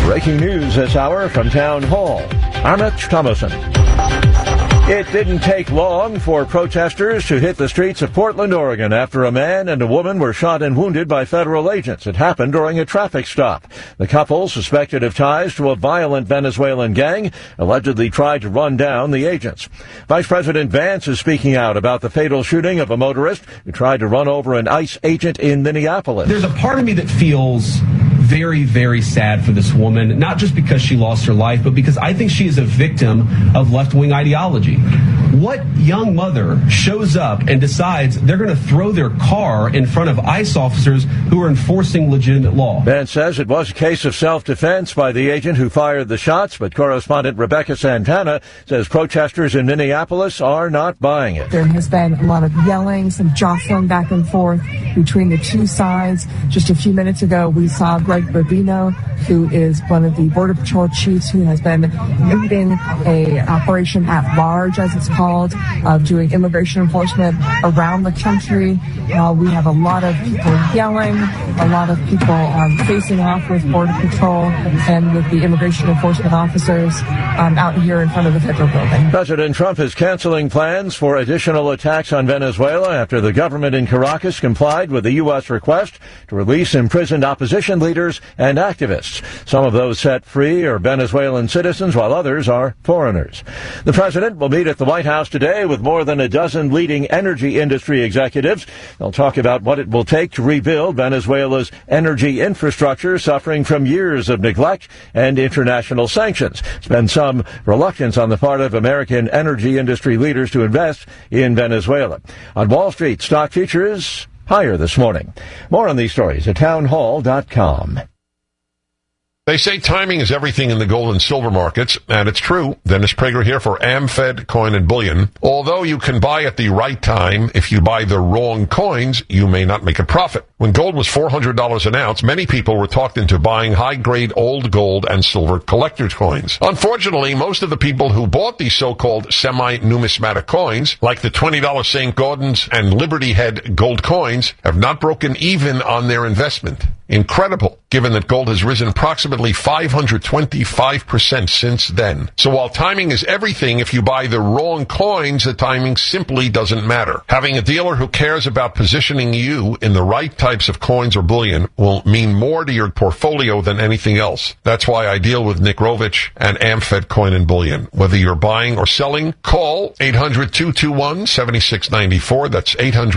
Breaking news this hour from Town Hall. I'm Mitch Thomason. It didn't take long for protesters to hit the streets of Portland, Oregon after a man and a woman were shot and wounded by federal agents. It happened during a traffic stop. The couple, suspected of ties to a violent Venezuelan gang, allegedly tried to run down the agents. Vice President Vance is speaking out about the fatal shooting of a motorist who tried to run over an ICE agent in Minneapolis. There's a part of me that feels very, very sad for this woman, not just because she lost her life, but because I think she is a victim of left-wing ideology. What young mother shows up and decides they're going to throw their car in front of ICE officers who are enforcing legitimate law? Vance says it was a case of self-defense by the agent who fired the shots, but correspondent Rebecca Santana says protesters in Minneapolis are not buying it. There has been a lot of yelling, some jostling back and forth between the two sides. Just a few minutes ago, we saw Greg Bobino, who is one of the Border Patrol chiefs who has been leading a operation at large, as it's called, of doing immigration enforcement around the country. We have a lot of people yelling, a lot of people facing off with Border Patrol and with the immigration enforcement officers out here in front of the federal building. President Trump is canceling plans for additional attacks on Venezuela after the government in Caracas complied with the U.S. request to release imprisoned opposition leaders and activists. Some of those set free are Venezuelan citizens, while others are foreigners. The president will meet at the White House today with more than a dozen leading energy industry executives. They'll talk about what it will take to rebuild Venezuela's energy infrastructure, suffering from years of neglect and international sanctions. There's been some reluctance on the part of American energy industry leaders to invest in Venezuela. On Wall Street, stock futures higher this morning. More on these stories at townhall.com. They say timing is everything in the gold and silver markets, and it's true. Dennis Prager here for AmFed Coin and Bullion. Although you can buy at the right time, if you buy the wrong coins, you may not make a profit. When gold was $400 an ounce, many people were talked into buying high-grade old gold and silver collector's coins. Unfortunately, most of the people who bought these so-called semi-numismatic coins, like the $20 St. Gaudens and Liberty Head gold coins, have not broken even on their investment. Incredible, given that gold has risen approximately 525% since then. So while timing is everything, if you buy the wrong coins, the timing simply doesn't matter. Having a dealer who cares about positioning you in the right types of coins or bullion will mean more to your portfolio than anything else. That's why I deal with Nick Rovich and AmFed Coin and Bullion. Whether you're buying or selling, call 800-221-7694. That's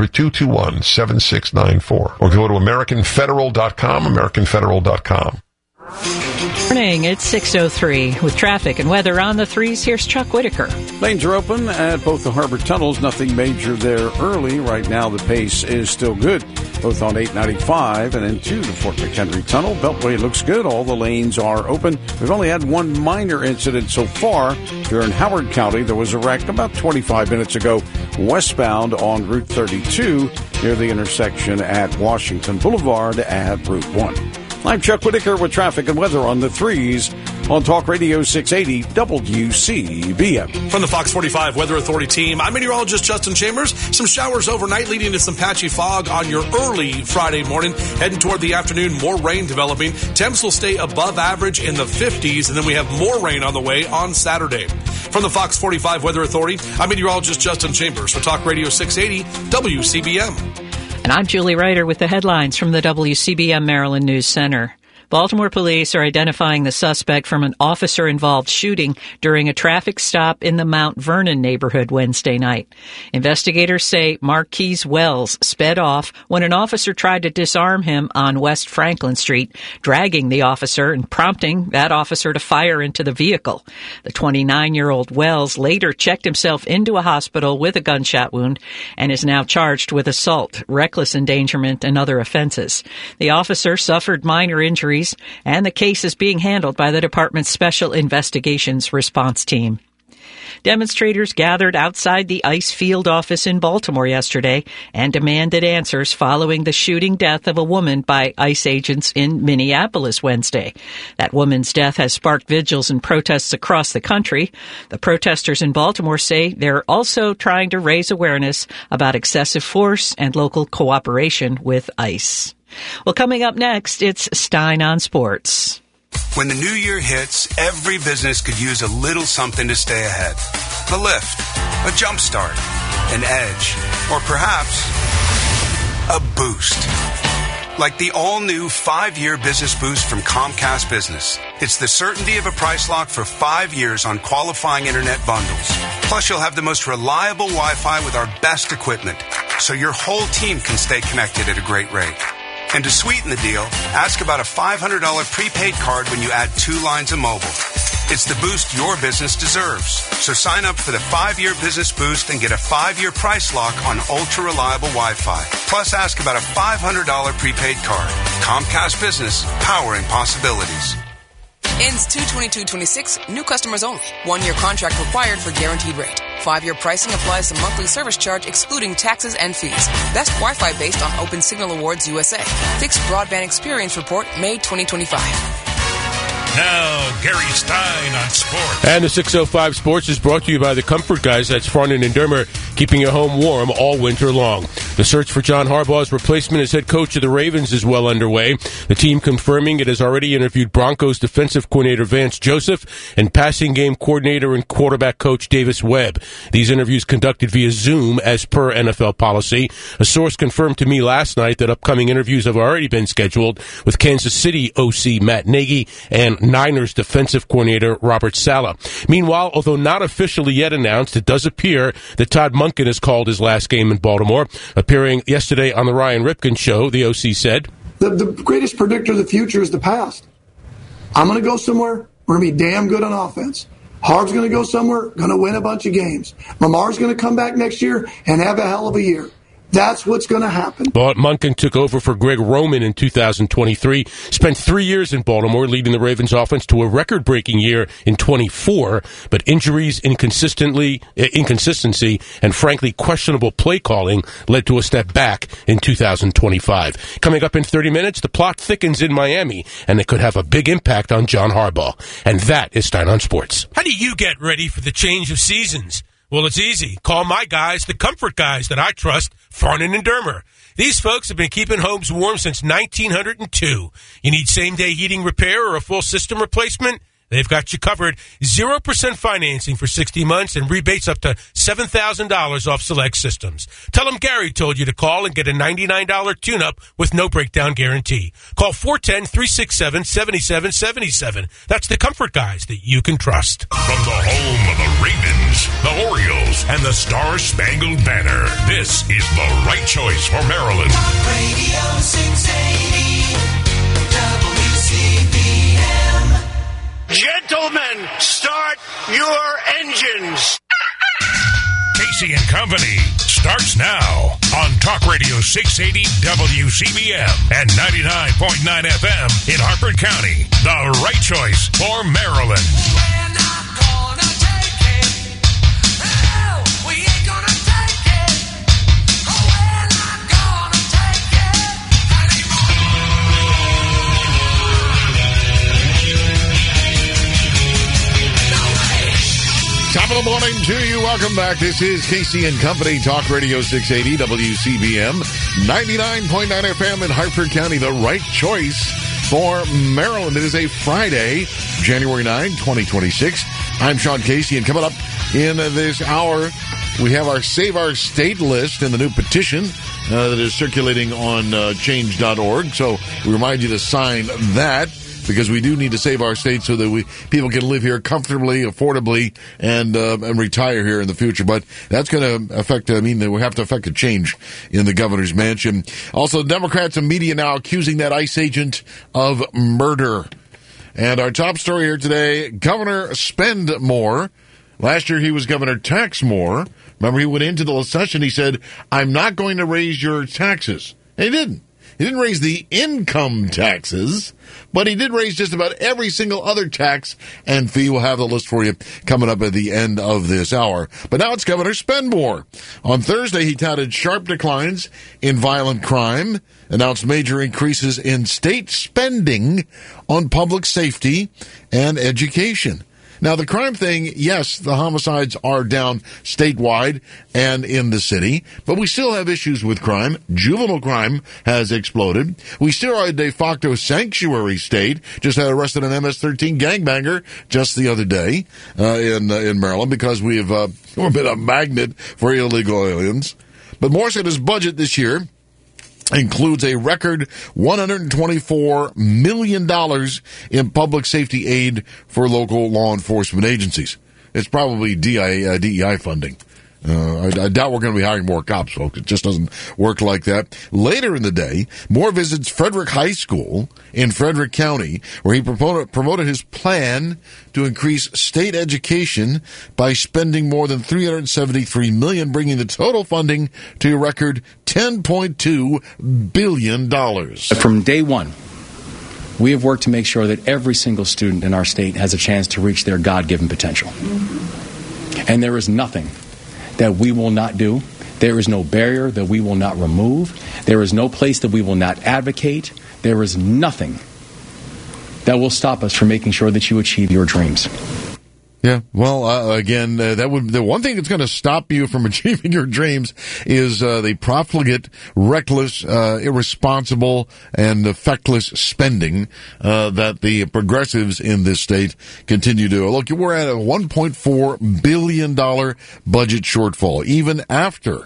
800-221-7694. Or go to AmericanFederal.com. AmericanFederal.com. Morning, it's 6:03 with traffic and weather on the threes. Here's Chuck Whitaker. Lanes are open at both the harbor tunnels. Nothing major there early. Right now, the pace is still good, both on 895 and into the Fort McHenry Tunnel. Beltway looks good. All the lanes are open. We've only had one minor incident so far. Here in Howard County, there was a wreck about 25 minutes ago westbound on Route 32 near the intersection at Washington Boulevard at Route 1. I'm Chuck Whitaker with traffic and weather on the threes on Talk Radio 680 WCBM. From the Fox 45 Weather Authority team, I'm meteorologist Justin Chambers. Some showers overnight leading to some patchy fog on your early Friday morning. Heading toward the afternoon, more rain developing. Temps will stay above average in the 50s, and then we have more rain on the way on Saturday. From the Fox 45 Weather Authority, I'm meteorologist Justin Chambers for Talk Radio 680 WCBM. And I'm Julie Ryder with the headlines from the WCBM Maryland News Center. Baltimore police are identifying the suspect from an officer-involved shooting during a traffic stop in the Mount Vernon neighborhood Wednesday night. Investigators say Marquise Wells sped off when an officer tried to disarm him on West Franklin Street, dragging the officer and prompting that officer to fire into the vehicle. The 29-year-old Wells later checked himself into a hospital with a gunshot wound and is now charged with assault, reckless endangerment, and other offenses. The officer suffered minor injuries, and the case is being handled by the department's Special Investigations Response Team. Demonstrators gathered outside the ICE field office in Baltimore yesterday and demanded answers following the shooting death of a woman by ICE agents in Minneapolis Wednesday. That woman's death has sparked vigils and protests across the country. The protesters in Baltimore say they're also trying to raise awareness about excessive force and local cooperation with ICE. Well, coming up next, it's Stein on Sports. When the new year hits, every business could use a little something to stay ahead. A lift, a jump start, an edge, or perhaps a boost. Like the all-new 5-year business boost from Comcast Business. It's the certainty of a price lock for 5 years on qualifying internet bundles. Plus, you'll have the most reliable Wi-Fi with our best equipment, so your whole team can stay connected at a great rate. And to sweeten the deal, ask about a $500 prepaid card when you add 2 lines of mobile. It's the boost your business deserves. So sign up for the 5-year business boost and get a 5-year price lock on ultra-reliable Wi-Fi. Plus, ask about a $500 prepaid card. Comcast Business, powering possibilities. Ends 2/22/26. New customers only. 1-year contract required for guaranteed rate. 5-year pricing applies to monthly service charge excluding taxes and fees. Best Wi-Fi based on Open Signal Awards USA. Fixed Broadband Experience Report, May 2025. Now, Gary Stein on sports. And the 605 Sports is brought to you by the Comfort Guys. That's Farnan and Dermer, keeping your home warm all winter long. The search for John Harbaugh's replacement as head coach of the Ravens is well underway. The team confirming it has already interviewed Broncos defensive coordinator Vance Joseph and passing game coordinator and quarterback coach Davis Webb. These interviews conducted via Zoom as per NFL policy. A source confirmed to me last night that upcoming interviews have already been scheduled with Kansas City OC Matt Nagy and Niners defensive coordinator Robert Saleh. Meanwhile, although not officially yet announced, it does appear that Todd Monken has called his last game in Baltimore. Appearing yesterday on the Ryan Ripken Show, the OC said, The greatest predictor of the future is the past. I'm going to go somewhere, we're going to be damn good on offense. Harb's going to go somewhere, going to win a bunch of games. Lamar's going to come back next year and have a hell of a year. That's what's going to happen. But Monken took over for Greg Roman in 2023, spent 3 years in Baltimore, leading the Ravens offense to a record-breaking year in 24, but injuries, inconsistency, and frankly questionable play calling led to a step back in 2025. Coming up in 30 minutes, the plot thickens in Miami, and it could have a big impact on John Harbaugh. And that is Stein on Sports. How do you get ready for the change of seasons? Well, it's easy. Call my guys, the Comfort Guys that I trust, Farnan and Dermer. These folks have been keeping homes warm since 1902. You need same-day heating repair or a full system replacement? They've got you covered. 0% financing for 60 months and rebates up to $7,000 off select systems. Tell them Gary told you to call and get a $99 tune-up with no breakdown guarantee. Call 410-367-7777. That's the Comfort Guys that you can trust. From the home of the Ravens, the Orioles, and the Star-Spangled Banner, this is the right choice for Maryland. Radio 680 WCBM. Gentlemen, start your engines. Casey and Company starts now on Talk Radio 680 WCBM and 99.9 FM in Harford County. The right choice for Maryland. We're not gonna take it. No, we ain't gonna take it. Oh, we're not gonna take it Top of the morning to you. Welcome back. This is Casey and Company, Talk Radio 680 WCBM, 99.9 FM in Harford County. The right choice for Maryland. It is a Friday, January 9, 2026. I'm Sean Casey, and coming up in this hour, we have our Save Our State list and the new petition that is circulating on change.org. So we remind you to sign that, because we do need to save our state so that people can live here comfortably, affordably, and retire here in the future. But that's going to affect, we have to affect a change in the governor's mansion. Also, Democrats and media now accusing that ICE agent of murder. And our top story here today, Governor Spend More. Last year he was Governor Tax More. Remember, he went into the session, he said, I'm not going to raise your taxes. And he didn't. He didn't raise the income taxes, but he did raise just about every single other tax and fee. We'll have the list for you coming up at the end of this hour. But now it's Governor Spend More. On Thursday, he touted sharp declines in violent crime, announced major increases in state spending on public safety and education. Now, the crime thing, yes, the homicides are down statewide and in the city, but we still have issues with crime. Juvenile crime has exploded. We still are a de facto sanctuary state. Just had arrested an MS-13 gangbanger just the other day in Maryland because we've been a magnet for illegal aliens. But Morrison's budget this year includes a record $124 million in public safety aid for local law enforcement agencies. It's probably DEI funding. I doubt we're going to be hiring more cops, folks. It just doesn't work like that. Later in the day, Moore visits Frederick High School in Frederick County, where he promoted his plan to increase state education by spending more than $373 million, bringing the total funding to a record $10.2 billion. From day one, we have worked to make sure that every single student in our state has a chance to reach their God-given potential. And there is nothing that we will not do. There is no barrier that we will not remove. There is no place that we will not advocate. There is nothing that will stop us from making sure that you achieve your dreams. Yeah, well, again, the one thing that's going to stop you from achieving your dreams is the profligate, reckless, irresponsible, and feckless spending that the progressives in this state continue to do. Look, we're at a $1.4 billion budget shortfall, even after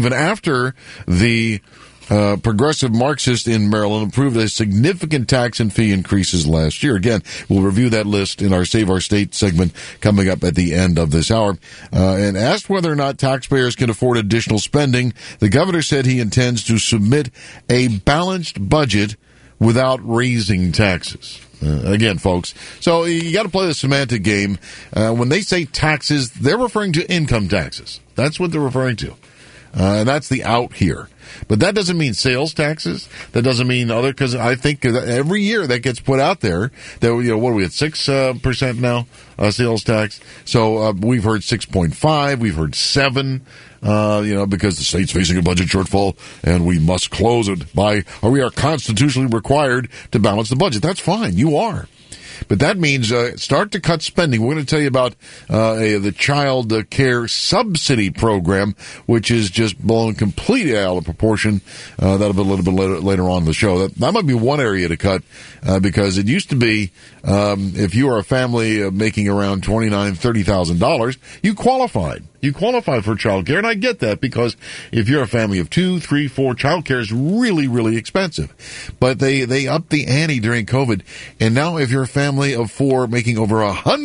the progressive Marxist in Maryland approved a significant tax and fee increases last year. Again, we'll review that list in our Save Our State segment coming up at the end of this hour. And asked whether or not taxpayers can afford additional spending, the governor said he intends to submit a balanced budget without raising taxes. Again, folks, so you got to play the semantic game. When they say taxes, they're referring to income taxes. That's what they're referring to. And that's the out here. But that doesn't mean sales taxes. That doesn't mean other, because I think every year that gets put out there, that, what are we at, 6% now, sales tax? So, we've heard 6.5, we've heard 7, because the state's facing a budget shortfall and we must close it or we are constitutionally required to balance the budget. That's fine. You are. But that means start to cut spending. We're going to tell you about the child care subsidy program, which is just blown completely out of proportion. That'll be a little bit later on in the show. That might be one area to cut because it used to be if you are a family making around $29,000, $30,000, you qualified. You qualify for child care, and I get that because if you're a family of 2, 3, 4, child care is really, really expensive. But they upped the ante during COVID, and now if you're a family of 4 making over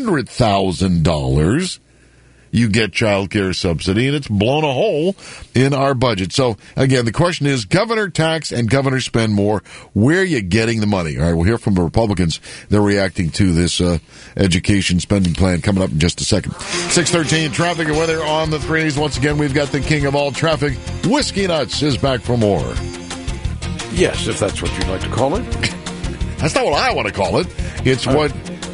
$100,000, you get child care subsidy, and it's blown a hole in our budget. So, again, the question is, governor tax and governor spend more. Where are you getting the money? All right, we'll hear from the Republicans. They're reacting to this education spending plan coming up in just a second. 6:13, traffic and weather on the 3s. Once again, we've got the king of all traffic. Whiskey Nuts is back for more. Yes, if that's what you'd like to call it. That's not what I want to call it. It's what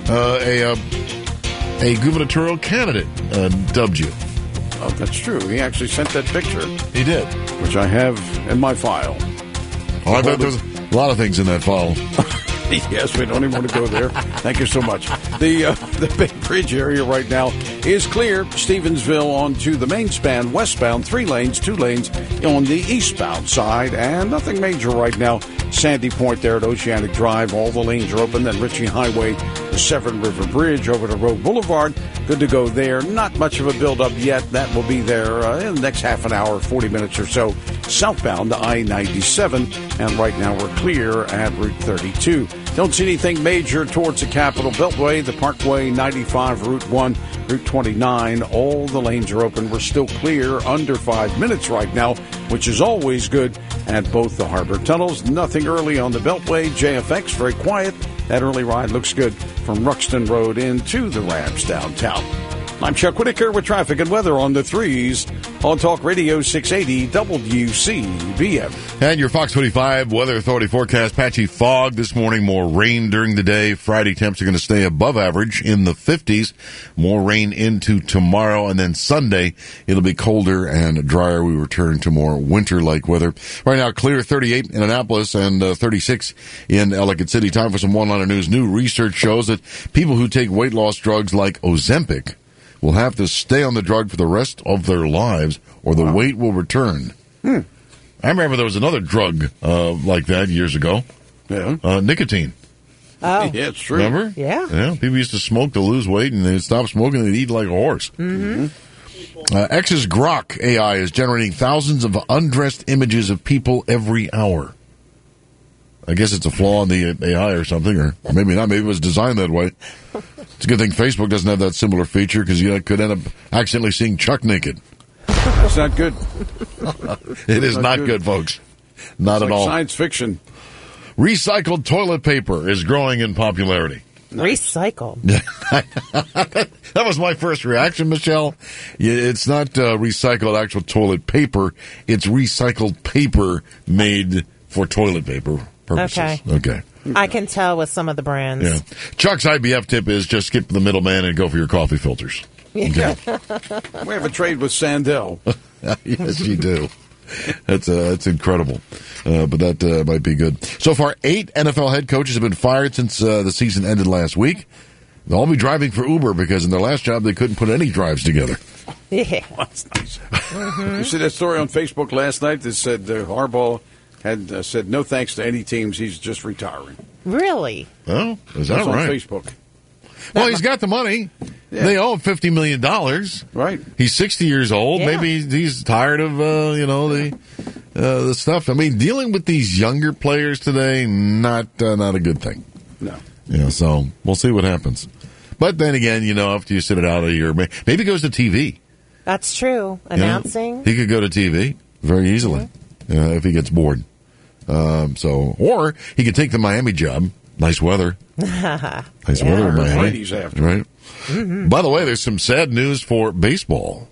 a gubernatorial candidate dubbed you. Oh, that's true. He actually sent that picture. He did. Which I have in my file. Oh, I bet there's a lot of things in that file. Yes, we don't even want to go there. Thank you so much. The Bay Bridge area right now is clear. Stevensville onto the main span, westbound, 3 lanes, 2 lanes on the eastbound side, and nothing major right now. Sandy Point there at Oceanic Drive, all the lanes are open. Then Ritchie Highway, the Severn River Bridge over to Road Boulevard, good to go there. Not much of a buildup yet. That will be there in the next half an hour, 40 minutes or so. Southbound to I-97, and right now we're clear at Route 32. Don't see anything major towards the Capitol Beltway, the Parkway, 95, Route 1, Route 29. All the lanes are open. We're still clear under 5 minutes right now, which is always good at both the Harbor Tunnels. Nothing early on the Beltway. JFX, very quiet. That early ride looks good from Ruxton Road into the ramps downtown. I'm Chuck Whitaker with traffic and weather on the 3s on Talk Radio 680 WCBM. And your Fox 25 Weather Authority forecast, patchy fog this morning, more rain during the day. Friday temps are going to stay above average in the 50s. More rain into tomorrow, and then Sunday it'll be colder and drier. We return to more winter-like weather. Right now, clear 38 in Annapolis and 36 in Ellicott City. Time for some one-liner news. New research shows that people who take weight loss drugs like Ozempic will have to stay on the drug for the rest of their lives, or the weight will return. I remember there was another drug like that years ago. Yeah. Nicotine. Oh. Yeah, it's true. Remember? Yeah. Yeah. People used to smoke to lose weight, and they'd stop smoking and they'd eat like a horse. Mm-hmm. X's Grok AI is generating thousands of undressed images of people every hour. I guess it's a flaw in the AI or something, or maybe not. Maybe it was designed that way. It's a good thing Facebook doesn't have that similar feature, because you could end up accidentally seeing Chuck naked. That's not good. It is not good, folks. Not It's at like all. science fiction. Recycled toilet paper is growing in popularity. Recycle. That was my first reaction, Michelle. It's not recycled actual toilet paper. It's recycled paper made for toilet paper purposes. Okay. I can tell with some of the brands. Yeah. Chuck's IBF tip is just skip the middleman and go for your coffee filters. Okay. We have a trade with Sandell. Yes, you do. That's incredible. But that might be good. So far, 8 NFL head coaches have been fired since the season ended last week. They'll all be driving for Uber because in their last job they couldn't put any drives together. Yeah. That's nice. You see that story on Facebook last night that said Harbaugh had said no thanks to any teams. He's just retiring. Really? Oh, is that That's right? on Facebook. Well, he's got the money. Yeah. They owe him $50 million. Right. He's 60 years old. Yeah. Maybe he's tired of, the stuff. I mean, dealing with these younger players today, not a good thing. No. Yeah, so we'll see what happens. But then again, after you sit it out a year, maybe he goes to TV. That's true. Announcing. He could go to TV very easily if he gets bored. Or he could take the Miami job. Nice weather. Nice weather in Miami. Right, he's after. Right. Mm-hmm. By the way, there's some sad news for baseball.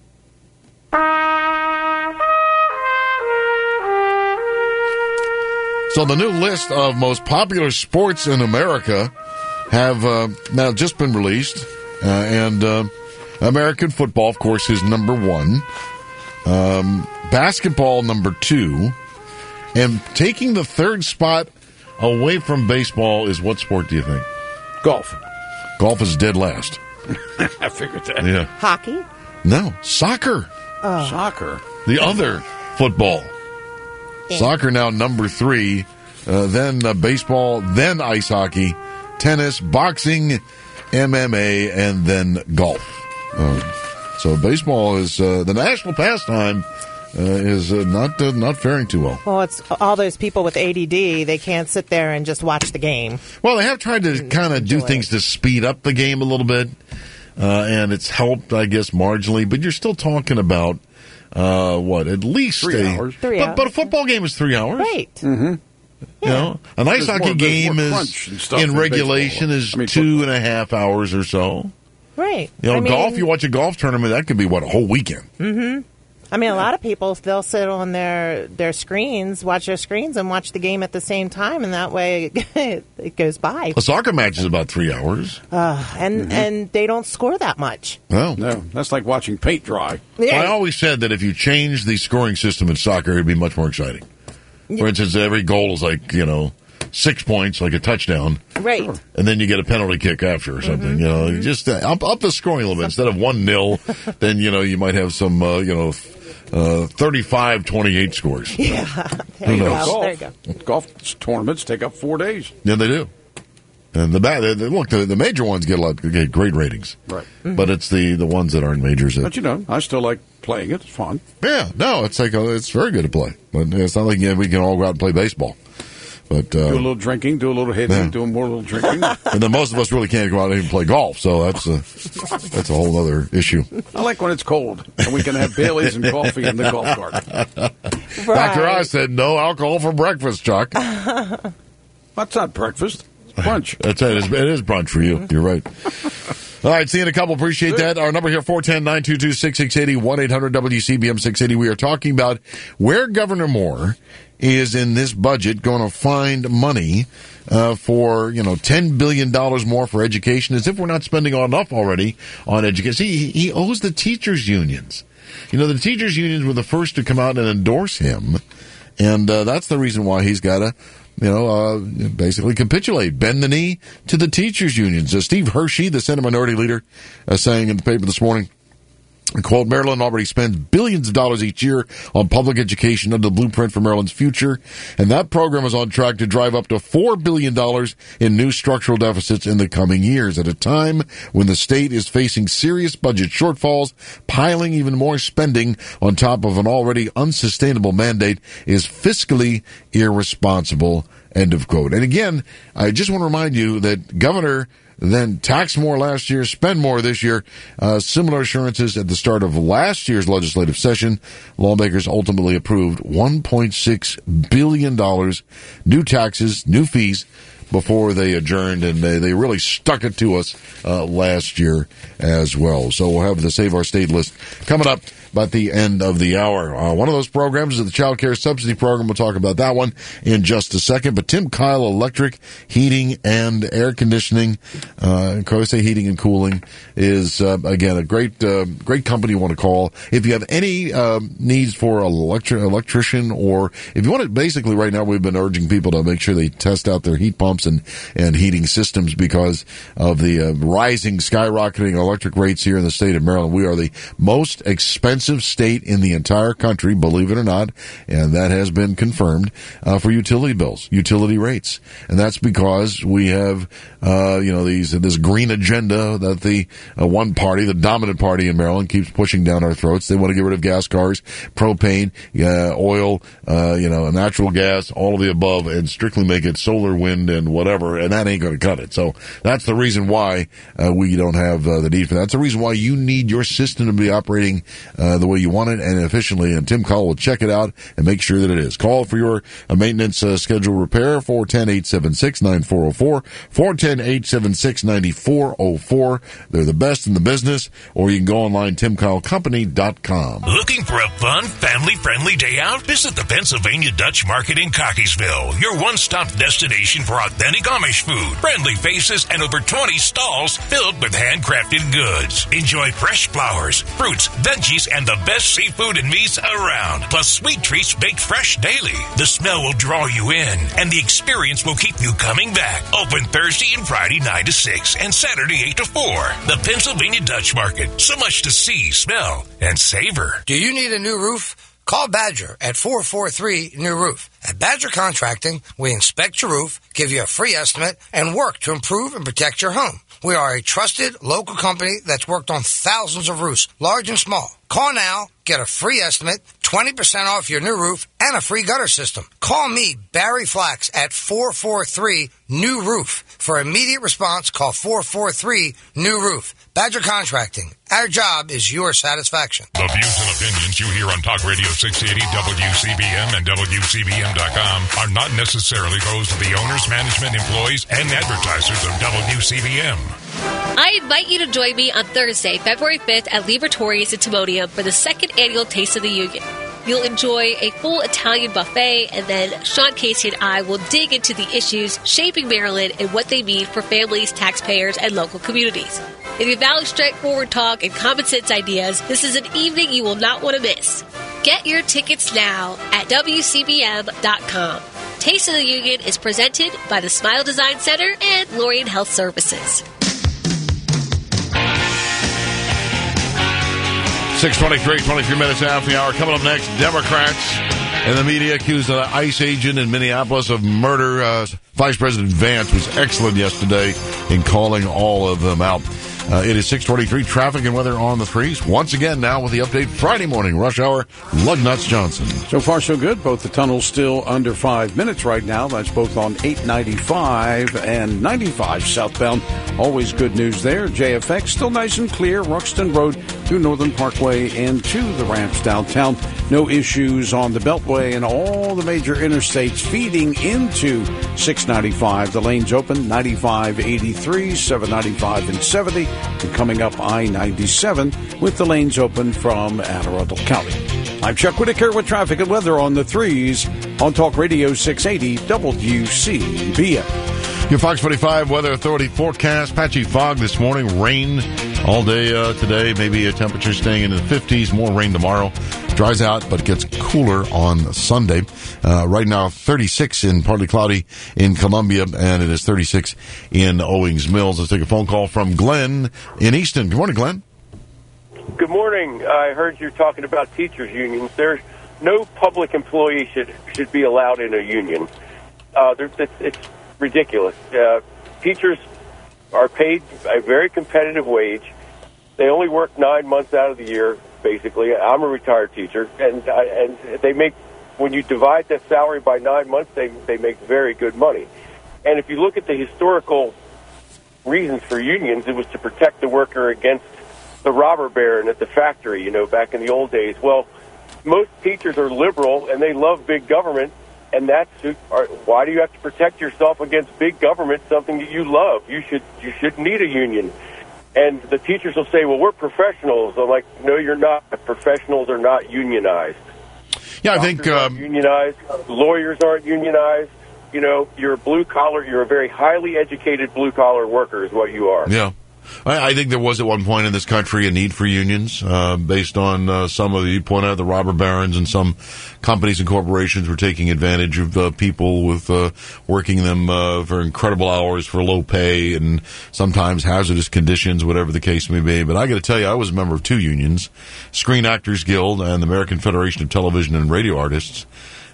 So the new list of most popular sports in America have now just been released, and American football, of course, is number 1. Basketball, number 2. And taking the 3rd spot away from baseball is what sport do you think? Golf. Golf is dead last. I figured that. Yeah. Hockey? No, soccer. Oh. Soccer. The other football. Soccer now number 3, then baseball, then ice hockey, tennis, boxing, MMA, and then golf. So baseball is the national pastime. Is not faring too well. Well, it's all those people with ADD. They can't sit there and just watch the game. Well, they have tried to kind of do things to speed up the game a little bit, and it's helped, I guess, marginally. But you're still talking about at least 3 hours. 3 hours. But a football game is 3 hours, Right. Mm-hmm. An ice hockey game crunch and is stuff in in regulation baseball. is 2.5 hours or so. Right. Golf. You watch a golf tournament, that could be a whole weekend. Mm-hmm. I mean, a lot of people, they'll sit on their screens, watch their screens, and watch the game at the same time, and that way it goes by. A soccer match is about 3 hours. And they don't score that much. No, that's like watching paint dry. Yeah. I always said that if you change the scoring system in soccer, it'd be much more exciting. For instance, every goal is 6 points, like a touchdown. Right. And then you get a penalty kick after or something. Mm-hmm. Just up the scoring a little bit. Instead of 1-0, then, you might have some, 35-28 scores. Yeah. Who knows? There you go. Golf tournaments take up 4 days. Yeah, they do. And the major ones get great ratings. Right. Mm-hmm. But it's the ones that aren't majors. But I still like playing it. It's fun. Yeah, no, it's it's very good to play. But it's not like we can all go out and play baseball. But do a little drinking, do a little hitting, do more little drinking. And then most of us really can't go out and even play golf, so that's a whole other issue. I like when it's cold and we can have Baileys and coffee in the golf cart. Right. Dr. Oz said no alcohol for breakfast, Chuck. That's not breakfast. It's brunch. That's it. It is brunch for you. You're right. All right, see you in a couple. Appreciate that. Our number here, 410-922-6680, 1-800-WCBM-680. We are talking about where Governor Moore is in this budget going to find money for, $10 billion more for education, as if we're not spending enough already on education. See, he owes the teachers' unions. The teachers' unions were the first to come out and endorse him, and that's the reason why he's got to basically capitulate, bend the knee to the teachers' unions. Steve Hershey, the Senate Minority Leader, saying in the paper this morning, quote, Maryland already spends billions of dollars each year on public education under the blueprint for Maryland's future, and that program is on track to drive up to $4 billion in new structural deficits in the coming years, at a time when the state is facing serious budget shortfalls. Piling even more spending on top of an already unsustainable mandate is fiscally irresponsible, end of quote. And again, I just want to remind you that Governor then tax more last year, spend more this year. Similar assurances at the start of last year's legislative session. Lawmakers ultimately approved $1.6 billion, new taxes, new fees, before they adjourned, and they really stuck it to us last year as well. So we'll have the Save Our State list coming up at the end of the hour. One of those programs is the Child Care Subsidy Program. We'll talk about that one in just a second. But Tim Kyle Electric Heating and Air Conditioning, Kose Heating and Cooling, is, again, a great company you want to call. If you have any needs for an electrician, or if you want to, basically right now we've been urging people to make sure they test out their heat pumps and heating systems because of the skyrocketing electric rates here in the state of Maryland. We are the most expensive state in the entire country, believe it or not, and that has been confirmed for utility bills, utility rates, and that's because we have this green agenda that the one party, the dominant party in Maryland, keeps pushing down our throats. They want to get rid of gas cars, propane, oil, natural gas, all of the above, and strictly make it solar, wind, and whatever, and that ain't going to cut it. So that's the reason why we don't have the need for that. That's the reason why you need your system to be operating the way you want it and efficiently, and Tim Call will check it out and make sure that it is. Call for your maintenance schedule repair, 410-876-9404, 410-876-9404. They're the best in the business, or you can go online, timkylecompany.com. Looking for a fun, family-friendly day out? Visit the Pennsylvania Dutch Market in Cockeysville, your one-stop destination for authentic Amish food, friendly faces, and over 20 stalls filled with handcrafted goods. Enjoy fresh flowers, fruits, veggies, and the best seafood and meats around, plus sweet treats baked fresh daily. The smell will draw you in, and the experience will keep you coming back. Open Thursday and Friday 9 to 6 and Saturday 8 to 4. The Pennsylvania Dutch Market. So much to see, smell, and savor. Do you need a new roof? Call Badger at 443-NEW-ROOF. At Badger Contracting, we inspect your roof, give you a free estimate, and work to improve and protect your home. We are a trusted local company that's worked on thousands of roofs, large and small. Call now, get a free estimate, 20% off your new roof, and a free gutter system. Call me, Barry Flax, at 443-NEW-ROOF. For immediate response, call 443-NEW-ROOF. Badger Contracting. Our job is your satisfaction. The views and opinions you hear on Talk Radio 680, WCBM, and WCBM.com are not necessarily those of the owners, management, employees, and advertisers of WCBM. I invite you to join me on Thursday, February 5th at Libertorius in Timonium for the second annual Taste of the Union. You'll enjoy a full Italian buffet, and then Sean Casey and I will dig into the issues shaping Maryland and what they mean for families, taxpayers, and local communities. If you value straightforward talk and common sense ideas, this is an evening you will not want to miss. Get your tickets now at WCBM.com. Taste of the Union is presented by the Smile Design Center and Lorien Health Services. 6:23, 23 minutes after the hour. Coming up next, Democrats and the media accused an ICE agent in Minneapolis of murder. Vice President Vance was excellent yesterday in calling all of them out. It is 6:23, traffic and weather on the 3s. Once again now with the update Friday morning, rush hour, Lugnuts Johnson. So far so good. Both the tunnels still under 5 minutes right now. That's both on 895 and 95 southbound. Always good news there. JFX still nice and clear. Ruxton Road through Northern Parkway and to the ramps downtown. No issues on the Beltway and all the major interstates feeding into 695. The lanes open 95, 83, 795 and 70. And coming up I-97 with the lanes open from Anne Arundel County. I'm Chuck Whitaker with traffic and weather on the 3s on Talk Radio 680 WCBM. Your Fox 45 Weather Authority forecast. Patchy fog this morning. Rain all day today. Maybe a temperature staying in the 50s. More rain tomorrow. Dries out, but gets cooler on Sunday. Right now, 36 in partly cloudy in Columbia, and it is 36 in Owings Mills. Let's take a phone call from Glenn in Easton. Good morning, Glenn. Good morning. I heard you talking about teachers' unions. There's no public employee should be allowed in a union. It's ridiculous. Teachers are paid a very competitive wage. They only work 9 months out of the year, basically. I'm a retired teacher, and they make, when you divide that salary by 9 months, they make very good money. And if you look at the historical reasons for unions, it was to protect the worker against the robber baron at the factory, back in the old days. Well, most teachers are liberal, and they love big government. And why do you have to protect yourself against big government, something that you love? You shouldn't need a union. And the teachers will say, well, we're professionals. I'm like, no, you're not. Professionals are not unionized. Yeah, I think unionized. Lawyers aren't unionized. You're a blue collar. You're a very highly educated blue collar worker is what you are. Yeah. I think there was at one point in this country a need for unions based on some of you point out the robber barons and some companies and corporations were taking advantage of people with working them for incredible hours for low pay and sometimes hazardous conditions, whatever the case may be. But I got to tell you, I was a member of two unions, Screen Actors Guild and the American Federation of Television and Radio Artists.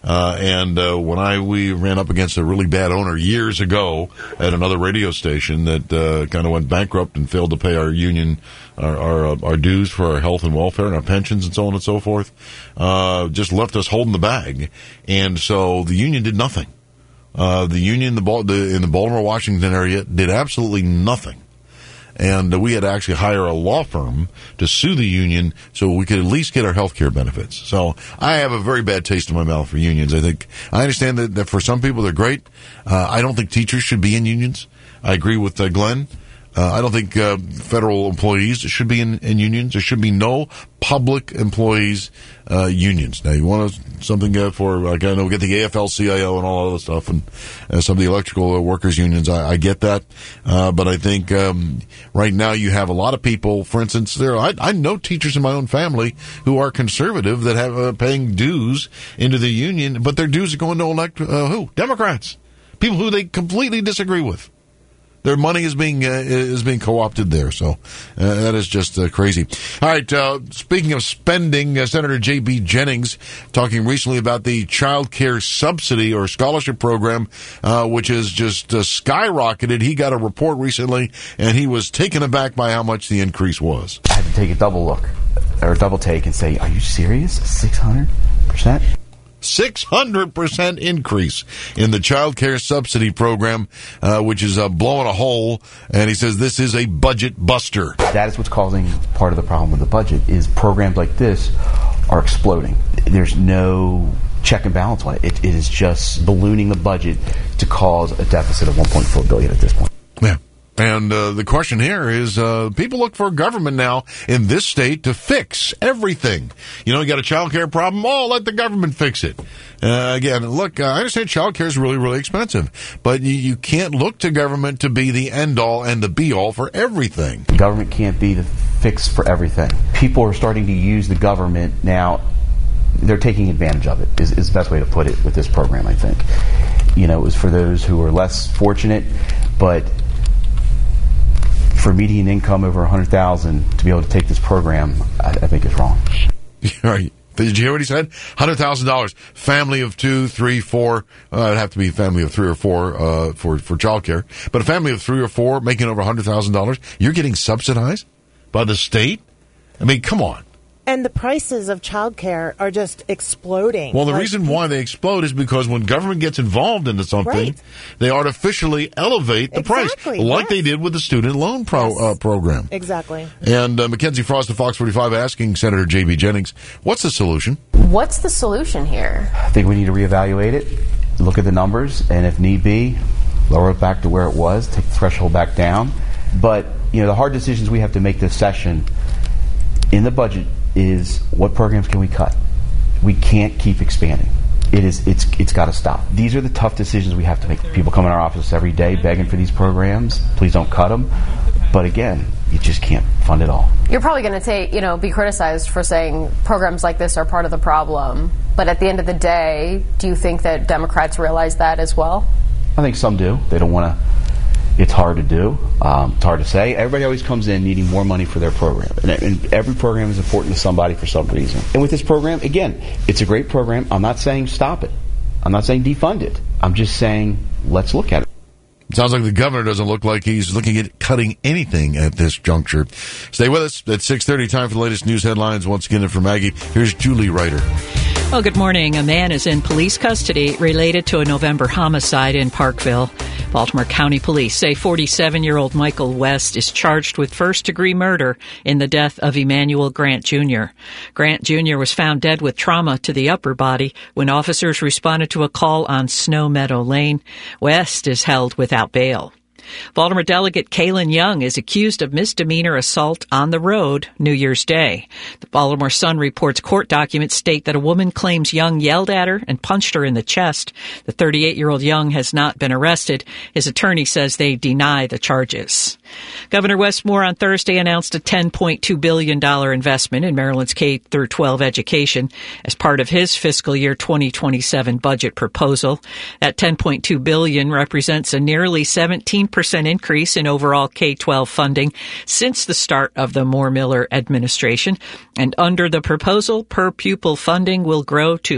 When we ran up against a really bad owner years ago at another radio station that kind of went bankrupt and failed to pay our union our dues for our health and welfare and our pensions and so on and so forth, just left us holding the bag. And so the union did nothing. The union in the Baltimore, Washington area did absolutely nothing. And we had to actually hire a law firm to sue the union so we could at least get our health care benefits. So I have a very bad taste in my mouth for unions. I understand that for some people they're great. I don't think teachers should be in unions. I agree with Glenn. I don't think federal employees should be in unions. There should be no public employees unions. Now, you want something for, like, I know we get the AFL-CIO and all other stuff, and some of the electrical workers unions. I get that, but I think right now you have a lot of people. For instance, I know teachers in my own family who are conservative that have paying dues into the union, but their dues are going to elect who? Democrats, people who they completely disagree with. Their money is being co-opted there, so that is just crazy. All right, speaking of spending, Senator J.B. Jennings talking recently about the child care subsidy or scholarship program, which has just skyrocketed. He got a report recently, and he was taken aback by how much the increase was. I had to take a double take and say, are you serious? 600%? 600% increase in the child care subsidy program, which is blowing a hole. And he says this is a budget buster. That is what's causing part of the problem with the budget is programs like this are exploding. There's no check and balance on it. It is just ballooning the budget to cause a deficit of $1.4 billion at this point. Yeah. And the question here is, people look for government now in this state to fix everything. You got a child care problem? Oh, let the government fix it. Again, look, I understand child care is really, really expensive, but you can't look to government to be the end-all and the be-all for everything. The government can't be the fix for everything. People are starting to use the government now. They're taking advantage of it, is the best way to put it with this program, I think. It was for those who are less fortunate, but for median income over $100,000 to be able to take this program, I think is wrong. Right. Did you hear what he said? $100,000. Family of 2, 3, 4. It'd have to be a family of 3 or 4 for child care. But a family of 3 or 4 making over $100,000, you're getting subsidized by the state? I mean, come on. And the prices of childcare are just exploding. Well, the reason why they explode is because when government gets involved into something, they artificially elevate the price, like they did with the student loan program. Exactly. And Mackenzie Frost of Fox 45 asking Senator J.B. Jennings, what's the solution? What's the solution here? I think we need to reevaluate it, look at the numbers, and if need be, lower it back to where it was, take the threshold back down. But, the hard decisions we have to make this session in the budget is what programs can we cut? We can't keep expanding. It's got to stop. These are the tough decisions we have to make. People come in our office every day begging for these programs. Please don't cut them. But again, you just can't fund it all. You're probably going to be criticized for saying programs like this are part of the problem. But at the end of the day, do you think that Democrats realize that as well? I think some do. They don't want to. It's hard to do. It's hard to say. Everybody always comes in needing more money for their program. And every program is important to somebody for some reason. And with this program, again, it's a great program. I'm not saying stop it. I'm not saying defund it. I'm just saying let's look at it. Sounds like the governor doesn't look like he's looking at cutting anything at this juncture. Stay with us at 6:30. Time for the latest news headlines. Once again, for Maggie, here's Julie Ryder. Well, good morning. A man is in police custody related to a November homicide in Parkville. Baltimore County Police say 47-year-old Michael West is charged with first-degree murder in the death of Emmanuel Grant Jr. Grant Jr. was found dead with trauma to the upper body when officers responded to a call on Snow Meadow Lane. West is held without bail. Baltimore delegate Kaylin Young is accused of misdemeanor assault on the road New Year's Day. The Baltimore Sun reports court documents state that a woman claims Young yelled at her and punched her in the chest. The 38-year-old Young has not been arrested. His attorney says they deny the charges. Governor Wes Moore on Thursday announced a $10.2 billion investment in Maryland's K-12 education as part of his fiscal year 2027 budget proposal. That $10.2 billion represents a nearly 17% increase in overall K-12 funding since the start of the Moore-Miller administration. And under the proposal, per-pupil funding will grow to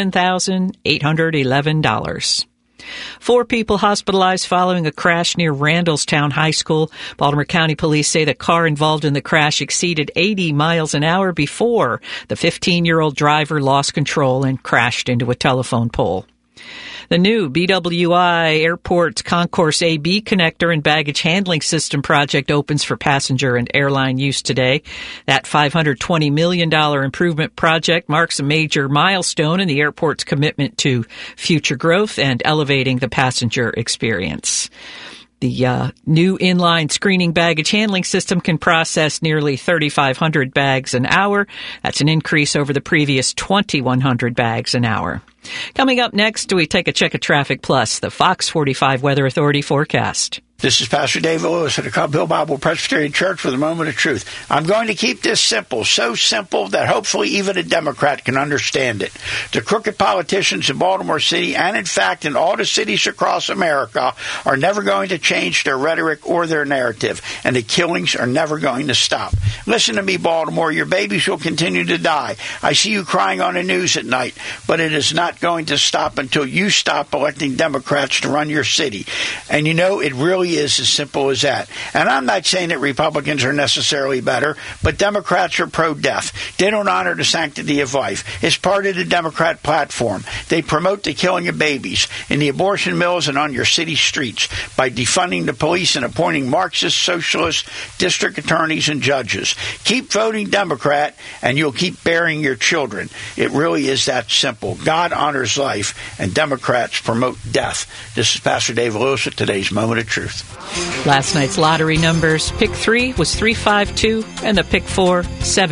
$11,811. 4 people hospitalized following a crash near Randallstown High School. Baltimore County Police say the car involved in the crash exceeded 80 miles an hour before the 15-year-old driver lost control and crashed into a telephone pole. The new BWI Airport Concourse AB connector and baggage handling system project opens for passenger and airline use today. That $520 million improvement project marks a major milestone in the airport's commitment to future growth and elevating the passenger experience. The new inline screening baggage handling system can process nearly 3,500 bags an hour. That's an increase over the previous 2,100 bags an hour. Coming up next, we take a check of Traffic Plus, the Fox 45 Weather Authority forecast. This is Pastor David Lewis at the Cobb Hill Bible Presbyterian Church for the Moment of Truth. I'm going to keep this simple, so simple that hopefully even a Democrat can understand it. The crooked politicians in Baltimore City and, in fact, in all the cities across America are never going to change their rhetoric or their narrative, and the killings are never going to stop. Listen to me, Baltimore. Your babies will continue to die. I see you crying on the news at night, but it is not going to stop until you stop electing Democrats to run your city. And it really is as simple as that. And I'm not saying that Republicans are necessarily better, but Democrats are pro-death. They don't honor the sanctity of life. It's part of the Democrat platform. They promote the killing of babies in the abortion mills and on your city streets by defunding the police and appointing Marxist, socialist district attorneys and judges. Keep voting Democrat, and you'll keep burying your children. It really is that simple. God honors life, and Democrats promote death. This is Pastor Dave Lewis at today's Moment of Truth. Last night's lottery numbers, pick 3 was 352 and the pick 4,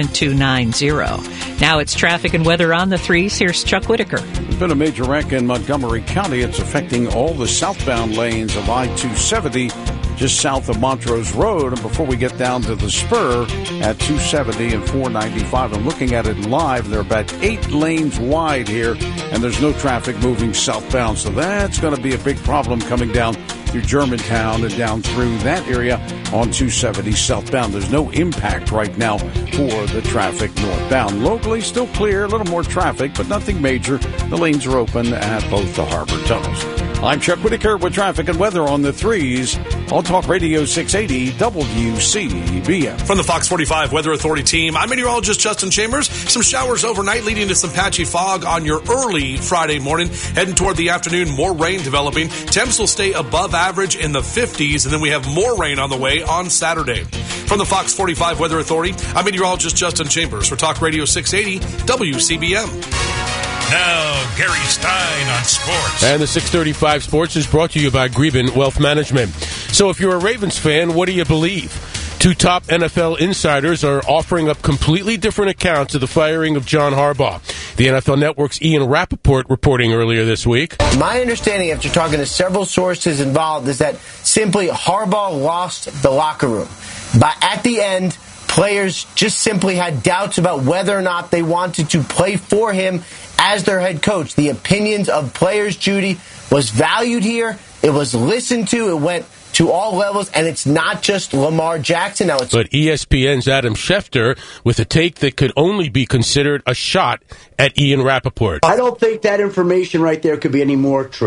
7290. Now it's traffic and weather on the threes. Here's Chuck Whitaker. There's been a major wreck in Montgomery County. It's affecting all the southbound lanes of I-270 just south of Montrose Road. And before we get down to the spur at 270 and 495, I'm looking at it live. They're about 8 lanes wide here, and there's no traffic moving southbound. So that's going to be a big problem coming down through Germantown and down through that area on 270 southbound. There's no impact right now for the traffic northbound. Locally, still clear, a little more traffic, but nothing major. The lanes are open at both the harbor tunnels. I'm Chuck Whitaker with traffic and weather on the threes on Talk Radio 680 WCBM. From the Fox 45 Weather Authority team, I'm meteorologist Justin Chambers. Some showers overnight leading to some patchy fog on your early Friday morning. Heading toward the afternoon, more rain developing. Temps will stay above average in the 50s, and then we have more rain on the way on Saturday. From the Fox 45 Weather Authority, I'm meteorologist Justin Chambers for Talk Radio 680 WCBM. Now, Gary Stein on sports. And the 635 Sports is brought to you by Greben Wealth Management. So if you're a Ravens fan, what do you believe? Two top NFL insiders are offering up completely different accounts of the firing of John Harbaugh. The NFL Network's Ian Rappaport reporting earlier this week. My understanding after talking to several sources involved is that simply Harbaugh lost the locker room. But at the end, players just simply had doubts about whether or not they wanted to play for him as their head coach. The opinions of players, Judy, was valued here. It was listened to. It went to all levels, and it's not just Lamar Jackson. Now it's But ESPN's Adam Schefter with a take that could only be considered a shot at Ian Rappaport. I don't think that information right there could be any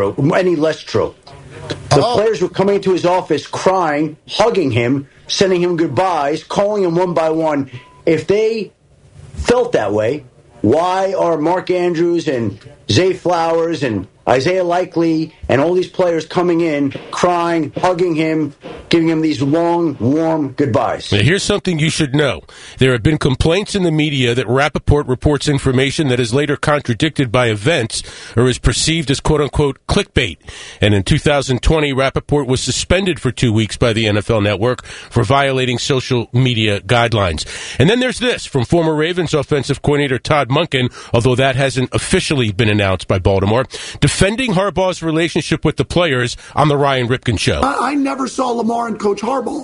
less true. The players were coming into his office crying, hugging him, sending him goodbyes, calling him one by one. If they felt that way, why are Mark Andrews and Zay Flowers and Isaiah Likely and all these players coming in, crying, hugging him, giving him these long, warm goodbyes? Now, here's something you should know. There have been complaints in the media that Rappaport reports information that is later contradicted by events or is perceived as quote-unquote clickbait. And in 2020, Rappaport was suspended for 2 weeks by the NFL Network for violating social media guidelines. And then there's this from former Ravens offensive coordinator Todd Monken, although that hasn't officially been announced by Baltimore, defending Harbaugh's relationship with the players on the Ryan Ripken Show. I never saw Lamar and Coach Harbaugh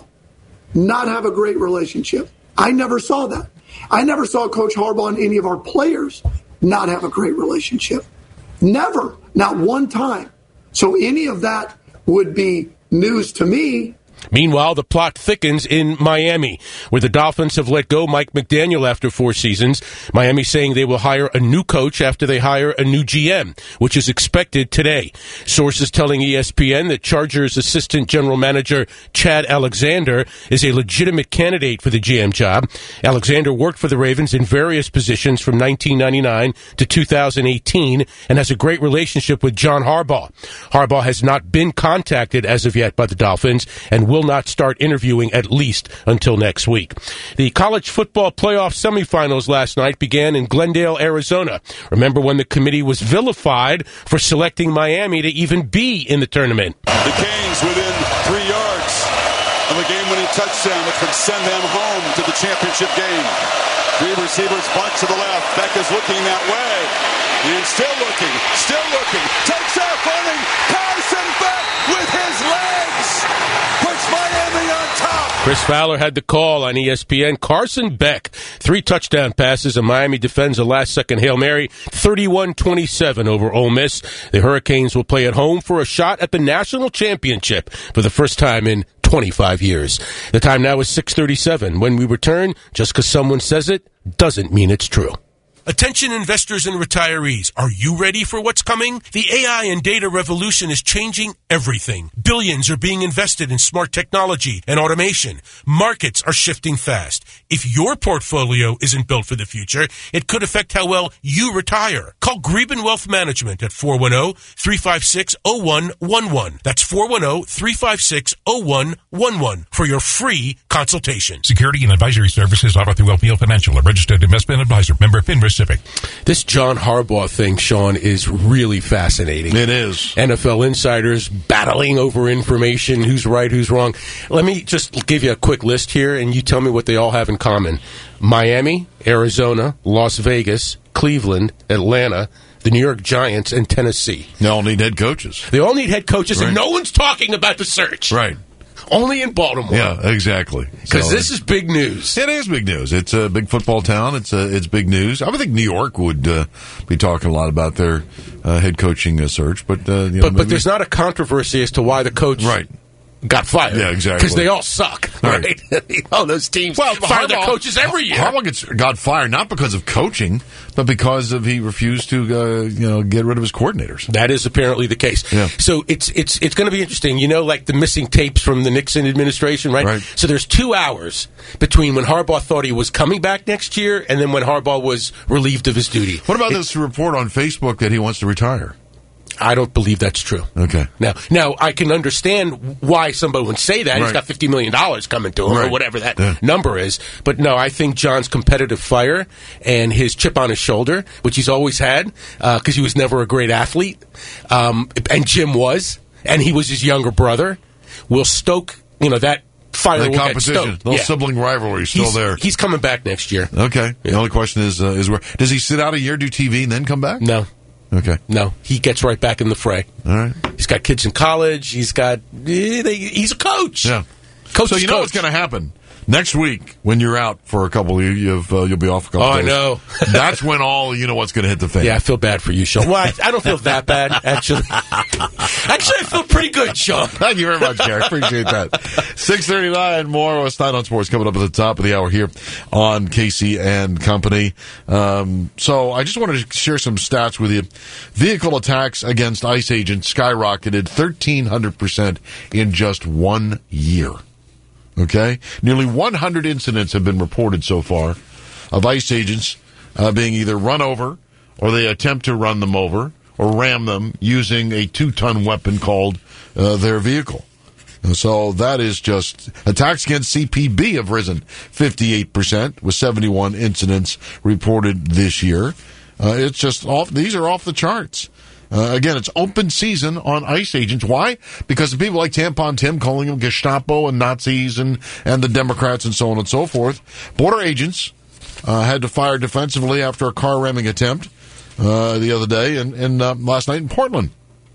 not have a great relationship. I never saw that. I never saw Coach Harbaugh and any of our players not have a great relationship. Never. Not one time. So any of that would be news to me. Meanwhile, the plot thickens in Miami, where the Dolphins have let go Mike McDaniel after 4 seasons. Miami saying they will hire a new coach after they hire a new GM, which is expected today. Sources telling ESPN that Chargers assistant general manager Chad Alexander is a legitimate candidate for the GM job. Alexander worked for the Ravens in various positions from 1999 to 2018 and has a great relationship with John Harbaugh. Harbaugh has not been contacted as of yet by the Dolphins and will not start interviewing at least until next week. The college football playoff semifinals last night began in Glendale, Arizona. Remember when the committee was vilified for selecting Miami to even be in the tournament? The Canes within 3 yards of a game-winning touchdown that could send them home to the championship game. 3 receivers, bunt to the left. Beck is looking that way. And still looking, takes off running. Carson Beck with his legs. Puts Miami on top. Chris Fowler had the call on ESPN. Carson Beck, 3 touchdown passes, and Miami defends a last-second Hail Mary, 31-27 over Ole Miss. The Hurricanes will play at home for a shot at the national championship for the first time in 25 years. The time now is 6:37. When we return, just because someone says it doesn't mean it's true. Attention investors and retirees, are you ready for what's coming? The AI and data revolution is changing everything. Billions are being invested in smart technology and automation. Markets are shifting fast. If your portfolio isn't built for the future, it could affect how well you retire. Call Greben Wealth Management at 410-356-0111. That's 410-356-0111 for your free consultation. Security and advisory services offered through LPL Financial, a registered investment advisor. Member FINRA Pacific. This John Harbaugh thing, Sean, is really fascinating. It is. NFL insiders battling over information, who's right, who's wrong. Let me just give you a quick list here, and you tell me what they all have in common. Miami, Arizona, Las Vegas, Cleveland, Atlanta, the New York Giants, and Tennessee. They all need head coaches. They all need head coaches, right. And no one's talking about the search. Right. Only in Baltimore. Yeah, exactly. Because this is big news. It is big news. It's a big football town. It's big news. I would think New York would be talking a lot about their head coaching search, but but there's not a controversy as to why the coach got fired. Yeah, exactly. Because they all suck, right? Those teams fire their coaches every year. Harbaugh got fired not because of coaching, but because of he refused to get rid of his coordinators. That is apparently the case. Yeah. So it's going to be interesting. Like the missing tapes from the Nixon administration, right? So there's 2 hours between when Harbaugh thought he was coming back next year and then when Harbaugh was relieved of his duty. What about this report on Facebook that he wants to retire? I don't believe that's true. Okay. Now I can understand why somebody would say that. He's got $50 million coming to him or whatever that number is. But no, I think John's competitive fire and his chip on his shoulder, which he's always had because he was never a great athlete, and Jim was, and he was his younger brother, will stoke, that fire will get stoked. Little sibling rivalry is still there. He's coming back next year. Okay. The only question is where does he sit out a year, do TV, and then come back? No. Okay. No, he gets right back in the fray. All right. He's got kids in college. He's a coach. Yeah. Coach. So you know what's going to happen next week when you're out for a couple. You'll be off a couple. Oh, days. I know. That's when what's going to hit the fan. Yeah, I feel bad for you, Sean. Well, I don't feel that bad actually. Actually, I feel pretty good, Sean. Thank you very much, Gary. Appreciate that. 6:39 more with Stein on Sports coming up at the top of the hour here on Casey and Company. So I just wanted to share some stats with you. Vehicle attacks against ICE agents skyrocketed 1,300% in just 1 year. Okay? Nearly 100 incidents have been reported so far of ICE agents being either run over or they attempt to run them over or ram them using a 2-ton weapon called their vehicle. So that is just attacks against CPB have risen 58% with 71 incidents reported this year. It's just these are off the charts. Again, it's open season on ICE agents. Why? Because of people like Tampon Tim calling them Gestapo and Nazis and the Democrats and so on and so forth. Border agents had to fire defensively after a car ramming attempt the other day and last night in Portland.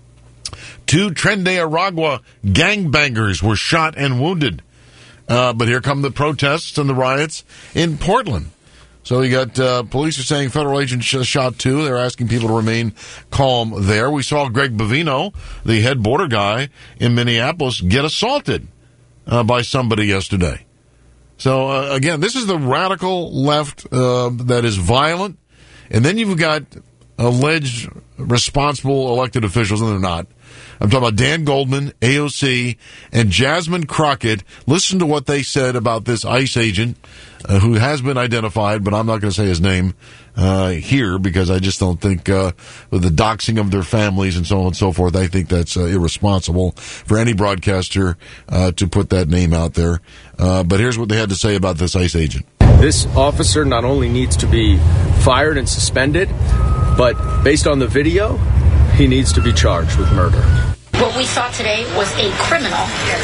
2 Tren de Aragua gangbangers were shot and wounded. But here come the protests and the riots in Portland. So you got police are saying federal agents shot 2. They're asking people to remain calm there. We saw Greg Bovino, the head border guy in Minneapolis, get assaulted by somebody yesterday. So, again, this is the radical left that is violent. And then you've got alleged responsible elected officials, and they're not. I'm talking about Dan Goldman, AOC, and Jasmine Crockett. Listen to what they said about this ICE agent who has been identified, but I'm not going to say his name here because I just don't think with the doxing of their families and so on and so forth, I think that's irresponsible for any broadcaster to put that name out there. But here's what they had to say about this ICE agent. This officer not only needs to be fired and suspended, but based on the video, he needs to be charged with murder. What we saw today was a criminal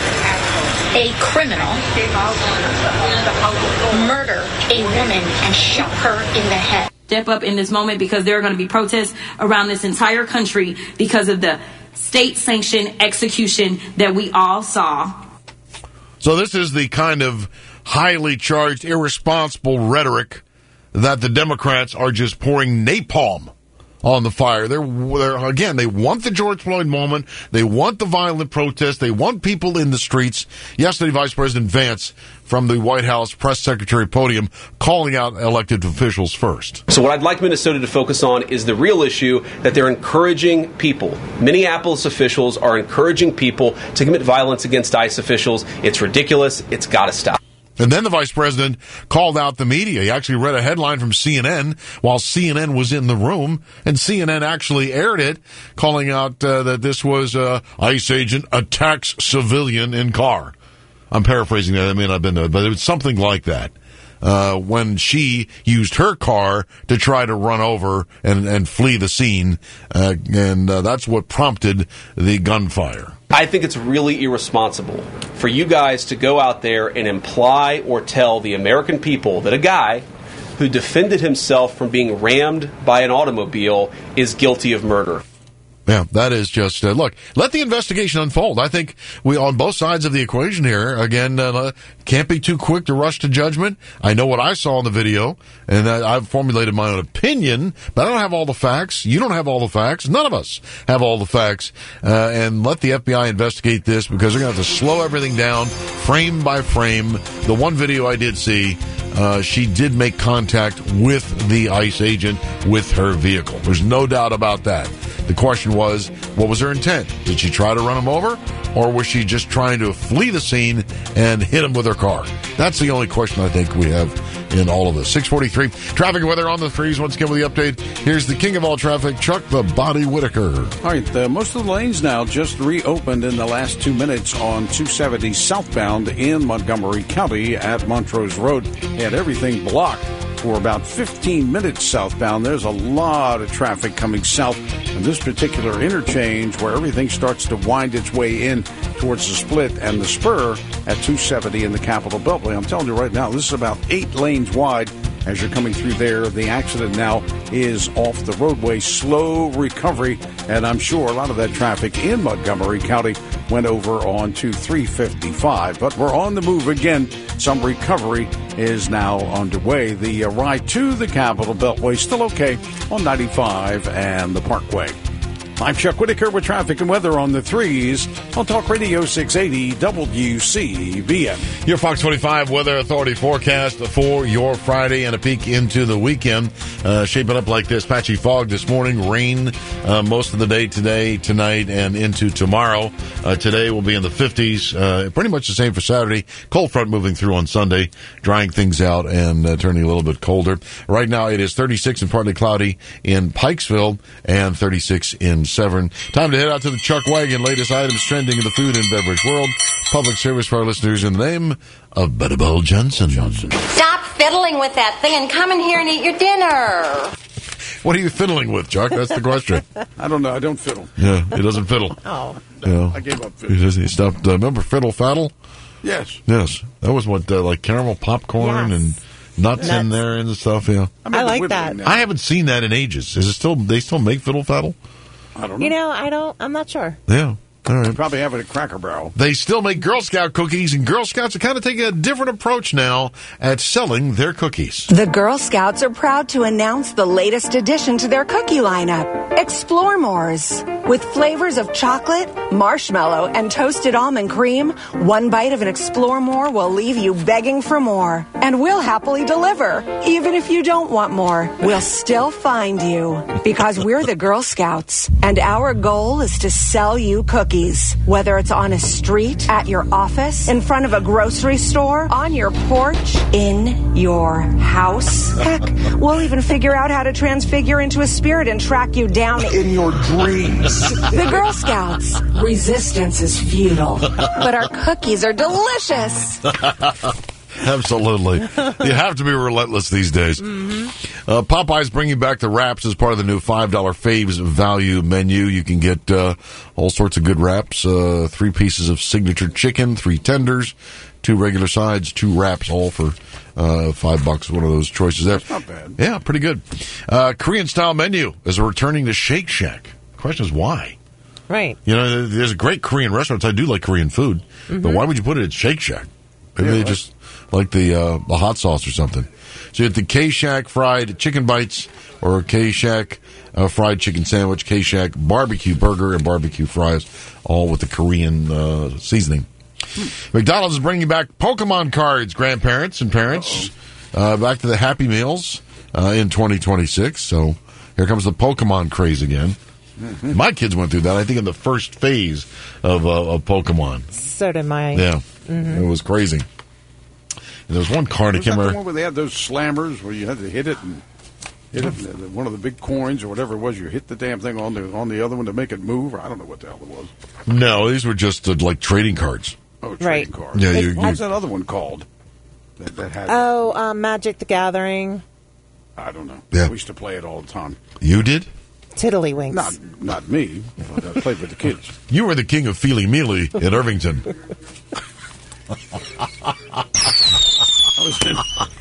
murder a woman and shot her in the head. Step up in this moment because there are going to be protests around this entire country because of the state-sanctioned execution that we all saw. So this is the kind of highly charged, irresponsible rhetoric that the Democrats are just pouring napalm on the fire. They're again, they want the George Floyd moment. They want the violent protest. They want people in the streets. Yesterday, Vice President Vance from the White House press secretary podium calling out elected officials first. So what I'd like Minnesota to focus on is the real issue that they're encouraging people. Minneapolis officials are encouraging people to commit violence against ICE officials. It's ridiculous. It's got to stop. And then the vice president called out the media. He actually read a headline from CNN while CNN was in the room, and CNN actually aired it, calling out that this was ICE agent attacks civilian in car. I'm paraphrasing that. I may not have been there, but it was something like that. When she used her car to try to run over and flee the scene, and that's what prompted the gunfire. I think it's really irresponsible for you guys to go out there and imply or tell the American people that a guy who defended himself from being rammed by an automobile is guilty of murder. Yeah, that is just, look, let the investigation unfold. I think we, on both sides of the equation here, again, can't be too quick to rush to judgment. I know what I saw in the video, and I've formulated my own opinion, but I don't have all the facts. You don't have all the facts. None of us have all the facts. And let the FBI investigate this, because they're going to have to slow everything down, frame by frame. The one video I did see, she did make contact with the ICE agent with her vehicle. There's no doubt about that. The question was, what was her intent? Did she try to run him over, or was she just trying to flee the scene and hit him with her car? That's the only question I think we have in all of this. 6:43, traffic and weather on the threes. Once again with the update, here's the king of all traffic, Chuck the Body Whitaker. All right, most of the lanes now just reopened in the last 2 minutes on 270 southbound in Montgomery County at Montrose Road. Had everything blocked for about 15 minutes southbound. There's a lot of traffic coming south in this particular interchange where everything starts to wind its way in towards the split and the spur at 270 in the Capitol Beltway. I'm telling you right now, this is about 8 lanes wide as you're coming through there. The accident now is off the roadway. Slow recovery, and I'm sure a lot of that traffic in Montgomery County went over onto 355. But we're on the move again. Some recovery is now underway. The ride to the Capitol Beltway still okay on 95 and the Parkway. I'm Chuck Whitaker with traffic and weather on the threes on Talk Radio 680 WCBM. Your Fox 45 Weather Authority forecast for your Friday and a peek into the weekend. Shaping up like this. Patchy fog this morning, rain most of the day today, tonight, and into tomorrow. Today will be in the 50s. Pretty much the same for Saturday. Cold front moving through on Sunday, drying things out and turning a little bit colder. Right now it is 36 and partly cloudy in Pikesville and 36 in Severn. Time to head out to the Chuck Wagon. Latest items trending in the food and beverage world. Public service for our listeners in the name of Butterball Johnson. Stop fiddling with that thing and come in here and eat your dinner. What are you fiddling with, Chuck? That's the question. I don't know. I don't fiddle. Yeah, he doesn't fiddle. Oh. Yeah. I gave up fiddling. He stopped. Remember Fiddle Faddle? Yes. Yes. That was what, like caramel popcorn and nuts in there and stuff, yeah. I like that. I haven't seen that in ages. Is it still, they still make Fiddle Faddle? I don't know. I'm not sure. Yeah. All right. Probably have it at Cracker Barrel. They still make Girl Scout cookies, and Girl Scouts are kind of taking a different approach now at selling their cookies. The Girl Scouts are proud to announce the latest addition to their cookie lineup, Explore Mores. With flavors of chocolate, marshmallow, and toasted almond cream, one bite of an Explore More will leave you begging for more. And we'll happily deliver. Even if you don't want more, we'll still find you. Because we're the Girl Scouts, and our goal is to sell you cookies. Whether it's on a street, at your office, in front of a grocery store, on your porch, in your house. Heck, we'll even figure out how to transfigure into a spirit and track you down in your dreams. The Girl Scouts. Resistance is futile, but our cookies are delicious. Absolutely. You have to be relentless these days. Popeye's bringing back the wraps as part of the new $5 Faves value menu. You can get all sorts of good wraps, 3 pieces of signature chicken, 3 tenders, 2 regular sides, 2 wraps, all for $5. One of those choices there. That's not bad. Yeah, pretty good. Korean-style menu is returning to Shake Shack. The question is why? Right. You know, there's great Korean restaurants. I do like Korean food. But why would you put it at Shake Shack? Maybe they just like the hot sauce or something. So you have the K-Shack fried chicken bites or K-Shack fried chicken sandwich, K-Shack barbecue burger, and barbecue fries, all with the Korean seasoning. McDonald's is bringing back Pokemon cards, grandparents and parents, back to the Happy Meals in 2026. So here comes the Pokemon craze again. My kids went through that, I think, in the first phase of Pokemon. So did mine. Yeah, it was crazy. And there was one card I can't remember. The one where they had those slammers where you had to hit it, one of the big coins or whatever it was. You hit the damn thing on the other one to make it move. Or I don't know what the hell it was. No, these were just like trading cards. Oh, trading cards. Yeah, what's that other one called? That had Magic the Gathering. I don't know. Yeah. We used to play it all the time. You did? Tiddlywinks. Not me. But I played with the kids. You were the king of Feely Mealy in Irvington. I was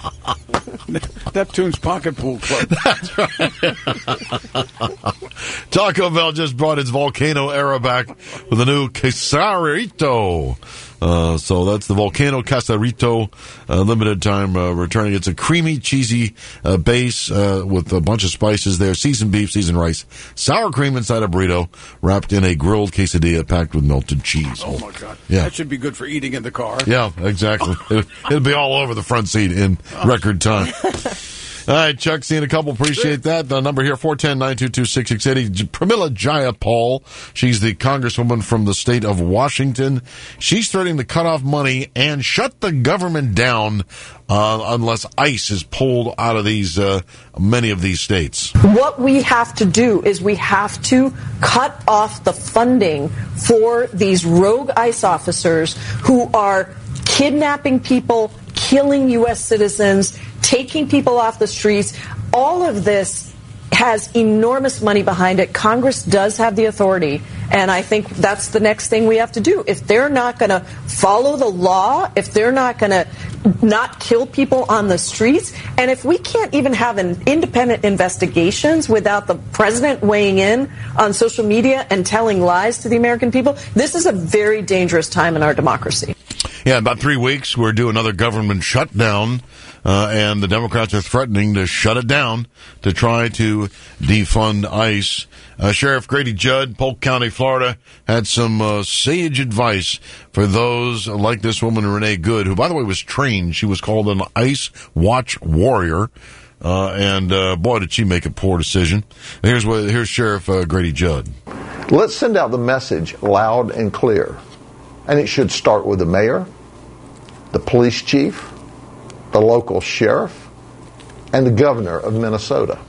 in Neptune's Pocket Pool Club. That's right. Taco Bell just brought its volcano era back with a new quesarito. So that's the Volcano Quesarito, limited time returning. It's a creamy, cheesy base with a bunch of spices there, seasoned beef, seasoned rice, sour cream inside a burrito, wrapped in a grilled quesadilla packed with melted cheese. Oh, my God. Yeah. That should be good for eating in the car. Yeah, exactly. It'll be all over the front seat in record time. All right, Chuck, seeing a couple. Appreciate that. The number here, 410-922-6680. Pramila Jayapal. She's the congresswoman from the state of Washington. She's threatening to cut off money and shut the government down unless ICE is pulled out of these many of these states. What we have to do is we have to cut off the funding for these rogue ICE officers who are kidnapping people, killing U.S. citizens, taking people off the streets. All of this has enormous money behind it. Congress does have the authority, and I think that's the next thing we have to do. If they're not going to follow the law, if they're not going to not kill people on the streets, and if we can't even have an independent investigations without the president weighing in on social media and telling lies to the American people, this is a very dangerous time in our democracy. Yeah, about 3 weeks, we're due another government shutdown, and the Democrats are threatening to shut it down to try to defund ICE. Sheriff Grady Judd, Polk County, Florida, had some sage advice for those like this woman, Renee Good, who, by the way, was trained. She was called an ICE watch warrior, and boy, did she make a poor decision. Here's Sheriff Grady Judd. Let's send out the message loud and clear. And it should start with the mayor, the police chief, the local sheriff, and the governor of Minnesota.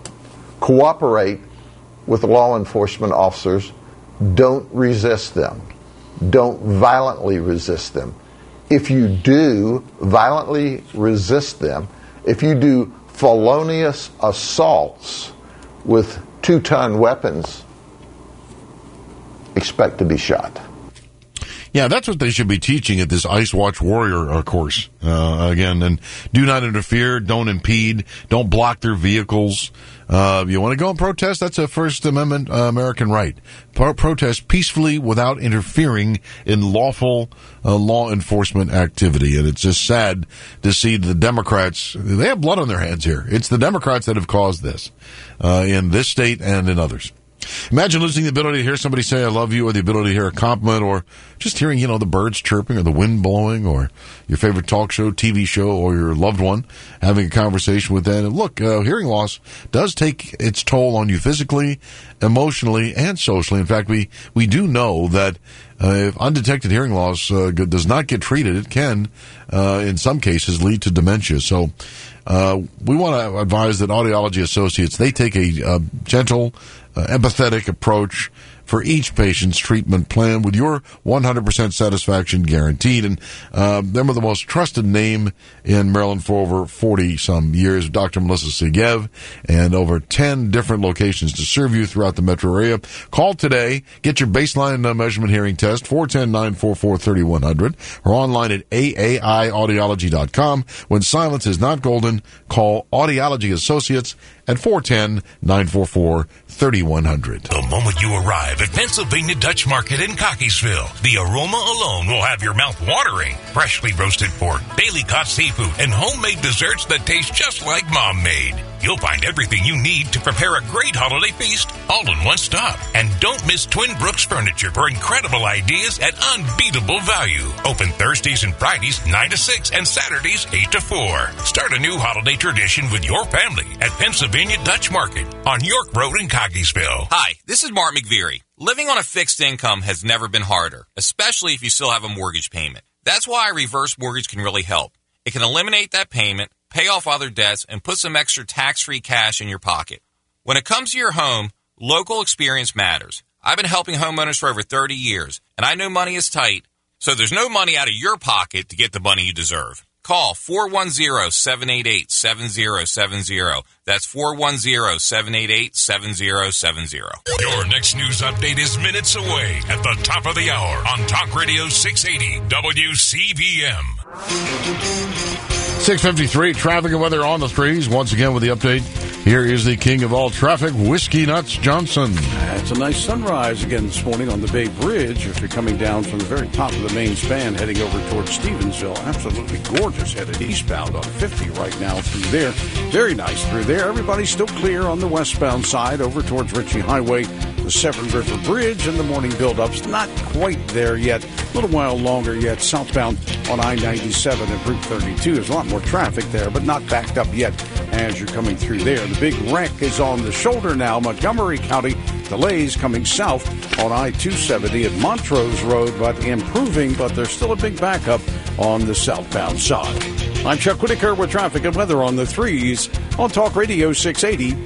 Cooperate with law enforcement officers. Don't resist them. Don't violently resist them. If you do violently resist them, if you do felonious assaults with 2-ton weapons, expect to be shot. Yeah, that's what they should be teaching at this ICE Watch Warrior course. Again, and do not interfere, don't impede, don't block their vehicles. You want to go and protest? That's a First Amendment American right. Protest peacefully without interfering in lawful law enforcement activity. And it's just sad to see the Democrats, they have blood on their hands here. It's the Democrats that have caused this in this state and in others. Imagine losing the ability to hear somebody say, I love you, or the ability to hear a compliment, or just hearing, the birds chirping, or the wind blowing, or your favorite talk show, TV show, or your loved one having a conversation with them. And look, hearing loss does take its toll on you physically, emotionally, and socially. In fact, we do know that if undetected hearing loss does not get treated, it can, in some cases, lead to dementia. So we want to advise that Audiology Associates, they take a gentle, empathetic approach for each patient's treatment plan with your 100% satisfaction guaranteed. And them are the most trusted name in Maryland for over 40-some years, Dr. Melissa Segev, and over 10 different locations to serve you throughout the metro area. Call today. Get your baseline measurement hearing test, 410-944-3100, or online at aaiaudiology.com. When silence is not golden, call Audiology Associates at 410-944-3100. The moment you arrive at Pennsylvania Dutch Market in Cockeysville, the aroma alone will have your mouth watering. Freshly roasted pork, daily caught seafood, and homemade desserts that taste just like Mom made. You'll find everything you need to prepare a great holiday feast all in one stop. And don't miss Twin Brooks Furniture for incredible ideas at unbeatable value. Open Thursdays and Fridays 9 to 6 and Saturdays 8 to 4. Start a new holiday tradition with your family at Pennsylvania Dutch Market on York Road in Cockeysville. Hi, this is Mark McVeary. Living on a fixed income has never been harder, especially if you still have a mortgage payment. That's why a reverse mortgage can really help. It can eliminate that payment, pay off other debts, and put some extra tax-free cash in your pocket. When it comes to your home, local experience matters. I've been helping homeowners for over 30 years, and I know money is tight, so there's no money out of your pocket to get the money you deserve. Call 410-788-7070. That's 410-788-7070. Your next news update is minutes away at the top of the hour on Talk Radio 680 WCBM. 6:53, traffic and weather on the streets. Once again with the update Here is the king of all traffic, Whiskey Nuts Johnson. It's a nice sunrise again this morning on the Bay Bridge. If you're coming down from the very top of the main span, heading over towards Stevensville, absolutely gorgeous. Headed eastbound on 50 right now through there. Very nice through there. Everybody's still clear on the westbound side over towards Ritchie Highway, the Severn River Bridge, and the morning buildups. Not quite there yet. A little while longer yet. Southbound on I-97 and Route 32. There's a lot more traffic there, but not backed up yet as you're coming through there. The big wreck is on the shoulder now. Montgomery County delays coming south on I-270 at Montrose Road, but improving, but there's still a big backup on the southbound side. I'm Chuck Whitaker with traffic and weather on the 3s on Talk Radio 680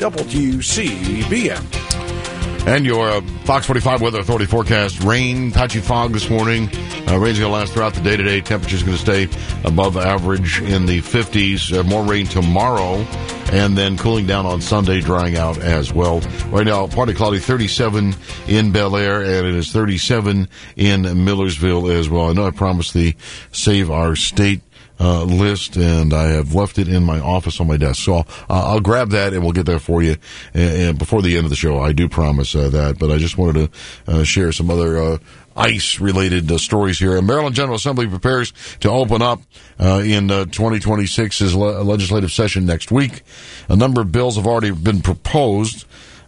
WCBM. And your Fox 45 Weather Authority forecast, rain, patchy fog this morning. Rain's going to last throughout the day today. Temperature's going to stay above average in the 50s. More rain tomorrow, and then cooling down on Sunday, drying out as well. Right now, partly cloudy, 37 in Bel Air, and it is 37 in Millersville as well. I know I promised the Save Our State list, and I have left it in my office on my desk. So I'll grab that, and we'll get there for you and before the end of the show. I do promise that, but I just wanted to share some other ICE-related stories here. Maryland General Assembly prepares to open up in 2026's legislative session next week. A number of bills have already been proposed.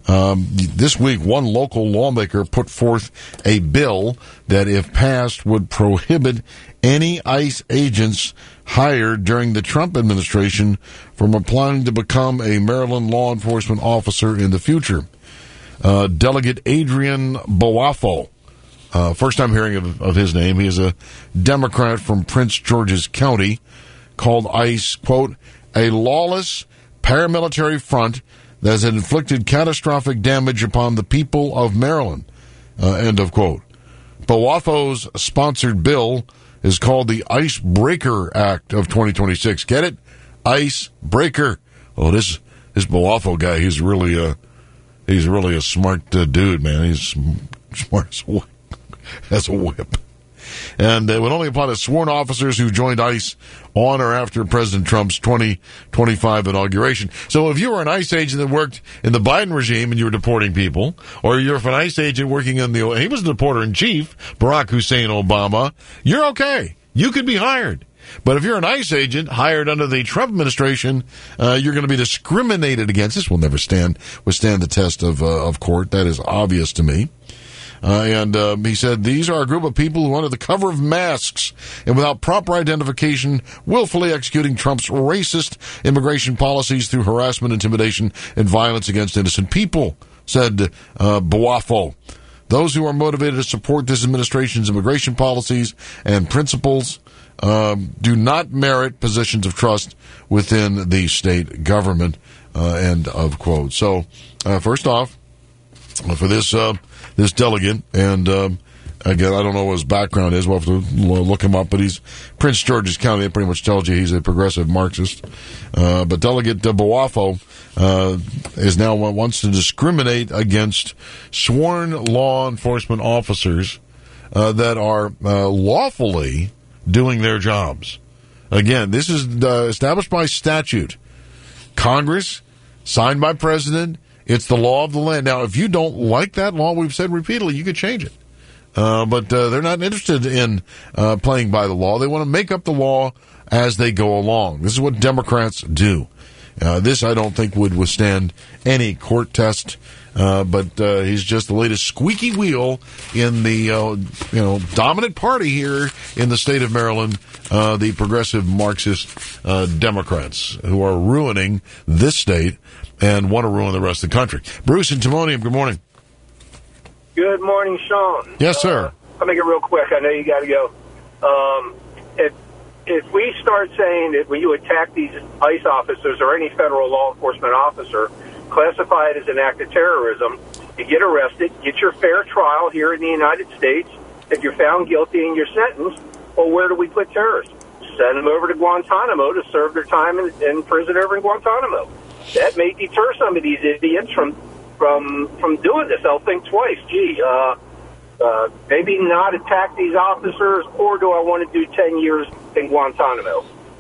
This week, one local lawmaker put forth a bill that, if passed, would prohibit any ICE agents hired during the Trump administration from applying to become a Maryland law enforcement officer in the future. Delegate Adrian Boafo, first time hearing of his name. He is a Democrat from Prince George's County, called ICE, quote, a lawless paramilitary front that has inflicted catastrophic damage upon the people of Maryland, end of quote. Boafo's sponsored bill is called the Icebreaker Act of 2026. Get it? Icebreaker. Oh, this Boafo guy, he's really a smart dude, man. He's smart as a whip. And it would only apply to sworn officers who joined ICE on or after President Trump's 2025 inauguration. So if you were an ICE agent that worked in the Biden regime and you were deporting people, or you're an ICE agent working in he was the deporter-in-chief, Barack Hussein Obama, you're okay. You could be hired. But if you're an ICE agent hired under the Trump administration, you're going to be discriminated against. This will never withstand the test of court. That is obvious to me. And he said, these are a group of people who, under the cover of masks and without proper identification, willfully executing Trump's racist immigration policies through harassment, intimidation, and violence against innocent people, said Boafo. Those who are motivated to support this administration's immigration policies and principles do not merit positions of trust within the state government, end of quote. So, first off, for this delegate, and again, I don't know what his background is. We'll have to look him up, but he's Prince George's County. It pretty much tells you he's a progressive Marxist. But Delegate Boafo is now wants to discriminate against sworn law enforcement officers that are lawfully doing their jobs. Again, this is established by statute. Congress, signed by President. It's the law of the land. Now, if you don't like that law, we've said repeatedly, you could change it. But they're not interested in playing by the law. They want to make up the law as they go along. This is what Democrats do. This, I don't think, would withstand any court test. But he's just the latest squeaky wheel in the dominant party here in the state of Maryland, the progressive Marxist Democrats, who are ruining this state and want to ruin the rest of the country. Bruce in Timonium, good morning. Good morning, Sean. Yes, sir. I'll make it real quick. I know you got to go. If we start saying that when you attack these ICE officers or any federal law enforcement officer, classify it as an act of terrorism, you get arrested, get your fair trial here in the United States. If you're found guilty and you're sentenced, well, where do we put terrorists? Send them over to Guantanamo to serve their time in prison over in Guantanamo. That may deter some of these idiots from doing this. They'll think twice. Maybe not attack these officers, or do I want to do 10 years in Guantanamo?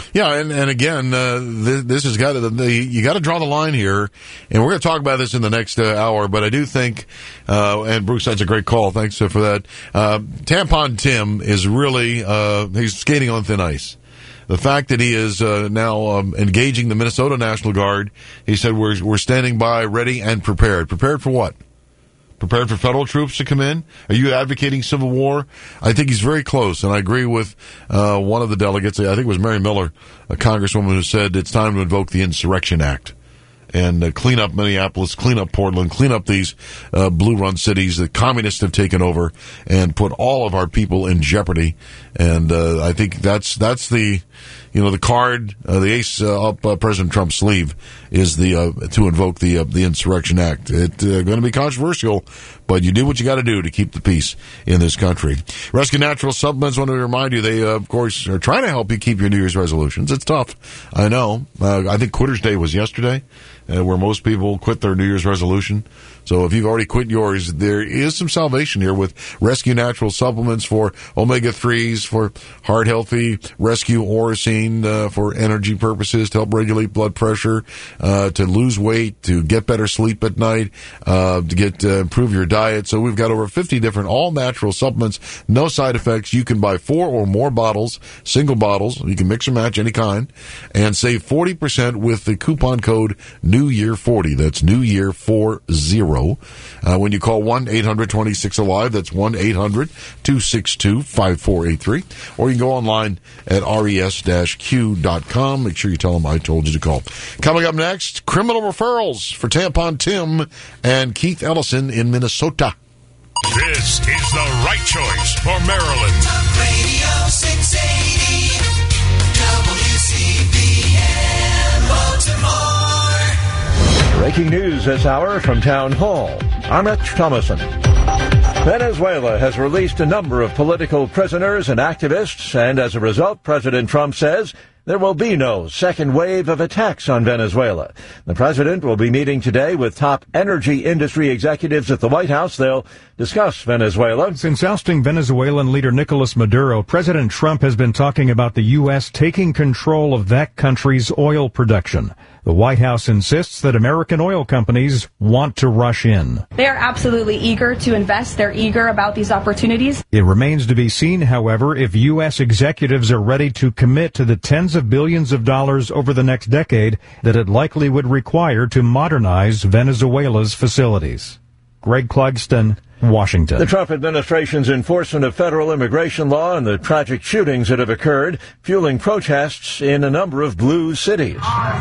Yeah, and again, this has got you got to draw the line here, and we're going to talk about this in the next hour. But I do think, and Bruce, that's a great call. Thanks for that. Tampon Tim is really he's skating on thin ice. The fact that he is now engaging the Minnesota National Guard, he said we're standing by, ready and prepared. Prepared for what? Prepared for federal troops to come in? Are you advocating civil war? I think he's very close, and I agree with one of the delegates. I think it was Mary Miller, a congresswoman, who said it's time to invoke the Insurrection Act and clean up Minneapolis, clean up Portland, clean up these blue-run cities that communists have taken over and put all of our people in jeopardy. And I think that's the the card, the ace up President Trump's sleeve is to invoke the Insurrection Act. It's going to be controversial, but you do what you got to do to keep the peace in this country. Rescue Natural Supplements, want to remind you, they of course are trying to help you keep your New Year's resolutions. It's tough, I know. I think Quitter's Day was yesterday, where most people quit their New Year's resolution. So if you've already quit yours, there is some salvation here with Rescue Natural Supplements for omega-3s, for heart healthy, Rescue Oracine for energy purposes, to help regulate blood pressure, to lose weight, to get better sleep at night, to improve your diet. So we've got over 50 different all-natural supplements, no side effects. You can buy 4 or more bottles, single bottles. You can mix or match any kind, and save 40% with the coupon code NEWYEAR40. That's NEWYEAR40. When you call 1-800-26-ALIVE, that's 1-800-262-5483, or you can go online at res-q.com. Make sure you tell them I told you to call. Coming up next, criminal referrals for Tampon Tim and Keith Ellison in Minnesota. This is the right choice for Maryland. Talk Radio 680 WCBM Baltimore. Breaking news this hour from Town Hall. I'm Rich Thomason. Venezuela has released a number of political prisoners and activists, and as a result, President Trump says there will be no second wave of attacks on Venezuela. The president will be meeting today with top energy industry executives at the White House. They'll discuss Venezuela. Since ousting Venezuelan leader Nicolas Maduro, President Trump has been talking about the U.S. taking control of that country's oil production. The White House insists that American oil companies want to rush in. They are absolutely eager to invest. They're eager about these opportunities. It remains to be seen, however, if U.S. executives are ready to commit to the tens of billions of dollars over the next decade that it likely would require to modernize Venezuela's facilities. Greg Clugston, Washington. The Trump administration's enforcement of federal immigration law and the tragic shootings that have occurred, fueling protests in a number of blue cities.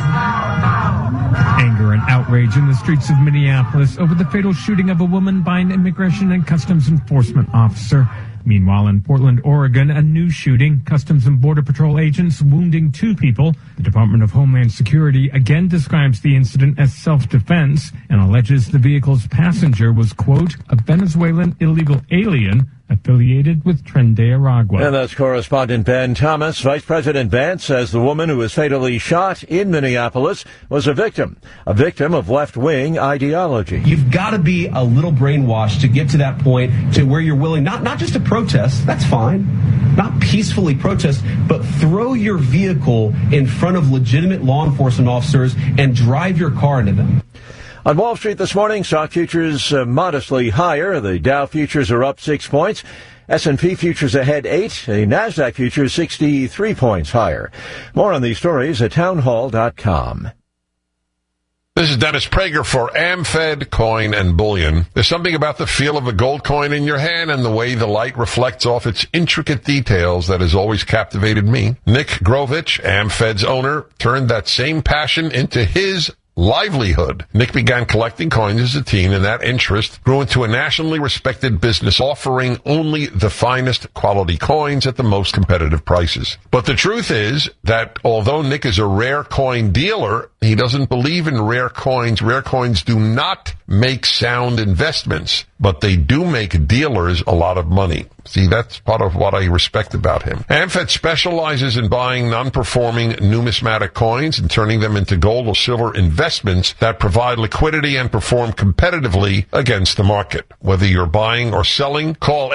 Anger and outrage in the streets of Minneapolis over the fatal shooting of a woman by an immigration and customs enforcement officer. Meanwhile, in Portland, Oregon, a new shooting, Customs and Border Patrol agents wounding 2 people. The Department of Homeland Security again describes the incident as self-defense and alleges the vehicle's passenger was, quote, a Venezuelan illegal alien affiliated with Tren de Aragua. And that's correspondent Ben Thomas. Vice President Vance says the woman who was fatally shot in Minneapolis was a victim of left-wing ideology. You've got to be a little brainwashed to get to that point to where you're willing not just to protest, that's fine, not peacefully protest, but throw your vehicle in front of legitimate law enforcement officers and drive your car into them. On Wall Street this morning, stock futures modestly higher. The Dow futures are up 6 points. S&P futures ahead 8. The NASDAQ futures 63 points higher. More on these stories at townhall.com. This is Dennis Prager for AmFed Coin and Bullion. There's something about the feel of a gold coin in your hand and the way the light reflects off its intricate details that has always captivated me. Nick Grovich, AmFed's owner, turned that same passion into his livelihood. Nick began collecting coins as a teen, and that interest grew into a nationally respected business offering only the finest quality coins at the most competitive prices. But the truth is that although Nick is a rare coin dealer, he doesn't believe in rare coins. Rare coins do not make sound investments. but they do make dealers a lot of money. See, that's part of what I respect about him. AmFed specializes in buying non-performing numismatic coins and turning them into gold or silver investments that provide liquidity and perform competitively against the market. Whether you're buying or selling, call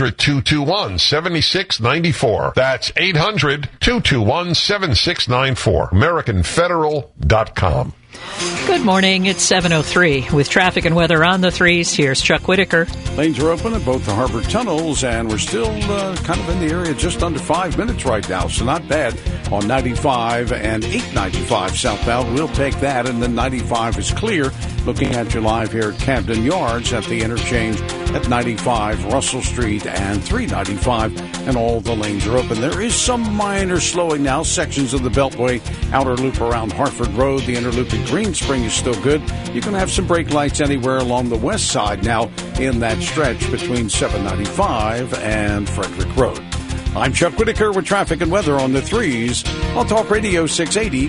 800-221-7694. That's 800-221-7694. AmericanFederal.com. Good morning. It's 7:03 with traffic and weather on the threes. Here's Chuck Whitaker. Lanes are open at both the harbor tunnels, and we're still kind of in the area just under 5 minutes right now, so not bad on 95 and 895 southbound. We'll take that, and then 95 is clear. Looking at you live here at Camden Yards at the interchange at 95 Russell Street and 395, and all the lanes are open. There is some minor slowing now. Sections of the Beltway outer loop around Hartford Road, the inner loop at Green Spring is still good. You can have some brake lights anywhere along the west side now in that stretch between 795 and Frederick Road. I'm Chuck Whitaker with traffic and weather on the threes on Talk Radio 680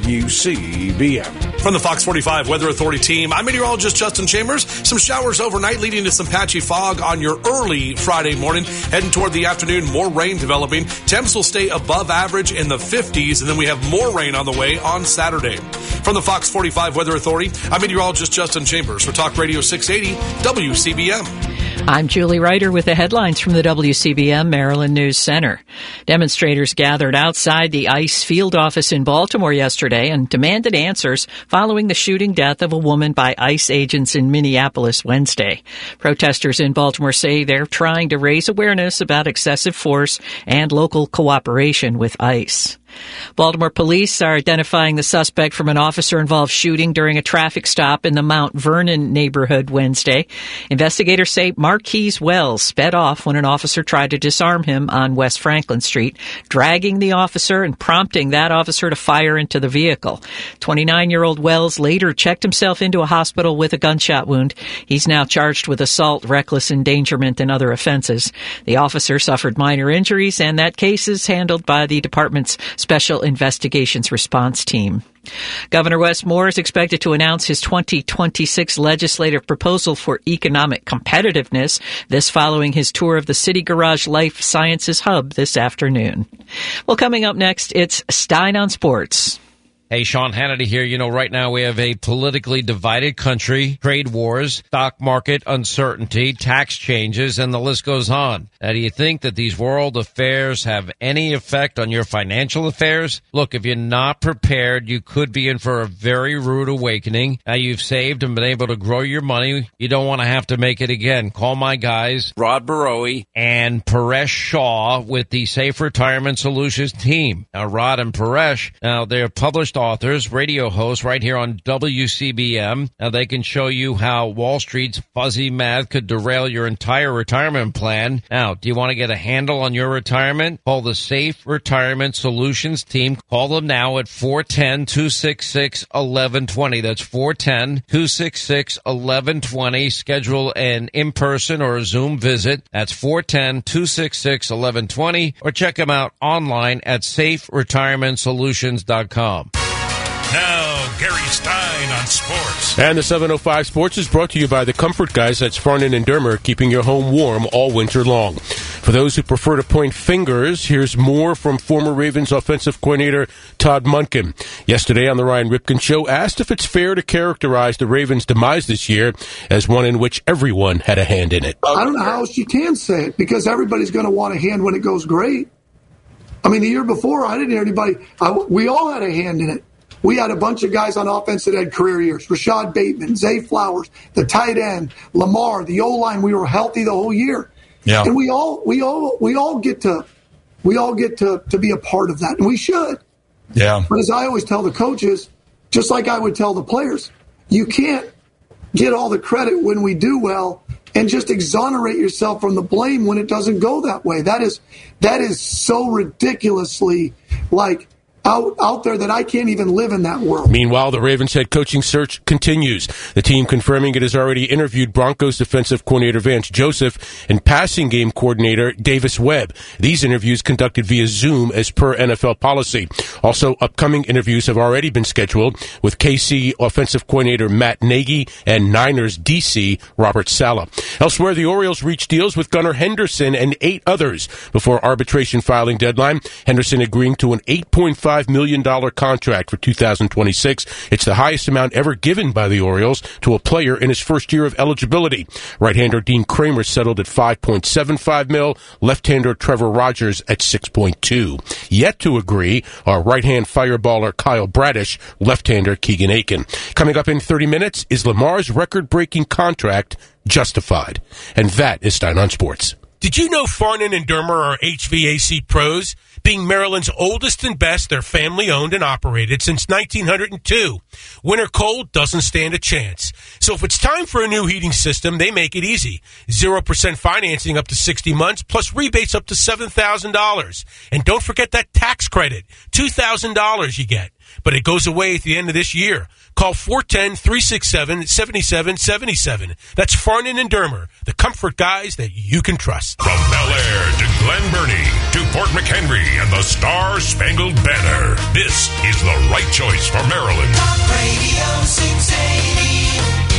WCBM. From the Fox 45 Weather Authority team, I'm meteorologist Justin Chambers. Some showers overnight leading to some patchy fog on your early Friday morning. Heading toward the afternoon, more rain developing. Temps will stay above average in the 50s, and then we have more rain on the way on Saturday. From the Fox 45 Weather Authority, I'm meteorologist Justin Chambers for Talk Radio 680 WCBM. I'm Julie Ryder with the headlines from the WCBM Maryland News Center. Demonstrators gathered outside the ICE field office in Baltimore yesterday and demanded answers following the shooting death of a woman by ICE agents in Minneapolis Wednesday. Protesters in Baltimore say they're trying to raise awareness about excessive force and local cooperation with ICE. Baltimore police are identifying the suspect from an officer-involved shooting during a traffic stop in the Mount Vernon neighborhood Wednesday. Investigators say Marquise Wells sped off when an officer tried to disarm him on West Franklin Street, dragging the officer and prompting that officer to fire into the vehicle. 29-year-old Wells later checked himself into a hospital with a gunshot wound. He's now charged with assault, reckless endangerment, and other offenses. The officer suffered minor injuries, and that case is handled by the department's Special Investigations Response Team. Governor Wes Moore is expected to announce his 2026 legislative proposal for economic competitiveness, this following his tour of the City Garage Life Sciences Hub this afternoon. Well, coming up next, it's Stein on Sports. Hey, Sean Hannity here. You know, right now we have a politically divided country, trade wars, stock market uncertainty, tax changes, and the list goes on. Now, do you think that these world affairs have any effect on your financial affairs? Look, if you're not prepared, you could be in for a very rude awakening. Now, you've saved and been able to grow your money. You don't want to have to make it again. Call my guys, Rod Barowie and Paresh Shaw with the Safe Retirement Solutions team. Now, Rod and Paresh, now they're published authors, radio hosts right here on WCBM. Now they can show you how Wall Street's fuzzy math could derail your entire retirement plan. Now, do you want to get a handle on your retirement? Call the Safe Retirement Solutions team. Call them now at 410-266-1120. That's 410-266-1120. Schedule an in-person or a Zoom visit. That's 410-266-1120. Or check them out online at saferetirementsolutions.com. Now, Gary Stein on sports. And the 705 Sports is brought to you by the Comfort Guys at Farnan and Dermer, keeping your home warm all winter long. For those who prefer to point fingers, here's more from former Ravens offensive coordinator Todd Monken. Yesterday on the Ryan Ripken Show, asked if it's fair to characterize the Ravens' demise this year as one in which everyone had a hand in it. I don't know how else you can say it, because everybody's going to want a hand when it goes great. I mean, the year before, I didn't hear anybody. We all had a hand in it. We had a bunch of guys on offense that had career years. Rashad Bateman, Zay Flowers, the tight end, Lamar, the O-line. We were healthy the whole year. Yeah. And we all get to be a part of that, and we should. Yeah. But as I always tell the coaches, just like I would tell the players, you can't get all the credit when we do well and just exonerate yourself from the blame when it doesn't go that way. That is so ridiculously out there that I can't even live in that world. Meanwhile, the Ravens head coaching search continues. The team confirming it has already interviewed Broncos defensive coordinator Vance Joseph and passing game coordinator Davis Webb. These interviews conducted via Zoom as per NFL policy. Also, upcoming interviews have already been scheduled with KC offensive coordinator Matt Nagy and Niners DC Robert Saleh. Elsewhere, the Orioles reached deals with Gunnar Henderson and 8 others before arbitration filing deadline. Henderson agreeing to an $8.5 million contract for 2026. It's the highest amount ever given by the Orioles to a player in his first year of eligibility. Right-hander Dean Kramer settled at $5.75 million. Left-hander Trevor Rogers at $6.2. Yet to agree are right-hand fireballer Kyle Bradish, left-hander Keegan Aiken. Coming up in 30 minutes is Lamar's record-breaking contract justified. And that is Stein on Sports. Did you know Farnan and Dermer are HVAC pros? Being Maryland's oldest and best, they're family-owned and operated since 1902. Winter cold doesn't stand a chance. So if it's time for a new heating system, they make it easy. 0% financing up to 60 months, plus rebates up to $7,000. And don't forget that tax credit, $2,000 you get. But it goes away at the end of this year. Call 410-367-7777. That's Farnan and Dermer, the comfort guys that you can trust. From Bel Air to Glen Burnie to Fort McHenry and the Star-Spangled Banner, this is the right choice for Maryland. Talk Radio 680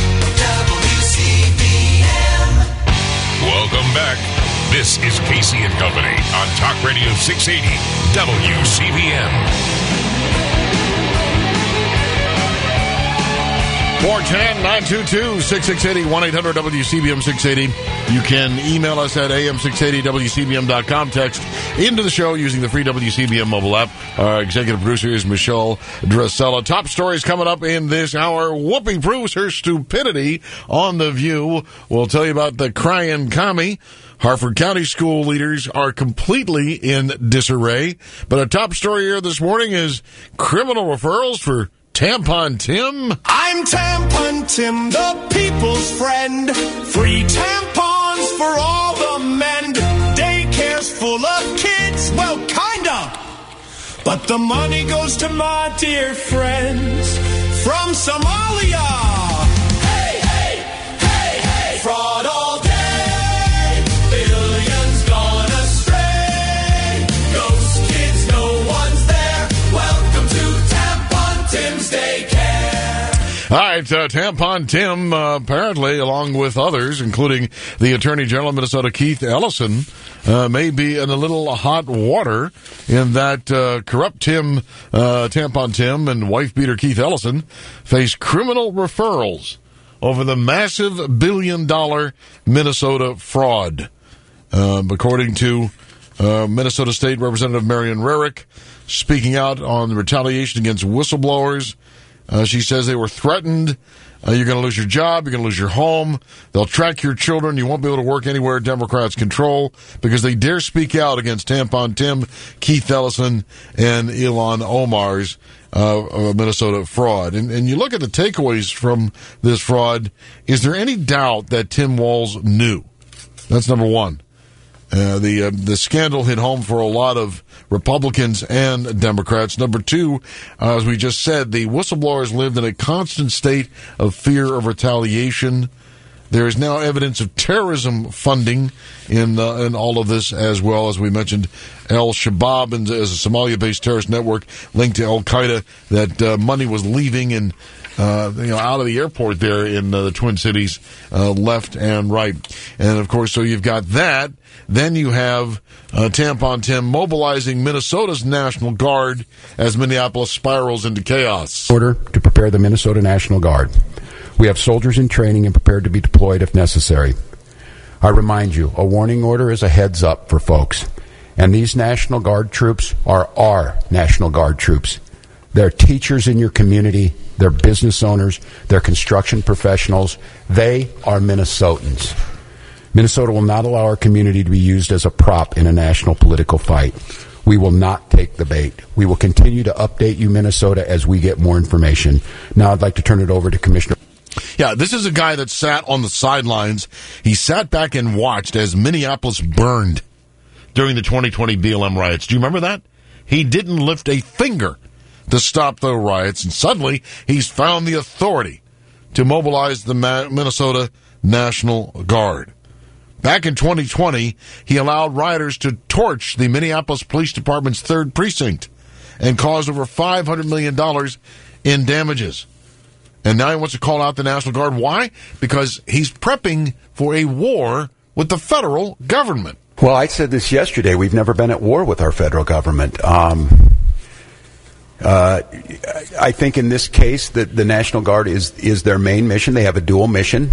WCBM. Welcome back. This is Casey and Company on Talk Radio 680 WCBM. 410-922-6680, 1-800-WCBM-680. You can email us at am680wcbm.com. Text into the show using the free WCBM mobile app. Our executive producer is Michelle Drusella. Top stories coming up in this hour. Whoopi proves her stupidity on The View. We'll tell you about the crying commie. Harford County school leaders are completely in disarray. But a top story here this morning is criminal referrals for Tampon Tim. I'm Tampon Tim, the people's friend. Free tampons for all the men. Daycare's full of kids, well, kinda. But the money goes to my dear friends from Somalia. Hey, hey, hey, hey. Fraud all day. Billions gone astray. Ghost kids, no one's there. Welcome to Tampon Tim's Daycare. All right, Tampon Tim, apparently, along with others, including the Attorney General of Minnesota, Keith Ellison, may be in a little hot water in that corrupt Tim, Tampon Tim, and wife-beater Keith Ellison face criminal referrals over the massive billion-dollar Minnesota fraud. According to Minnesota State Representative Marion Rarick, speaking out on the retaliation against whistleblowers, she says they were threatened. You're going to lose your job. You're going to lose your home. They'll track your children. You won't be able to work anywhere Democrats control because they dare speak out against Tampon Tim, Keith Ellison, and Ilhan Omar's Minnesota fraud. And you look at the takeaways from this fraud. Is there any doubt that Tim Walz knew? That's number one. The scandal hit home for a lot of Republicans and Democrats. Number two, as we just said, the whistleblowers lived in a constant state of fear of retaliation. There is now evidence of terrorism funding in all of this, as well as we mentioned Al-Shabaab as a Somalia-based terrorist network linked to Al-Qaeda. That money was leaving and out of the airport there in the Twin Cities, left and right. And of course, so you've got that. Then you have Tampon Tim mobilizing Minnesota's National Guard as Minneapolis spirals into chaos. Order to prepare the Minnesota National Guard. We have soldiers in training and prepared to be deployed if necessary. I remind you, a warning order is a heads up for folks. And these National Guard troops are our National Guard troops. They're teachers in your community. They're business owners. They're construction professionals. They are Minnesotans. Minnesota will not allow our community to be used as a prop in a national political fight. We will not take the bait. We will continue to update you, Minnesota, as we get more information. Now I'd like to turn it over to Commissioner. Yeah, this is a guy that sat on the sidelines. He sat back and watched as Minneapolis burned during the 2020 BLM riots. Do you remember that? He didn't lift a finger to stop the riots, and suddenly he's found the authority to mobilize the Minnesota National Guard. Back in 2020, he allowed rioters to torch the Minneapolis Police Department's 3rd Precinct and caused over $500 million in damages. And now he wants to call out the National Guard. Why? Because he's prepping for a war with the federal government. Well, I said this yesterday. We've never been at war with our federal government. I think in this case that the National Guard is their main mission. They have a dual mission.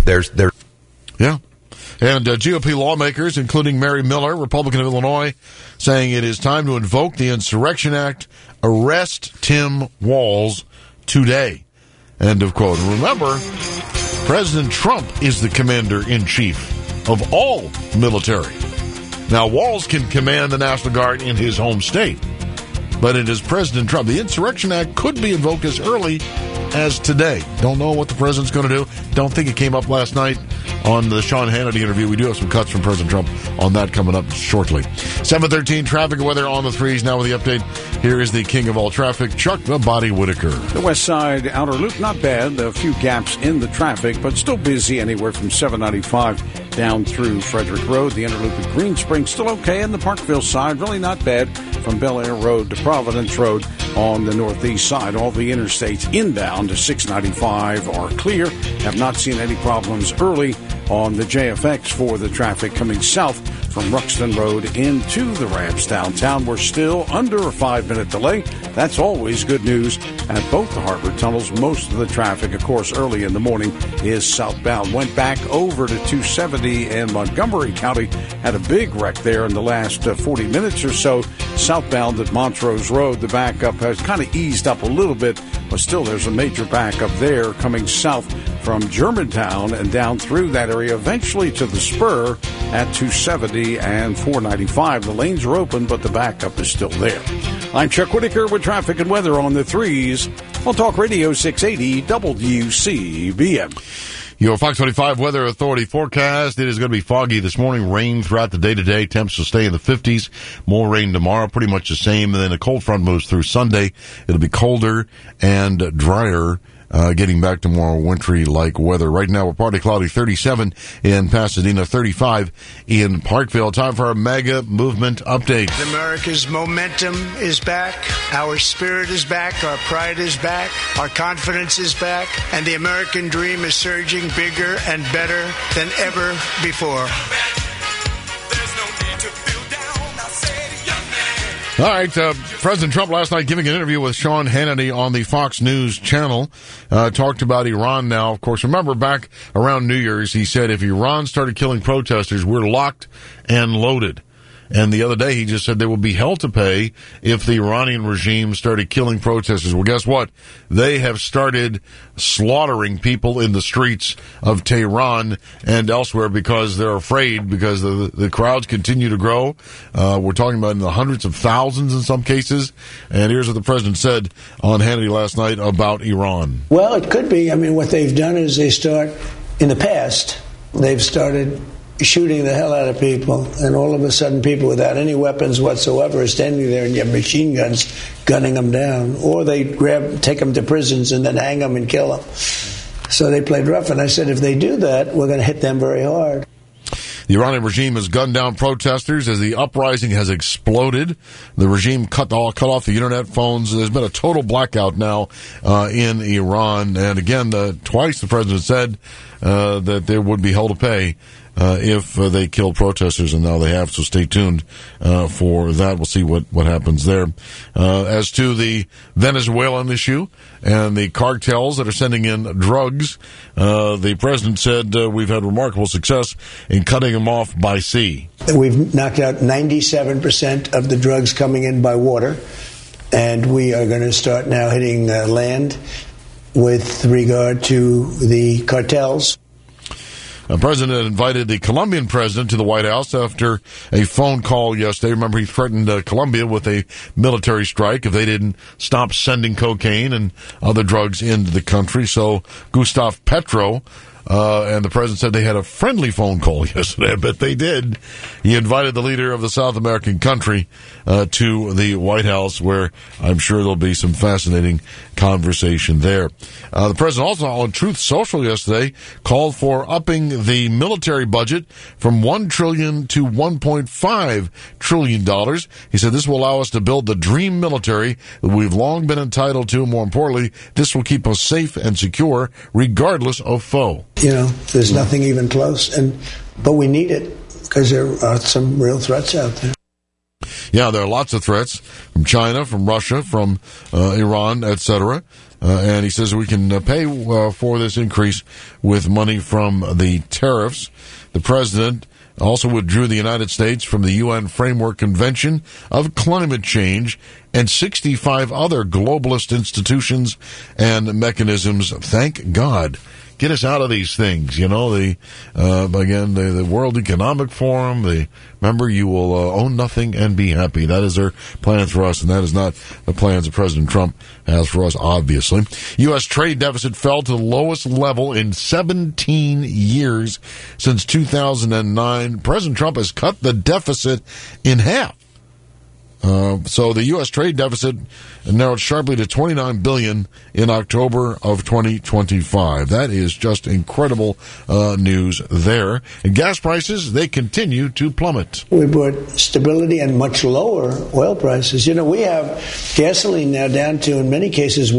Yeah. And GOP lawmakers, including Mary Miller, Republican of Illinois, saying it is time to invoke the Insurrection Act, arrest Tim Walz today. End of quote. Remember, President Trump is the commander-in-chief of all military. Now, Walz can command the National Guard in his home state, but it is President Trump. The Insurrection Act could be invoked as early as today. Don't know what the president's going to do. Don't think it came up last night on the Sean Hannity interview. We do have some cuts from President Trump on that coming up shortly. 7:13 traffic and weather on the threes. Now with the update, here is the king of all traffic, Chuck the Body Whitaker. The West Side Outer Loop, not bad. A few gaps in the traffic, but still busy anywhere from 795 down through Frederick Road. The Inner Loop at Green Springs still okay. And the Parkville side, really not bad from Bel Air Road to Providence Road on the northeast side. All the interstates inbound to 695 are clear. Have not seen any problems early on the JFX for the traffic coming south from Ruxton Road into the ramps downtown. We're still under a 5-minute delay. That's always good news at both the harbor tunnels. Most of the traffic, of course, early in the morning is southbound. Went back over to 270 in Montgomery County. Had a big wreck there in the last 40 minutes or so. Southbound at Montrose Road, the backup has kind of eased up a little bit, but still there's a major backup there coming south from Germantown and down through that area, eventually to the spur at 270 and 495. The lanes are open, but the backup is still there. I'm Chuck Whitaker with traffic and weather on the threes on Talk Radio 680 WCBM. Your Fox 25 Weather Authority forecast. It is going to be foggy this morning. Rain throughout the day today. Temps will stay in the 50s. More rain tomorrow. Pretty much the same. And then a cold front moves through Sunday. It'll be colder and drier. Getting back to more wintry-like weather. Right now, we're partly cloudy, 37 in Pasadena, 35 in Parkville. Time for our mega movement update. America's momentum is back. Our spirit is back. Our pride is back. Our confidence is back. And the American dream is surging bigger and better than ever before. All right, President Trump last night giving an interview with Sean Hannity on the Fox News channel, talked about Iran now. Of course, remember back around New Year's, he said if Iran started killing protesters, we're locked and loaded. And the other day, he just said there will be hell to pay if the Iranian regime started killing protesters. Well, guess what? They have started slaughtering people in the streets of Tehran and elsewhere because they're afraid, because the crowds continue to grow. We're talking about in the hundreds of thousands in some cases. And here's what the president said on Hannity last night about Iran. Well, it could be. I mean, what they've done is in the past, they've started shooting the hell out of people, and all of a sudden people without any weapons whatsoever are standing there and you have machine guns gunning them down, or they take them to prisons and then hang them and kill them. So they played rough, and I said if they do that, we're going to hit them very hard. The Iranian regime has gunned down protesters as the uprising has exploded. The regime cut off the internet phones. There's been a total blackout now in Iran. And again, twice the president said that there would be hell to pay if they kill protesters, and now they have, so stay tuned for that. We'll see what happens there. As to the Venezuelan issue and the cartels that are sending in drugs, the president said we've had remarkable success in cutting them off by sea. We've knocked out 97% of the drugs coming in by water, and we are going to start now hitting land with regard to the cartels. The president invited the Colombian president to the White House after a phone call yesterday. Remember, he threatened Colombia with a military strike if they didn't stop sending cocaine and other drugs into the country. So Gustavo Petro And the president said they had a friendly phone call yesterday. I bet they did. He invited the leader of the South American country to the White House, where I'm sure there'll be some fascinating conversation there. The president also on Truth Social yesterday called for upping the military budget from $1 trillion to $1.5 trillion. He said this will allow us to build the dream military that we've long been entitled to. More importantly, this will keep us safe and secure regardless of foe. There's nothing even close, but we need it because there are some real threats out there. Yeah, there are lots of threats from China, from Russia, from Iran, etc. And he says we can pay for this increase with money from the tariffs. The president also withdrew the United States from the UN Framework Convention of Climate Change and 65 other globalist institutions and mechanisms. Thank God. Get us out of these things, the World Economic Forum. Remember, you will own nothing and be happy. That is their plan for us, and that is not the plans that President Trump has for us, obviously. U.S. trade deficit fell to the lowest level in 17 years since 2009. President Trump has cut the deficit in half. So the U.S. trade deficit narrowed sharply to $29 billion in October of 2025. That is just incredible news there. And gas prices, they continue to plummet. We brought stability and much lower oil prices. We have gasoline now down to, in many cases,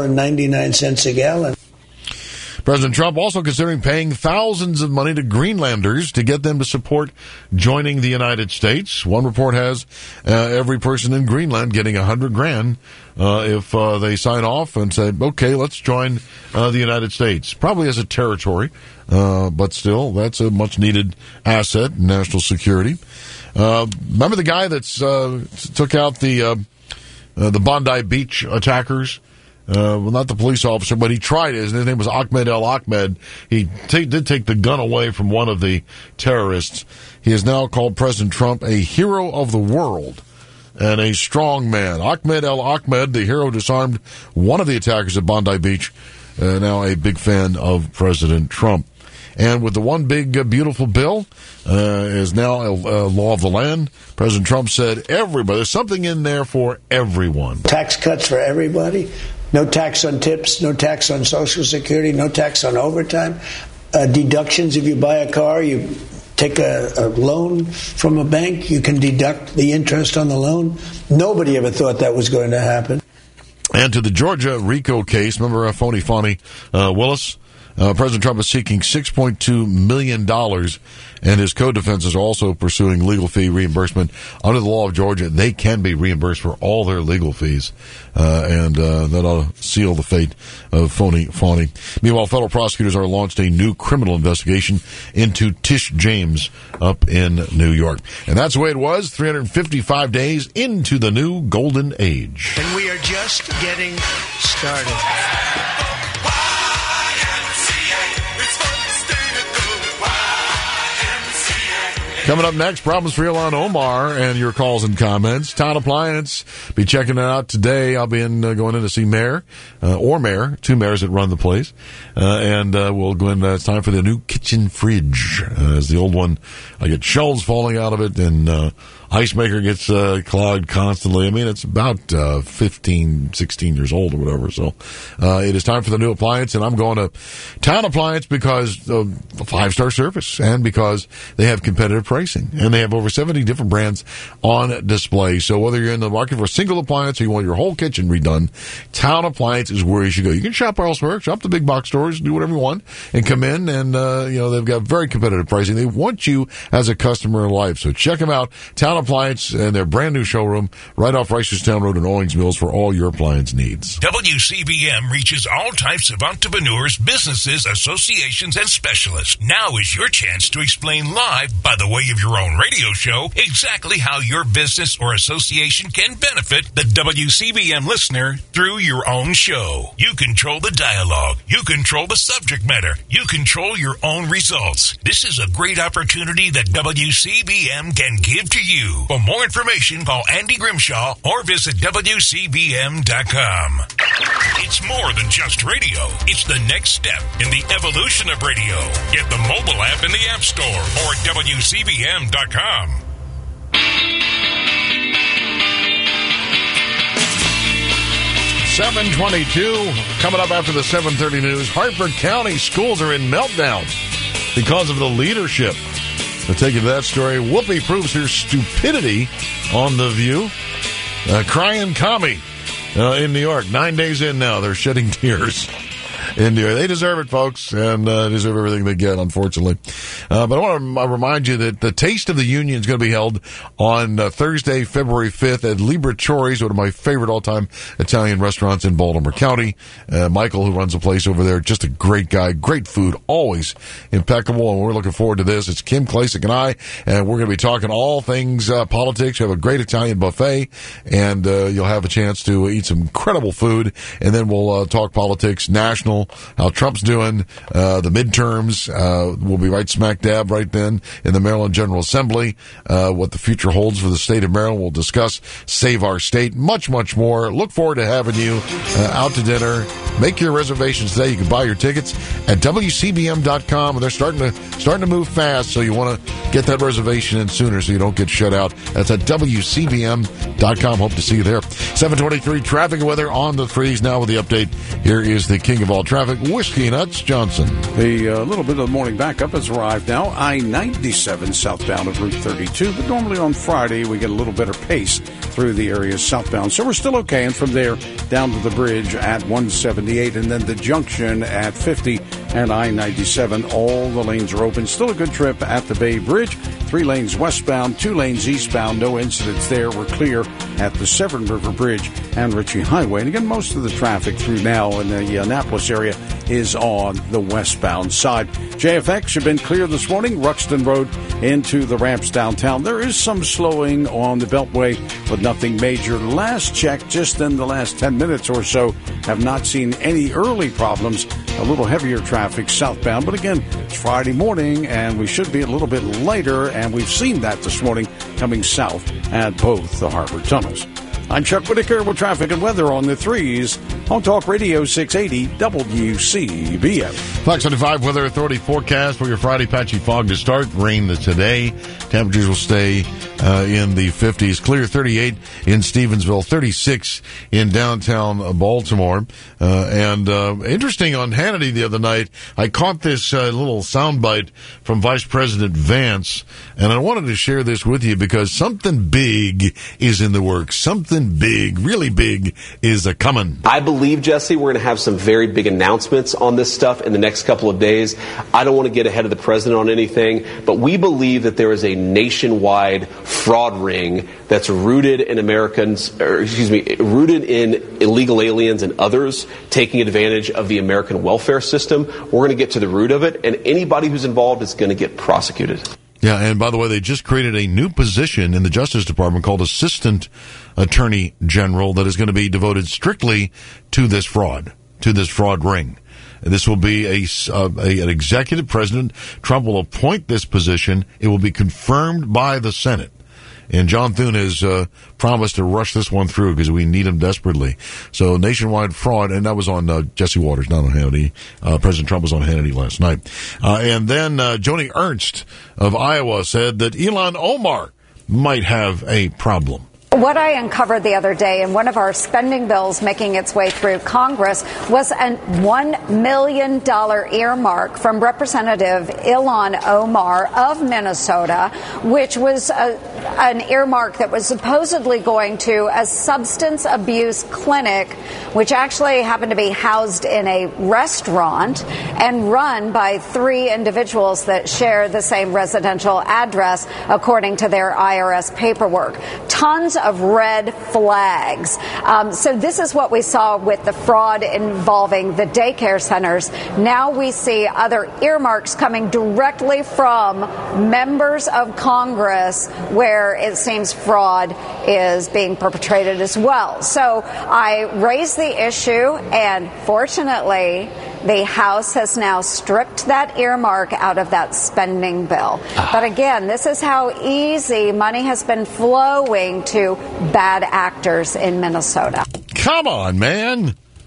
$1.99 a gallon. President Trump also considering paying thousands of money to Greenlanders to get them to support joining the United States. One report has every person in Greenland getting $100,000 if they sign off and say, okay, let's join the United States. Probably as a territory, but still, that's a much needed asset in national security. Remember the guy that took out the Bondi Beach attackers? Not the police officer, but he tried it. His name was Ahmed El Ahmed. He did take the gun away from one of the terrorists. He has now called President Trump a hero of the world and a strong man. Ahmed El Ahmed, the hero, disarmed one of the attackers at Bondi Beach, now a big fan of President Trump. And with the one big, beautiful bill is now a law of the land. President Trump said everybody, there's something in there for everyone. Tax cuts for everybody. No tax on tips, no tax on Social Security, no tax on overtime. Deductions if you buy a car, you take a loan from a bank, you can deduct the interest on the loan. Nobody ever thought that was going to happen. And to the Georgia RICO case, remember Phony Willis? President Trump is seeking $6.2 million, and his co-defendants are also pursuing legal fee reimbursement. Under the law of Georgia, they can be reimbursed for all their legal fees, and that ought to seal the fate of Phony. Meanwhile, federal prosecutors are launched a new criminal investigation into Tish James up in New York. And that's the way it was 355 days into the new golden age. And we are just getting started. Coming up next, problems for Ilhan Omar and your calls and comments. Town Appliance, be checking it out today. I'll be going in to see Mayor, two mayors that run the place. And we'll go in, it's time for the new kitchen fridge. As the old one, I get shelves falling out of it, and ice maker gets clogged constantly. I mean, it's about 15, 16 years old or whatever. So it is time for the new appliance, and I'm going to Town Appliance because of the 5-star service and because they have competitive pricing. And they have over 70 different brands on display. So whether you're in the market for a single appliance or you want your whole kitchen redone, Town Appliance is where you should go. You can shop elsewhere, shop the big box stores, do whatever you want, and come in and, they've got very competitive pricing. They want you as a customer in life. So check them out. Town Appliance and their brand new showroom right off Reisterstown Road in Owings Mills for all your appliance needs. WCBM reaches all types of entrepreneurs, businesses, associations, and specialists. Now is your chance to explain live by the way of your own radio show exactly how your business or association can benefit the WCBM listener through your own show. You control the dialogue. You control the subject matter. You control your own results. This is a great opportunity that WCBM can give to you. For more information, call Andy Grimshaw or visit WCBM.com. It's more than just radio. It's the next step in the evolution of radio. Get the mobile app in the App Store or WCBM.com. .22 coming up after the 7:30 news. Hartford County schools are in meltdown because of the leadership. I'll take you to that story. Whoopi proves her stupidity on The View. Crying commie in New York. 9 days in now, they're shedding tears. In New York. They deserve it, folks, and deserve everything they get, unfortunately. But I want to remind you that the Taste of the Union is going to be held on Thursday, February 5th at Libratori's, one of my favorite all-time Italian restaurants in Baltimore County. Michael, who runs the place over there, just a great guy, great food, always impeccable, and we're looking forward to this. It's Kim Klasick and I, and we're going to be talking all things politics. We have a great Italian buffet, and you'll have a chance to eat some incredible food, and then we'll talk politics, national, how Trump's doing, the midterms. We'll be right smack dab right then in the Maryland General Assembly. What the future holds for the state of Maryland. We'll discuss Save Our State, much, much more. Look forward to having you out to dinner. Make your reservations today. You can buy your tickets at WCBM.com, and they're starting to move fast, so you want to get that reservation in sooner so you don't get shut out. That's at WCBM.com. Hope to see you there. 7:23 traffic and weather on the threes now with the update. Here is the king of all traffic, Whiskey Nuts Johnson. A little bit of the morning backup has arrived now. I-97 southbound of Route 32, but normally on Friday we get a little better pace through the area southbound. So we're still okay, and from there down to the bridge at 178, and then the junction at 50 and I-97. All the lanes are open. Still a good trip at the Bay Bridge. 3 lanes westbound, 2 lanes eastbound. No incidents there. We're clear at the Severn River Bridge and Ritchie Highway. And again, most of the traffic through now in the Annapolis area is on the westbound side. JFX have been clear this morning. Ruxton Road into the ramps downtown. There is some slowing on the Beltway, but nothing major. Last check, just in the last 10 minutes or so, have not seen any early problems. A little heavier traffic southbound, but again, it's Friday morning, and we should be a little bit lighter, and we've seen that this morning coming south at both the Harbor tunnels. I'm Chuck Whitaker with traffic and weather on the threes on Talk Radio 680 WCBM. Fox 95 Weather Authority forecast for your Friday. Patchy fog to start. Rain today. Temperatures will stay in the 50s. Clear 38 in Stevensville, 36 in downtown Baltimore. And interesting on Hannity the other night, I caught this little soundbite from Vice President Vance, and I wanted to share this with you because something big is in the works. Something big, really big, is a-coming. I believe, Jesse, we're going to have some very big announcements on this stuff in the next couple of days. I don't want to get ahead of the president on anything, but we believe that there is a nationwide fraud ring that's rooted in rooted in illegal aliens and others taking advantage of the American welfare system. We're going to get to the root of it, and anybody who's involved is going to get prosecuted. Yeah, and by the way, they just created a new position in the Justice Department called Assistant Attorney General that is going to be devoted strictly to this fraud ring. This will be an executive. President Trump will appoint this position. It will be confirmed by the Senate. And John Thune has promised to rush this one through because we need him desperately. So nationwide fraud, and that was on Jesse Waters, not on Hannity. President Trump was on Hannity last night. And then Joni Ernst of Iowa said that Ilhan Omar might have a problem. What I uncovered the other day in one of our spending bills making its way through Congress was a $1 million earmark from Representative Ilhan Omar of Minnesota, which was an earmark that was supposedly going to a substance abuse clinic, which actually happened to be housed in a restaurant and run by 3 individuals that share the same residential address, according to their IRS paperwork. Tons of red flags. So this is what we saw with the fraud involving the daycare centers. Now we see other earmarks coming directly from members of Congress where it seems fraud is being perpetrated as well. So I raised the issue, and fortunately, the House has now stripped that earmark out of that spending bill. But again, this is how easy money has been flowing to bad actors in Minnesota. Come on, man.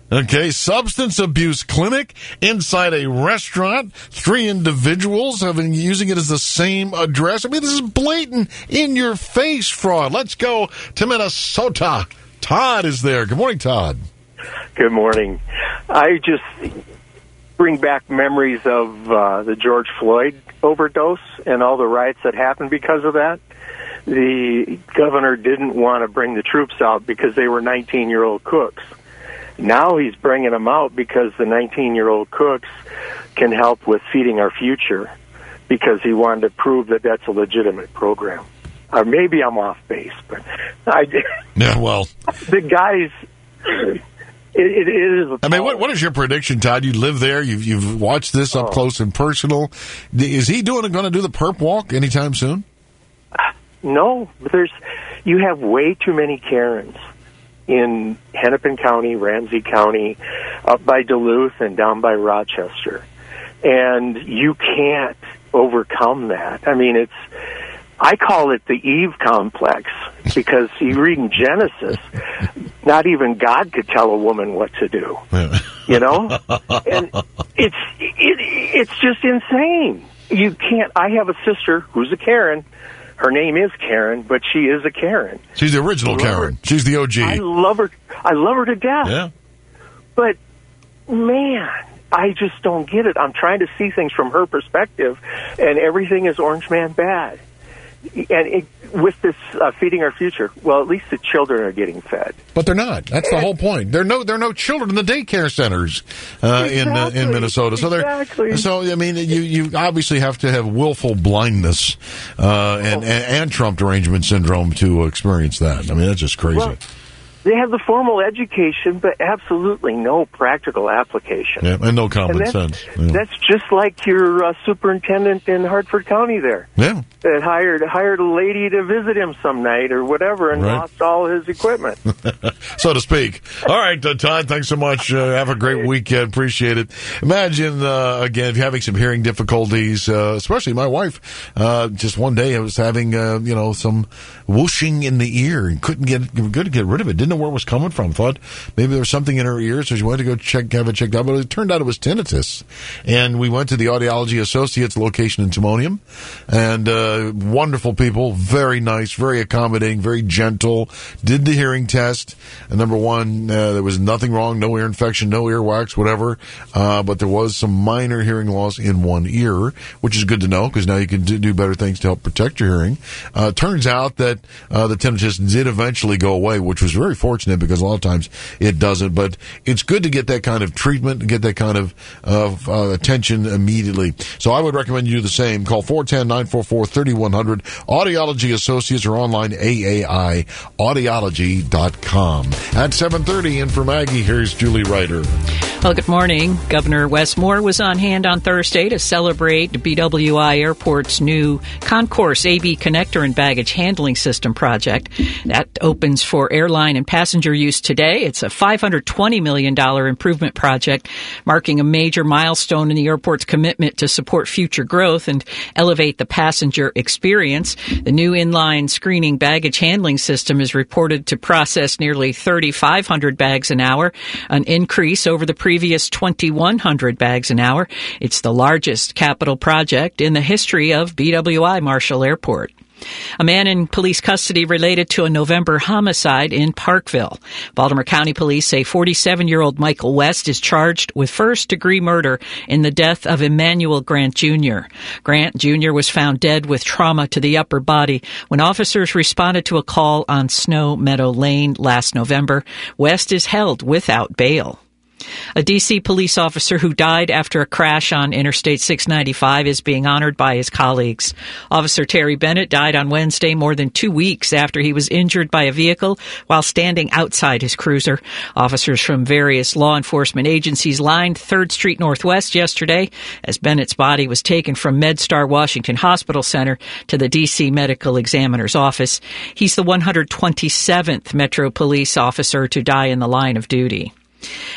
Okay, substance abuse clinic inside a restaurant. 3 individuals have been using it as the same address. I mean, this is blatant, in-your-face fraud. Let's go to Minnesota. Todd is there. Good morning, Todd. Good morning. I just bring back memories of the George Floyd overdose and all the riots that happened because of that. The governor didn't want to bring the troops out because they were 19-year-old cooks. Now he's bringing them out because the 19-year-old cooks can help with feeding our future, because he wanted to prove that that's a legitimate program. Or maybe I'm off base, but yeah, well, the guys. It is. I mean, what is your prediction, Todd? You live there. You've watched this up close and personal. Is he going to do the perp walk anytime soon? No, you have way too many Karens in Hennepin County, Ramsey County, up by Duluth, and down by Rochester. And you can't overcome that. I mean, I call it the Eve complex, because you read in Genesis, not even God could tell a woman what to do, you know? And it's just insane. You can't. I have a sister who's a Karen. Her name is Karen, but she is a Karen. She's the original Karen. She's the OG. I love her. I love her to death. Yeah. But, man, I just don't get it. I'm trying to see things from her perspective, and everything is Orange Man bad. And with this feeding our future, well, at least the children are getting fed. But they're not. That's the whole point. There are no children in the daycare centers in Minnesota. So So I mean, you obviously have to have willful blindness and Trump derangement syndrome to experience that. I mean, that's just crazy. Well, they have the formal education, but absolutely no practical application. Yeah, and no common sense. Yeah. That's just like your superintendent in Hartford County there. Yeah. That hired a lady to visit him some night or whatever and lost all his equipment. So to speak. All right, Todd, thanks so much. Have a great weekend. Appreciate it. Imagine, again, if you're having some hearing difficulties, especially my wife, just one day I was having, some whooshing in the ear and couldn't get rid of it. Didn't know where it was coming from. Thought maybe there was something in her ear, so she wanted to go have it checked out. But it turned out it was tinnitus. And we went to the Audiology Associates location in Timonium, and wonderful people, very nice, very accommodating, very gentle. Did the hearing test. And number one, there was nothing wrong, no ear infection, no earwax, whatever. But there was some minor hearing loss in one ear, which is good to know, because now you can do better things to help protect your hearing. Turns out that the tinnitus did eventually go away, which was very fortunate, because a lot of times it doesn't. But it's good to get that kind of treatment and get that kind of attention immediately. So I would recommend you do the same. Call 410-944-3100. Audiology Associates are online, aaiaudiology.com. At 7:30, in for Maggie, here's Julie Ryder. Well, good morning. Governor Wes Moore was on hand on Thursday to celebrate BWI Airport's new Concourse AB Connector and Baggage Handling System project. That opens for airline and passenger use today. It's a $520 million improvement project, marking a major milestone in the airport's commitment to support future growth and elevate the passenger experience. The new inline screening baggage handling system is reported to process nearly 3,500 bags an hour, an increase over the previous 2,100 bags an hour. It's the largest capital project in the history of BWI Marshall Airport. A man in police custody related to a November homicide in Parkville. Baltimore County Police say 47-year-old Michael West is charged with first-degree murder in the death of Emmanuel Grant Jr. Grant Jr. was found dead with trauma to the upper body when officers responded to a call on Snow Meadow Lane last November. West is held without bail. A D.C. police officer who died after a crash on Interstate 695 is being honored by his colleagues. Officer Terry Bennett died on Wednesday, more than 2 weeks after he was injured by a vehicle while standing outside his cruiser. Officers from various law enforcement agencies lined 3rd Street Northwest yesterday as Bennett's body was taken from MedStar Washington Hospital Center to the D.C. Medical Examiner's office. He's the 127th Metro Police officer to die in the line of duty.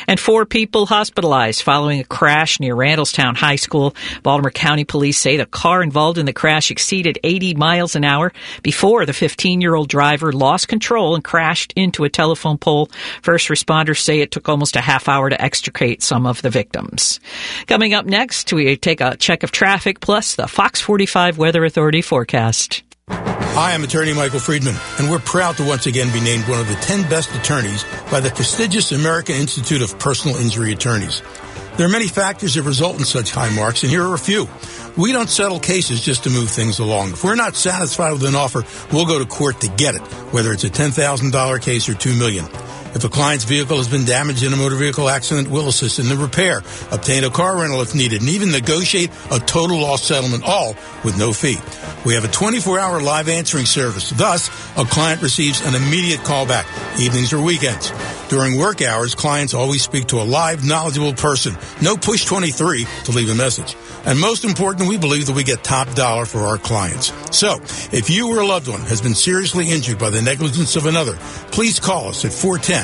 And 4 people hospitalized following a crash near Randallstown High School. Baltimore County Police say the car involved in the crash exceeded 80 miles an hour before the 15-year-old driver lost control and crashed into a telephone pole. First responders say it took almost a half hour to extricate some of the victims. Coming up next, we take a check of traffic plus the Fox 45 Weather Authority forecast. Hi, I'm attorney Michael Friedman, and we're proud to once again be named one of the 10 best attorneys by the prestigious American Institute of Personal Injury Attorneys. There are many factors that result in such high marks, and here are a few. We don't settle cases just to move things along. If we're not satisfied with an offer, we'll go to court to get it, whether it's a $10,000 case or $2 million. If a client's vehicle has been damaged in a motor vehicle accident, we'll assist in the repair, obtain a car rental if needed, and even negotiate a total loss settlement, all with no fee. We have a 24-hour live answering service. Thus, a client receives an immediate callback, evenings or weekends. During work hours, clients always speak to a live, knowledgeable person. No push 23 to leave a message. And most important, we believe that we get top dollar for our clients. So, if you or a loved one has been seriously injured by the negligence of another, please call us at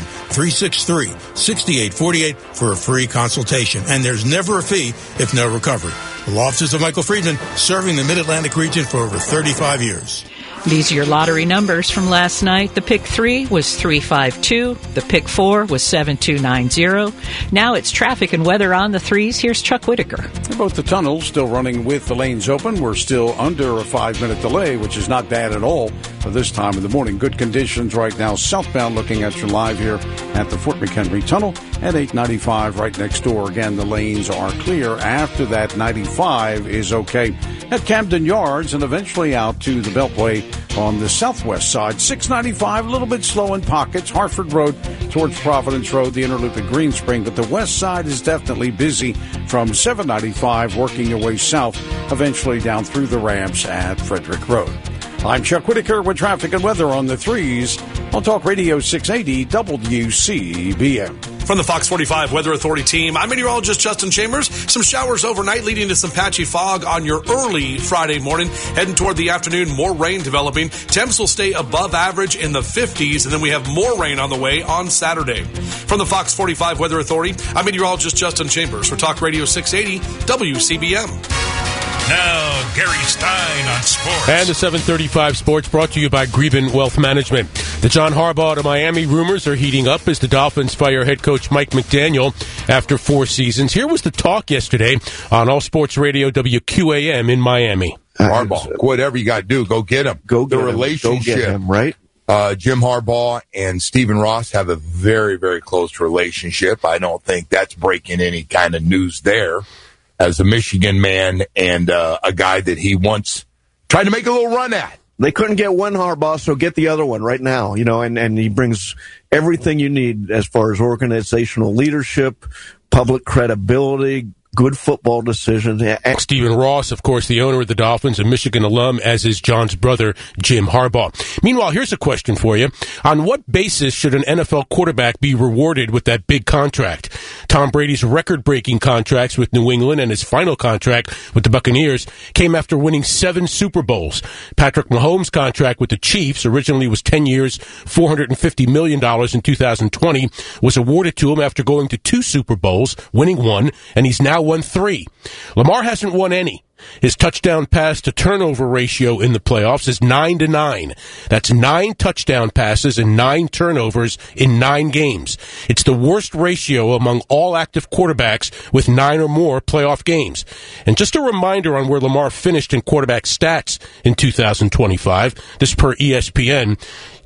410-363-6848 for a free consultation. And there's never a fee if no recovery. The law offices of Michael Friedman, serving the Mid-Atlantic region for over 35 years. These are your lottery numbers from last night. The pick 3 was 352. The pick 4 was 7290. Now it's traffic and weather on the 3s. Here's Chuck Whitaker. Both the tunnels still running with the lanes open. We're still under a 5-minute delay, which is not bad at all for this time of the morning. Good conditions right now. Southbound, looking at you live here at the Fort McHenry Tunnel at 895 right next door. Again, the lanes are clear. After that, 95 is okay at Camden Yards and eventually out to the Beltway on the southwest side. 695, a little bit slow in pockets. Hartford Road towards Providence Road, the interloop at Greenspring. But the west side is definitely busy from 795, working your way south, eventually down through the ramps at Frederick Road. I'm Chuck Whitaker with traffic and weather on the 3s on Talk Radio 680 WCBM. From the Fox 45 Weather Authority team, I'm meteorologist Justin Chambers. Some showers overnight leading to some patchy fog on your early Friday morning. Heading toward the afternoon, more rain developing. Temps will stay above average in the 50s, and then we have more rain on the way on Saturday. From the Fox 45 Weather Authority, I'm meteorologist Justin Chambers for Talk Radio 680 WCBM. Now, Gary Stein on sports. And the 735 Sports brought to you by Greben Wealth Management. The John Harbaugh to Miami rumors are heating up as the Dolphins fire head coach Mike McDaniel after 4 seasons. Here was the talk yesterday on All Sports Radio WQAM in Miami. Harbaugh, whatever you got to do, go get him. Go get the relationship, Go get him, right? Jim Harbaugh and Stephen Ross have a very, very close relationship. I don't think that's breaking any kind of news there. As a Michigan man and a guy that he once tried to make a little run at. They couldn't get one Harbaugh, so get the other one right now, and he brings everything you need as far as organizational leadership, public credibility, good football decisions. Stephen Ross, of course, the owner of the Dolphins, a Michigan alum, as is John's brother, Jim Harbaugh. Meanwhile, here's a question for you. On what basis should an NFL quarterback be rewarded with that big contract? Tom Brady's record-breaking contracts with New England and his final contract with the Buccaneers came after winning 7 Super Bowls. Patrick Mahomes' contract with the Chiefs originally was 10 years, $450 million in 2020, was awarded to him after going to 2 Super Bowls, winning 1, and he's now won 3. Lamar hasn't won any. His touchdown pass to turnover ratio in the playoffs is 9-9. That's 9 touchdown passes and 9 turnovers in 9 games. It's the worst ratio among all active quarterbacks with 9 or more playoff games. And just a reminder on where Lamar finished in quarterback stats in 2025, this per ESPN.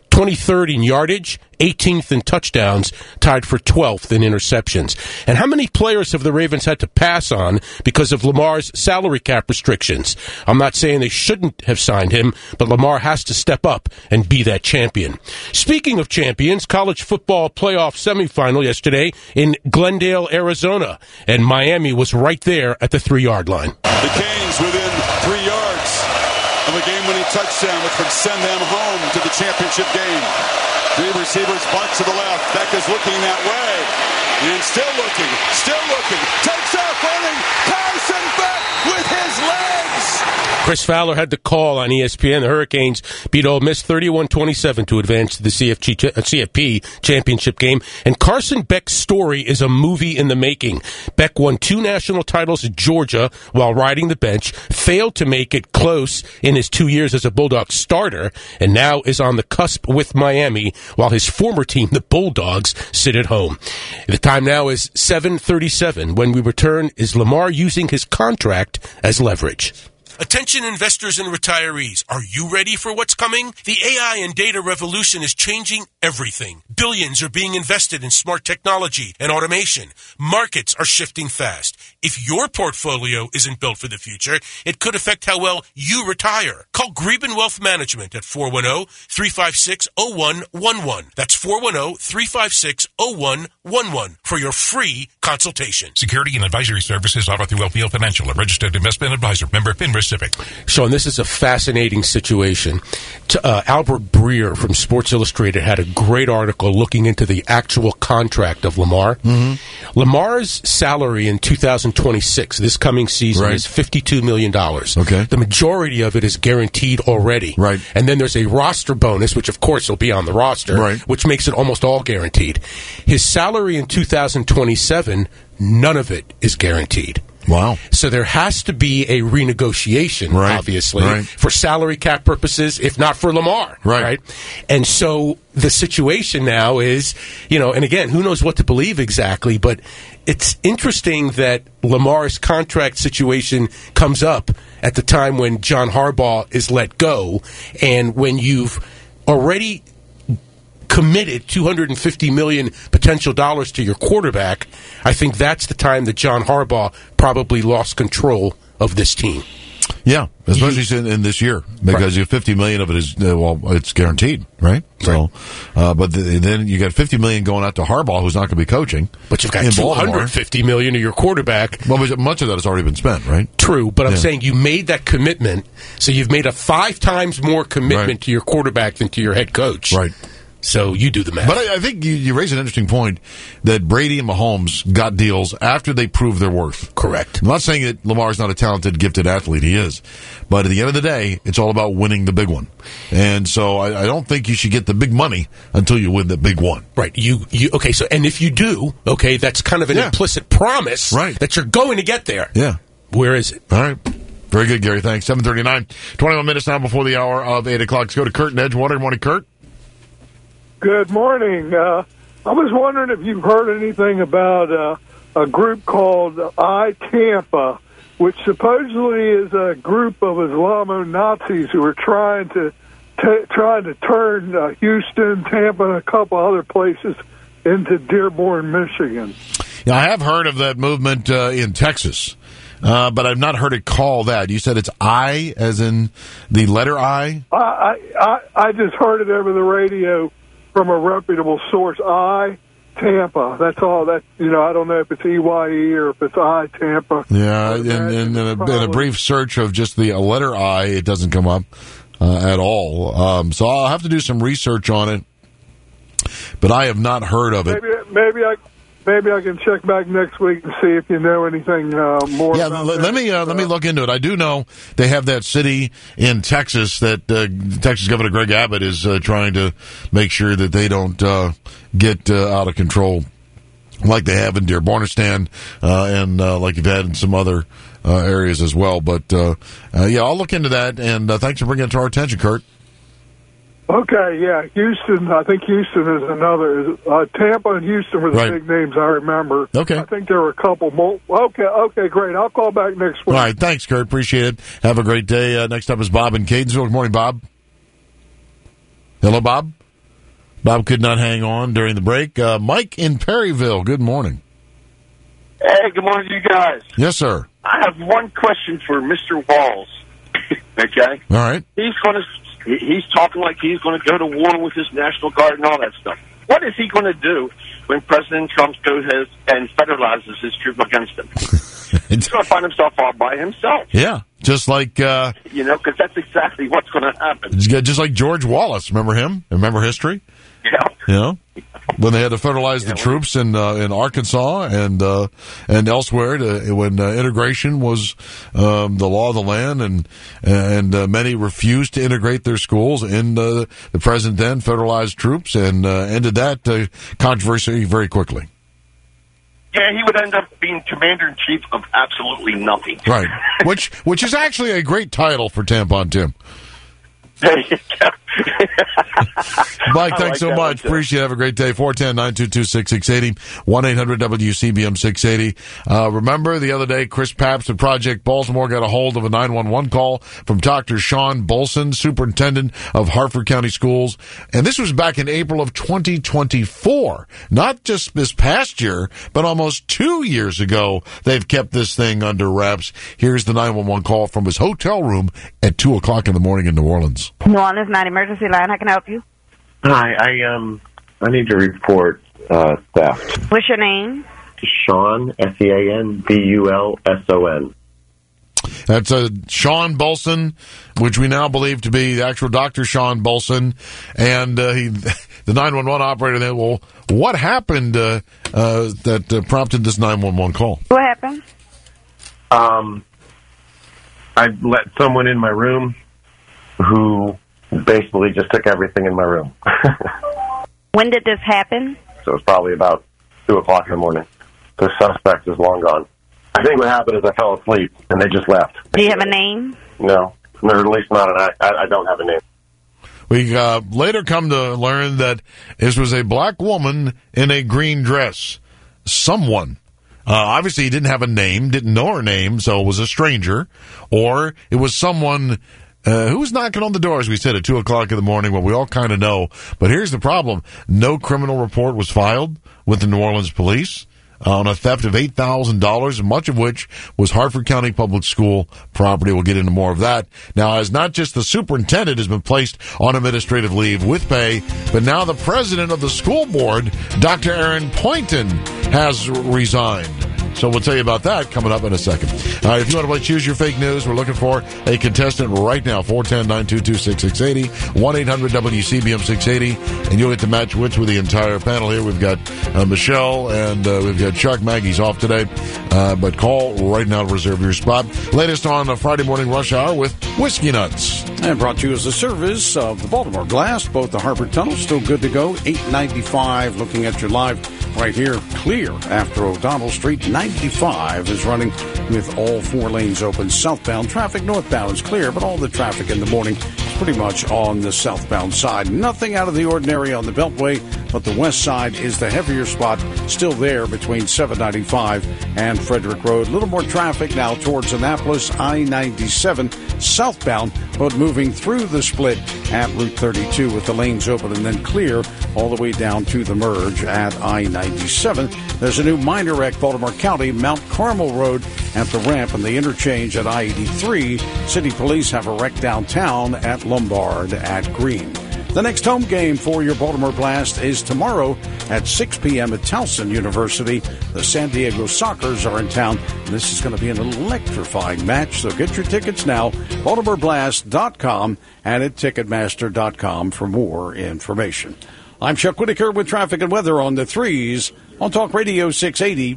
23rd in yardage, 18th in touchdowns, tied for 12th in interceptions. And how many players have the Ravens had to pass on because of Lamar's salary cap restrictions? I'm not saying they shouldn't have signed him, but Lamar has to step up and be that champion. Speaking of champions, college football playoff semifinal yesterday in Glendale, Arizona, and Miami was right there at the 3-yard line. The Canes within 3 yards of a game-winning touchdown, which would send them home to the championship game. 3 receivers, bunt to the left. Becca's looking that way. And still looking. Takes off running. Carson Beck with his legs. Chris Fowler had the call on ESPN. The Hurricanes beat Ole Miss 31-27 to advance to the CFP championship game. And Carson Beck's story is a movie in the making. Beck won 2 national titles at Georgia while riding the bench, failed to make it close in his 2 years as a Bulldog starter, and now is on the cusp with Miami while his former team, the Bulldogs, sit at home. The time now is 7:37. When we return, is Lamar using his contract as leverage? Attention investors and retirees, are you ready for what's coming? The AI and data revolution is changing everything. Billions are being invested in smart technology and automation. Markets are shifting fast. If your portfolio isn't built for the future, it could affect how well you retire. Call Greben Wealth Management at 410-356-0111. That's 410-356-0111 for your free consultation. Security and advisory services offered through LPL Financial, a registered investment advisor. Member FINRA Civic. Sean, this is a fascinating situation. Albert Breer from Sports Illustrated had a great article looking into the actual contract of Lamar. Mm-hmm. Lamar's salary in 2026, this coming season, is $52 million. Okay. The majority of it is guaranteed already. Right. And then there's a roster bonus, which of course will be on the roster, which makes it almost all guaranteed. His salary in 2027, none of it is guaranteed. Wow. So there has to be a renegotiation, obviously, for salary cap purposes, if not for Lamar. Right. And so the situation now is, and again, who knows what to believe exactly, but it's interesting that Lamar's contract situation comes up at the time when John Harbaugh is let go, and when you've already committed $250 million potential dollars to your quarterback, I think that's the time that John Harbaugh probably lost control of this team. Yeah, especially in this year, because you have $50 million of it is it's guaranteed, right? So, but then you got $50 million going out to Harbaugh, who's not going to be coaching. But you've got $250 million of your quarterback. Well, much of that has already been spent, right? True, but I'm saying you made that commitment, so you've made a 5 times more commitment to your quarterback than to your head coach. Right. So you do the math. But I think you raise an interesting point that Brady and Mahomes got deals after they proved their worth. Correct. I'm not saying that Lamar's not a talented, gifted athlete. He is. But at the end of the day, it's all about winning the big one. And so I don't think you should get the big money until you win the big one. Right. Okay, so, and if you do, that's kind of an implicit promise that you're going to get there. Yeah. Where is it? All right. Very good, Gary. Thanks. 7:39. 21 minutes now before the hour of 8 o'clock. Let's go to Kurt in Edgewater. Good morning, Kurt. Good morning. I was wondering if you've heard anything about a group called iTampa, which supposedly is a group of Islamo-Nazis who are trying to turn Houston, Tampa, and a couple other places into Dearborn, Michigan. Yeah, I have heard of that movement in Texas. But I've not heard it called that. You said it's I, as in the letter I? I just heard it over the radio from a reputable source. Tampa. That's all. That I don't know if it's EYE or if it's Tampa. Yeah, in a brief search of just the letter I, it doesn't come up at all. So I'll have to do some research on it. But I have not heard of it. Maybe I can check back next week and see if you know anything more. Yeah, about let me look into it. I do know they have that city in Texas that Texas Governor Greg Abbott is trying to make sure that they don't get out of control like they have in Dearbornistan and like you've had in some other areas as well. But I'll look into that. And thanks for bringing it to our attention, Kurt. Okay, yeah, Houston. I think Houston is another. Tampa and Houston were the big names I remember. Okay, I think there were a couple more. Okay, great. I'll call back next week. All right, thanks, Kurt. Appreciate it. Have a great day. Next up is Bob in Catonsville. Good morning, Bob. Hello, Bob. Bob could not hang on during the break. Mike in Perryville. Good morning. Hey, good morning to you guys. Yes, sir. I have one question for Mr. Walls. Okay. All right. He's talking like he's going to go to war with his National Guard and all that stuff. What is he going to do when President Trump goes and federalizes his troop against him? He's going to find himself all by himself. Yeah, just like... because that's exactly what's going to happen. Just like George Wallace. Remember him? Remember history? Yeah. when they had to federalize the troops in Arkansas and elsewhere when integration was the law of the land, and many refused to integrate their schools, and the president then federalized troops and ended that controversy very quickly. Yeah, he would end up being commander-in-chief of absolutely nothing. Right, which is actually a great title for Tampon Tim. Mike, thanks so much. Appreciate it. Have a great day. 410-922-6680, 1-800-WCBM-680. Remember the other day, Chris Papst of Project Baltimore got a hold of a 911 call from Dr. Sean Bolson, superintendent of Harford County Schools. And this was back in April of 2024. Not just this past year, but almost 2 years ago. They've kept this thing under wraps. Here's the 911 call from his hotel room at 2 o'clock in the morning in New Orleans. New Orleans, 9 emergency line. How can I help you? Hi, I need to report theft. What's your name? Sean, Seanbulson. That's Sean Bolson, which we now believe to be the actual Dr. Sean Bolson, and the 911 operator. Then, well, what happened that prompted this 911 call? What happened? I let someone in my room who basically just took everything in my room. When did this happen? So it's probably about 2 o'clock in the morning. The suspect is long gone. I think what happened is I fell asleep, and they just left. Do you have a name? No, or at least not I don't have a name. We later come to learn that this was a black woman in a green dress. Someone. Obviously, he didn't have a name, didn't know her name, so it was a stranger. Or it was someone who was knocking on the door, as we said, at 2 o'clock in the morning, what we all kind of know. But here's the problem. No criminal report was filed with the New Orleans police on a theft of $8,000, much of which was Harford County Public School property. We'll get into more of that. Now, as not just the superintendent has been placed on administrative leave with pay, but now the president of the school board, Dr. Aaron Poynton, has resigned. So we'll tell you about that coming up in a second. All right, if you want to play Choose Your Fake News, we're looking for a contestant right now, 410-922-6680, 1-800-WCBM-680, and you'll get to match wits with the entire panel here. We've got Michelle, and we've got Chuck. Maggie's off today, but call right now to reserve your spot. Latest on a Friday morning rush hour with Whiskey Nuts. And brought to you as a service of the Baltimore Glass. Both the Harford Tunnels still good to go. 895, looking at your live right here, clear after O'Donnell Street. 95 is running with all 4 lanes open. Southbound traffic, northbound is clear, but all the traffic in the morning is pretty much on the southbound side. Nothing out of the ordinary on the Beltway, but the west side is the heavier spot, still there between 795 and Frederick Road. A little more traffic now towards Annapolis, I-97 southbound, but moving through the split at Route 32 with the lanes open and then clear all the way down to the merge at I-97. There's a new minor wreck, Baltimore County, Mount Carmel Road at the ramp and the interchange at I-83. City Police have a wreck downtown at Lombard at Green. The next home game for your Baltimore Blast is tomorrow at 6 p.m. at Towson University. The San Diego Sockers are in town, and this is going to be an electrifying match, so get your tickets now, BaltimoreBlast.com and at Ticketmaster.com for more information. I'm Chuck Whitaker with traffic and weather on the 3s on Talk Radio 680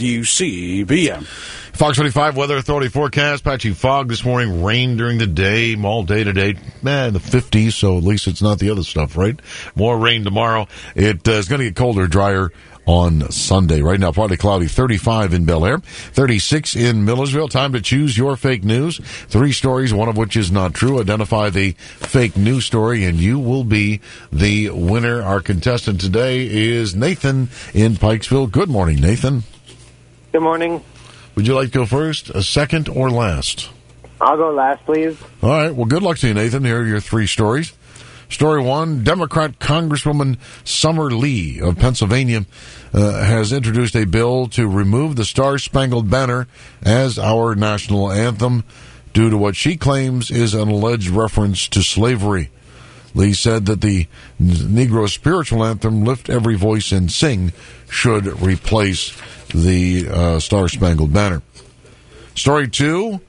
WCBM. Fox 25 Weather Authority forecast. Patchy fog this morning. Rain during the day. All day today. In the 50s, so at least it's not the other stuff, right? More rain tomorrow. It is going to get colder, drier on Sunday. Right now, partly cloudy. 35 in Bel Air. 36 in Millersville. Time to choose your fake news. 3 stories, one of which is not true. Identify the fake news story, and you will be the winner. Our contestant today is Nathan in Pikesville. Good morning, Nathan. Good morning. Would you like to go first, a second, or last? I'll go last, please. All right. Well, good luck to you, Nathan. Here are your 3 stories. Story 1, Democrat Congresswoman Summer Lee of Pennsylvania has introduced a bill to remove the Star-Spangled Banner as our national anthem due to what she claims is an alleged reference to slavery. Lee said that the Negro spiritual anthem, Lift Every Voice and Sing, should replace the Star-Spangled Banner. Story 2,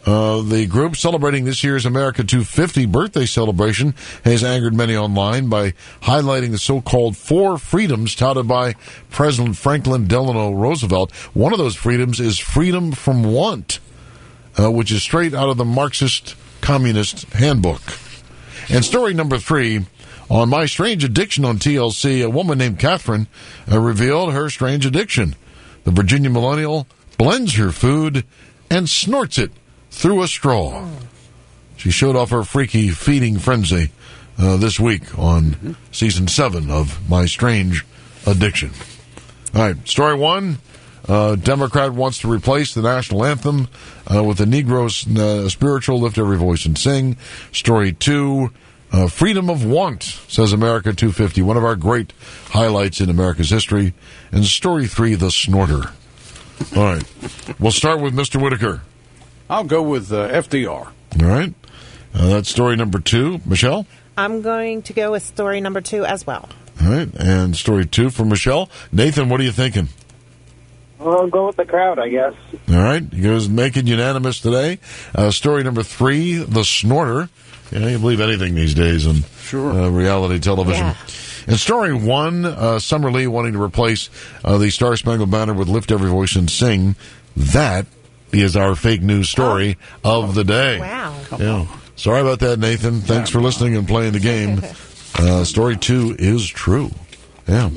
The group celebrating this year's America 250 birthday celebration has angered many online by highlighting the so-called 4 freedoms touted by President Franklin Delano Roosevelt. One of those freedoms is freedom from want, which is straight out of the Marxist Communist Handbook. And story number 3, on My Strange Addiction on TLC, a woman named Catherine revealed her strange addiction. The Virginia millennial blends her food and snorts it through a straw. She showed off her freaky feeding frenzy this week on season 7 of My Strange Addiction. All right, story 1. Democrat wants to replace the national anthem with the Negro spiritual Lift Every Voice and Sing. Story 2. Freedom of Want, says America 250, one of our great highlights in America's history. And story 3, the snorter. All right, we'll start with Mr. Whitaker. I'll go with FDR. All right. That's story number 2. Michelle? I'm going to go with story number 2 as well. All right. And story 2 from Michelle. Nathan, what are you thinking? Well, I'll go with the crowd, I guess. All right. You guys making unanimous today. Story number 3, the snorter. You know, you believe anything these days on reality television. Yeah. And story 1, Summer Lee wanting to replace the Star Spangled Banner with Lift Every Voice and Sing. That is our fake news story of the day. Wow. Yeah. Sorry about that, Nathan. Thanks for listening and playing the game. Story 2 is true. Yeah.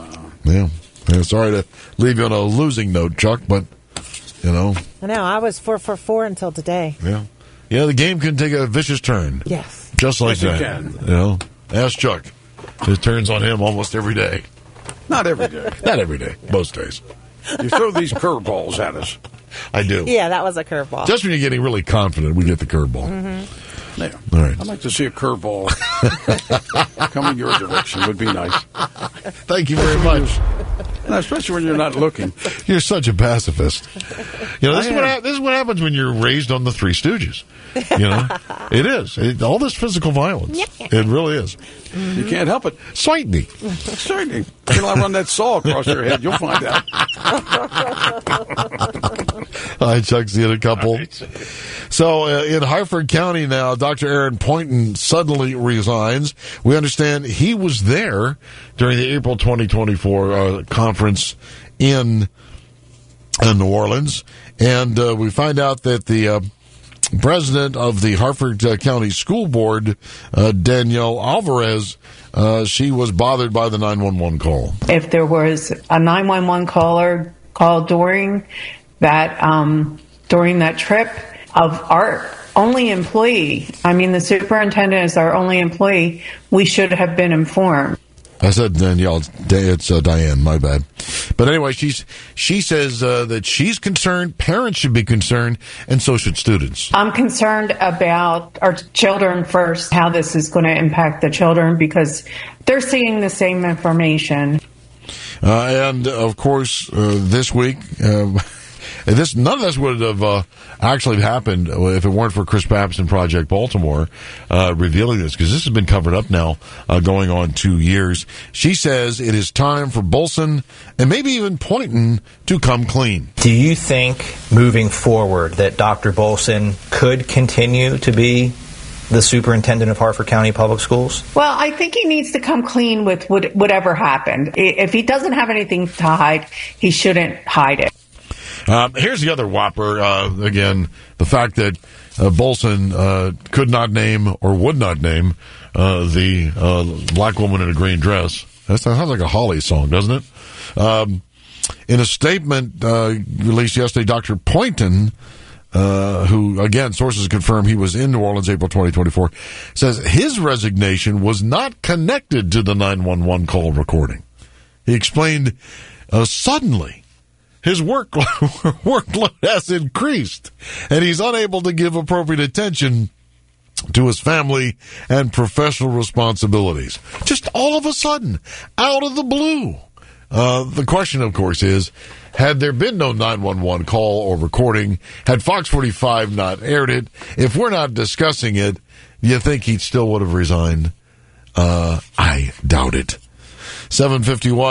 Sorry to leave you on a losing note, Chuck, but, you know. I know. I was 4 for 4 until today. Yeah. Yeah, the game can take a vicious turn. Yes. Just like yes, that. It can. You know. Ask Chuck. It turns on him almost every day. Not every day. Not every day. Most days. You throw these curveballs at us. I do. Yeah, that was a curveball. Just when you're getting really confident, we get the curveball. Mm-hmm. Yeah. All right. I'd like to see a curveball coming your direction. Would be nice. Thank you very much. And especially when you're not looking. You're such a pacifist. You know, this is what happens when you're raised on the Three Stooges. You know, it is. All this physical violence. It really is. You can't help it. Certainly. Until I run that saw across your head, you'll find out. All right, Chuck, see you in a couple. Right. So, in Harford County now, Dr. Aaron Poynton suddenly resigns. We understand he was there during the April 2024 conference in New Orleans. And we find out that the president of the Harford County School Board, Danielle Alvarez, she was bothered by the 911 call. If there was a 911 caller call during that trip of our only employee, I mean, the superintendent is our only employee, we should have been informed. I said Danielle. It's Diane. My bad. But anyway, she says that she's concerned. Parents should be concerned, and so should students. I'm concerned about our children first, how this is going to impact the children, because they're seeing the same information. And of course, this week. None of this would have actually happened if it weren't for Chris Pappas and Project Baltimore revealing this, because this has been covered up now going on 2 years. She says it is time for Bolson and maybe even Poynton to come clean. Do you think moving forward that Dr. Bolson could continue to be the superintendent of Harford County Public Schools? Well, I think he needs to come clean with whatever happened. If he doesn't have anything to hide, he shouldn't hide it. Here's the other whopper. Again, the fact that Bolson could not name or would not name the black woman in a green dress. That sounds like a Holly song, doesn't it? In a statement released yesterday, Dr. Poynton, who, again, sources confirm he was in New Orleans April 2024, says his resignation was not connected to the 911 call recording. He explained, suddenly, his workload has increased, and he's unable to give appropriate attention to his family and professional responsibilities. Just all of a sudden, out of the blue. The question, of course, is, had there been no 911 call or recording, had Fox 45 not aired it, if we're not discussing it, do you think he still would have resigned? I doubt it. 7:51.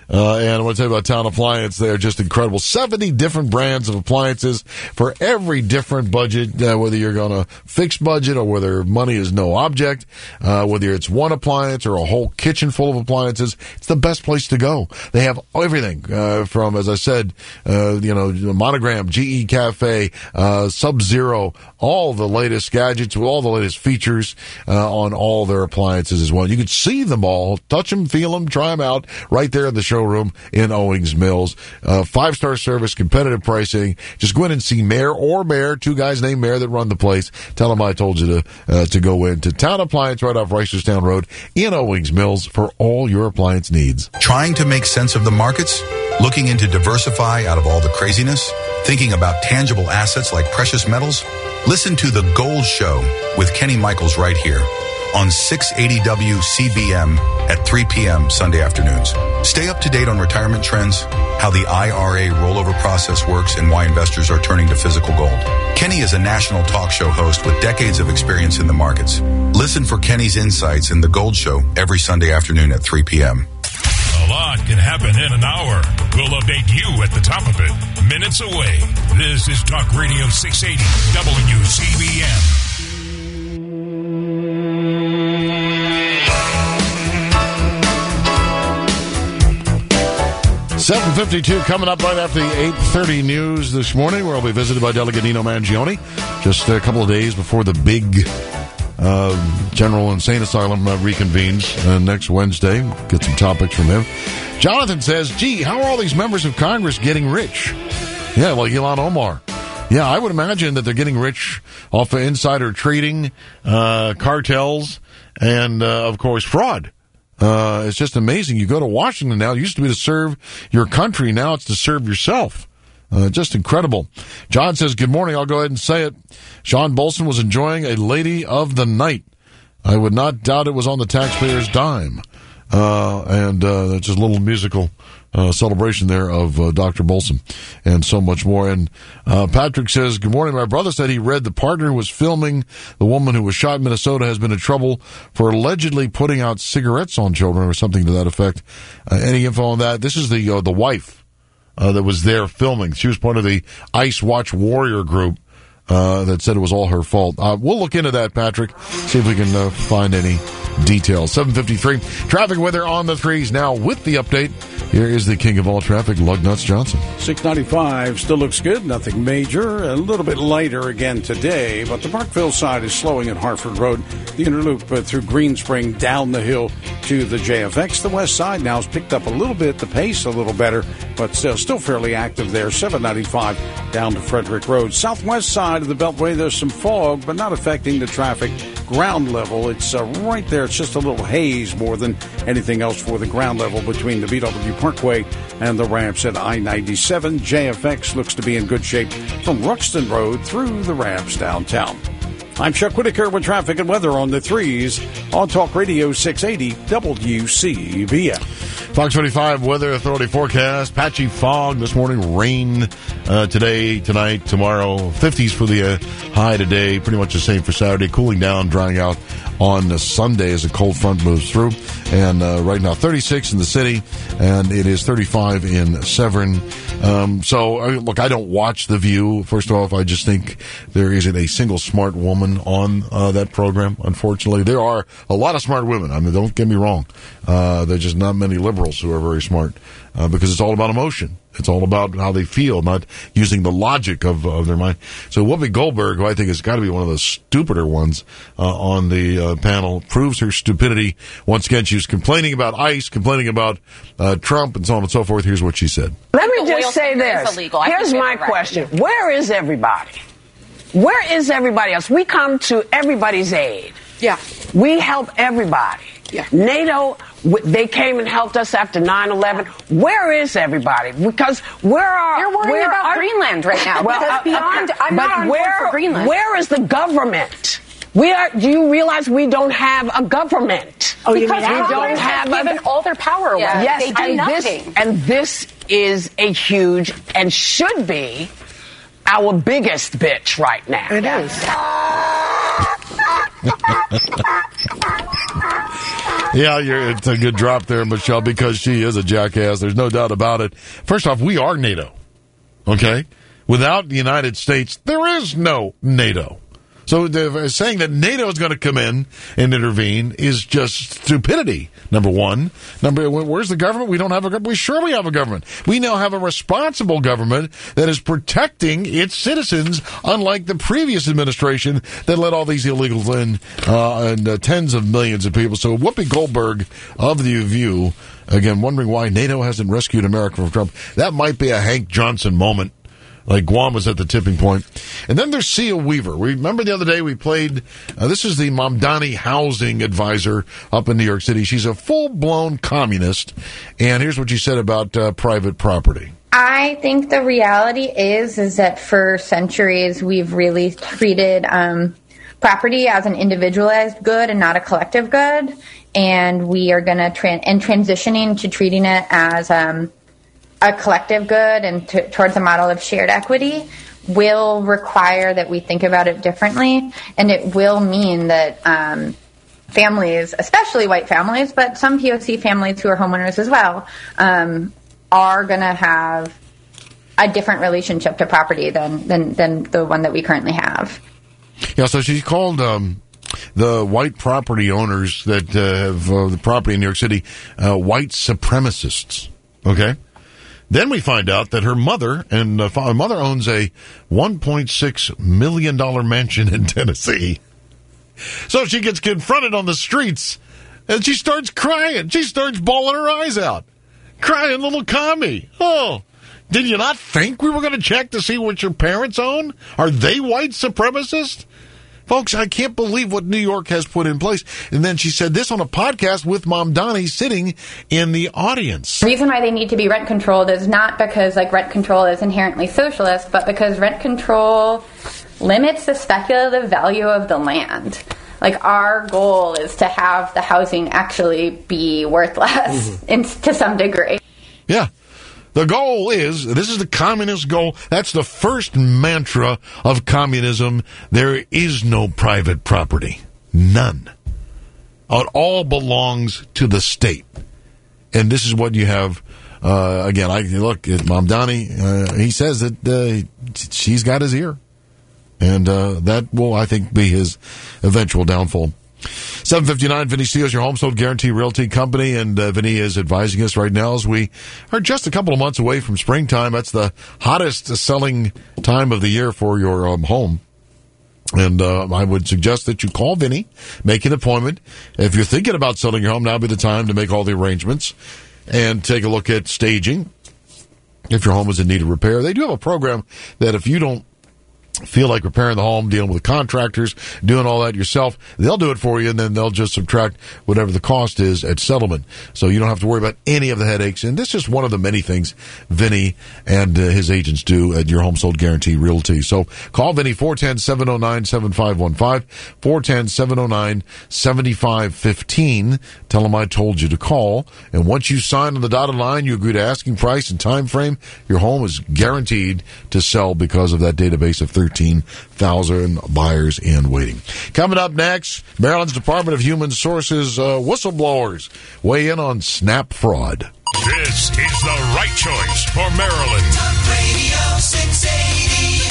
And I want to tell you about Town Appliance. They're just incredible. 70 different brands of appliances for every different budget, whether you're going to fix budget or whether money is no object, whether it's one appliance or a whole kitchen full of appliances. It's the best place to go. They have everything from, as I said, Monogram, GE Cafe, Sub-Zero, all the latest gadgets with all the latest features on all their appliances as well. You can see them all, touch them, feel them, try them out right there in the showroom in Owings Mills. 5-star service, competitive pricing. Just go in and see Mayor or Mayor, two guys named Mayor that run the place. Tell them I told you to go into Town Appliance right off Reisterstown Road in Owings Mills for all your appliance needs. Trying to make sense of the markets? Looking into diversify out of all the craziness? Thinking about tangible assets like precious metals? Listen to The Gold Show with Kenny Michaels right here on 680 WCBM at 3 p.m. Sunday afternoons. Stay up to date on retirement trends, how the IRA rollover process works, and why investors are turning to physical gold. Kenny is a national talk show host with decades of experience in the markets. Listen for Kenny's insights in The Gold Show every Sunday afternoon at 3 p.m. A lot can happen in an hour. We'll update you at the top of it. Minutes away. This is Talk Radio 680 WCBM. 7:52 coming up right after the 8:30 news this morning, where I'll be visited by Delegate Nino Mangione just a couple of days before the big General Insane Asylum reconvenes next Wednesday. Get some topics from him. Jonathan says, gee, how are all these members of Congress getting rich? Yeah, like Ilhan Omar. Yeah, I would imagine that they're getting rich off of insider trading, cartels, and, of course, fraud. It's just amazing. You go to Washington now. It used to be to serve your country. Now it's to serve yourself. Just incredible. John says, good morning. I'll go ahead and say it. Sean Bolson was enjoying a lady of the night. I would not doubt it was on the taxpayer's dime. And just a little musical celebration there of Dr. Bolson and so much more. And Patrick says, good morning. My brother said he read the partner who was filming the woman who was shot in Minnesota has been in trouble for allegedly putting out cigarettes on children or something to that effect. Any info on that? This is the wife that was there filming. She was part of the Ice Watch Warrior group that said it was all her fault. We'll look into that, Patrick, see if we can find any details. 7:53. Traffic weather on the threes now with the update. Here is the king of all traffic, Lug Nuts Johnson. 695 still looks good. Nothing major. A little bit lighter again today, but the Parkville side is slowing at Hartford Road. The Interloop through Green Spring down the hill to the JFX. The west side now has picked up a little bit, the pace a little better, but still fairly active there. 795 down to Frederick Road. Southwest side of the Beltway, there's some fog, but not affecting the traffic. Ground level, it's right there. It's just a little haze more than anything else for the ground level between the BW Parkway and the ramps at I-97. JFX looks to be in good shape from Ruxton Road through the ramps downtown. I'm Chuck Whitaker with traffic and weather on the threes on Talk Radio 680 WCBM. Fox 25 Weather Authority forecast. Patchy fog this morning. Rain today, tonight, tomorrow. 50s for the high today. Pretty much the same for Saturday. Cooling down, drying out on Sunday as a cold front moves through. And right now 36 in the city, and it is 35 in Severn. Look, I don't watch The View. First off, I just think there isn't a single smart woman on that program, unfortunately. There are a lot of smart women. I mean, don't get me wrong. There's just not many liberals who are very smart because it's all about emotion. It's all about how they feel, not using the logic of their mind. So Whoopi Goldberg, who I think has got to be one of the stupider ones on the panel, proves her stupidity. Once again, she was complaining about ICE, complaining about Trump, and so on and so forth. Here's what she said. Let me just say this. Here's my question. Where is everybody? Where is everybody else? We come to everybody's aid. Yeah. We help everybody. Yeah. NATO, they came and helped us after 9/11. Where is everybody? Because you're worrying about Greenland right now. Well, beyond, I'm not on board for Greenland. Where is the government? Do you realize we don't have a government? Oh, you mean we don't have given all their power away? Yeah. Yes, they do nothing. And this is a huge and should be our biggest bitch right now. It is. Yeah, it's a good drop there, Michelle, because she is a jackass. There's no doubt about it. First off, we are NATO. Okay? Without the United States, there is no NATO. So saying that NATO is going to come in and intervene is just stupidity, number one. Where's the government? We don't have a government. We have a government. We now have a responsible government that is protecting its citizens, unlike the previous administration that let all these illegals in, and tens of millions of people. So Whoopi Goldberg of The View, again, wondering why NATO hasn't rescued America from Trump. That might be a Hank Johnson moment. Like Guam was at the tipping point. And then there's Sia Weaver. Remember the other day we played, this is the Mamdani housing advisor up in New York City. She's a full-blown communist. And here's what she said about private property. I think the reality is that for centuries we've really treated property as an individualized good and not a collective good. And we are going to transitioning to treating it as a collective good and towards a model of shared equity will require that we think about it differently, and it will mean that families, especially white families, but some POC families who are homeowners as well, are going to have a different relationship to property than the one that we currently have. Yeah, so she called the white property owners that have the property in New York City white supremacists, okay? Then we find out that her mother mother owns a $1.6 million mansion in Tennessee. So she gets confronted on the streets, and she starts crying. She starts bawling her eyes out. Crying, little commie. Oh, did you not think we were going to check to see what your parents own? Are they white supremacists? Folks, I can't believe what New York has put in place. And then she said this on a podcast with Mamdani sitting in the audience. The reason why they need to be rent controlled is not because rent control is inherently socialist, but because rent control limits the speculative value of the land. Our goal is to have the housing actually be worth less to some degree. Yeah. The goal is, this is the communist goal, that's the first mantra of communism, there is no private property. None. It all belongs to the state. And this is what you have, again, I look at Mamdani, he says that she's got his ear. And that will, I think, be his eventual downfall. 7:59, Vinny Seals, your home sold guarantee realty company, and Vinny is advising us right now as we are just a couple of months away from springtime. That's the hottest selling time of the year for your home. And I would suggest that you call Vinny, make an appointment. If you're thinking about selling your home, now would be the time to make all the arrangements and take a look at staging. If your home is in need of repair, they do have a program that if you don't feel like repairing the home, dealing with the contractors, doing all that yourself, they'll do it for you, and then they'll just subtract whatever the cost is at settlement. So you don't have to worry about any of the headaches. And this is just one of the many things Vinny and his agents do at your home sold guarantee realty. So call Vinny, 410-709-7515, 410-709-7515. Tell him I told you to call. And once you sign on the dotted line, you agree to asking price and time frame, your home is guaranteed to sell because of that database of 13,000 buyers in waiting. Coming up next, Maryland's Department of Human Sources whistleblowers weigh in on SNAP fraud. This is the right choice for Maryland. Talk Radio 680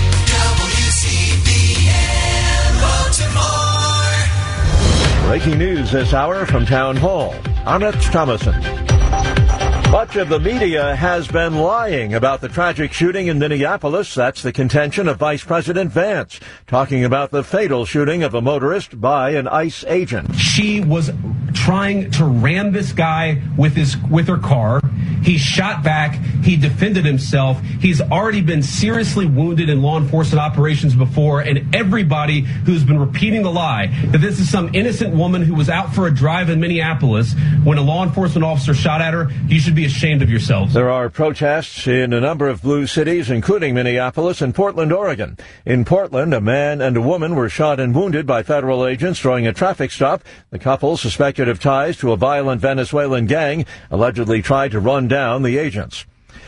WCBN Baltimore. Breaking news this hour from Town Hall. Annette Thomason. Much of the media has been lying about the tragic shooting in Minneapolis. That's the contention of Vice President Vance, talking about the fatal shooting of a motorist by an ICE agent. She was trying to ram this guy with her car. He shot back. He defended himself. He's already been seriously wounded in law enforcement operations before, and everybody who's been repeating the lie that this is some innocent woman who was out for a drive in Minneapolis when a law enforcement officer shot at her, you should be ashamed of yourselves. There are protests in a number of blue cities, including Minneapolis and Portland, Oregon. In Portland, a man and a woman were shot and wounded by federal agents during a traffic stop. The couple, suspected of ties to a violent Venezuelan gang, allegedly tried to run down the agents.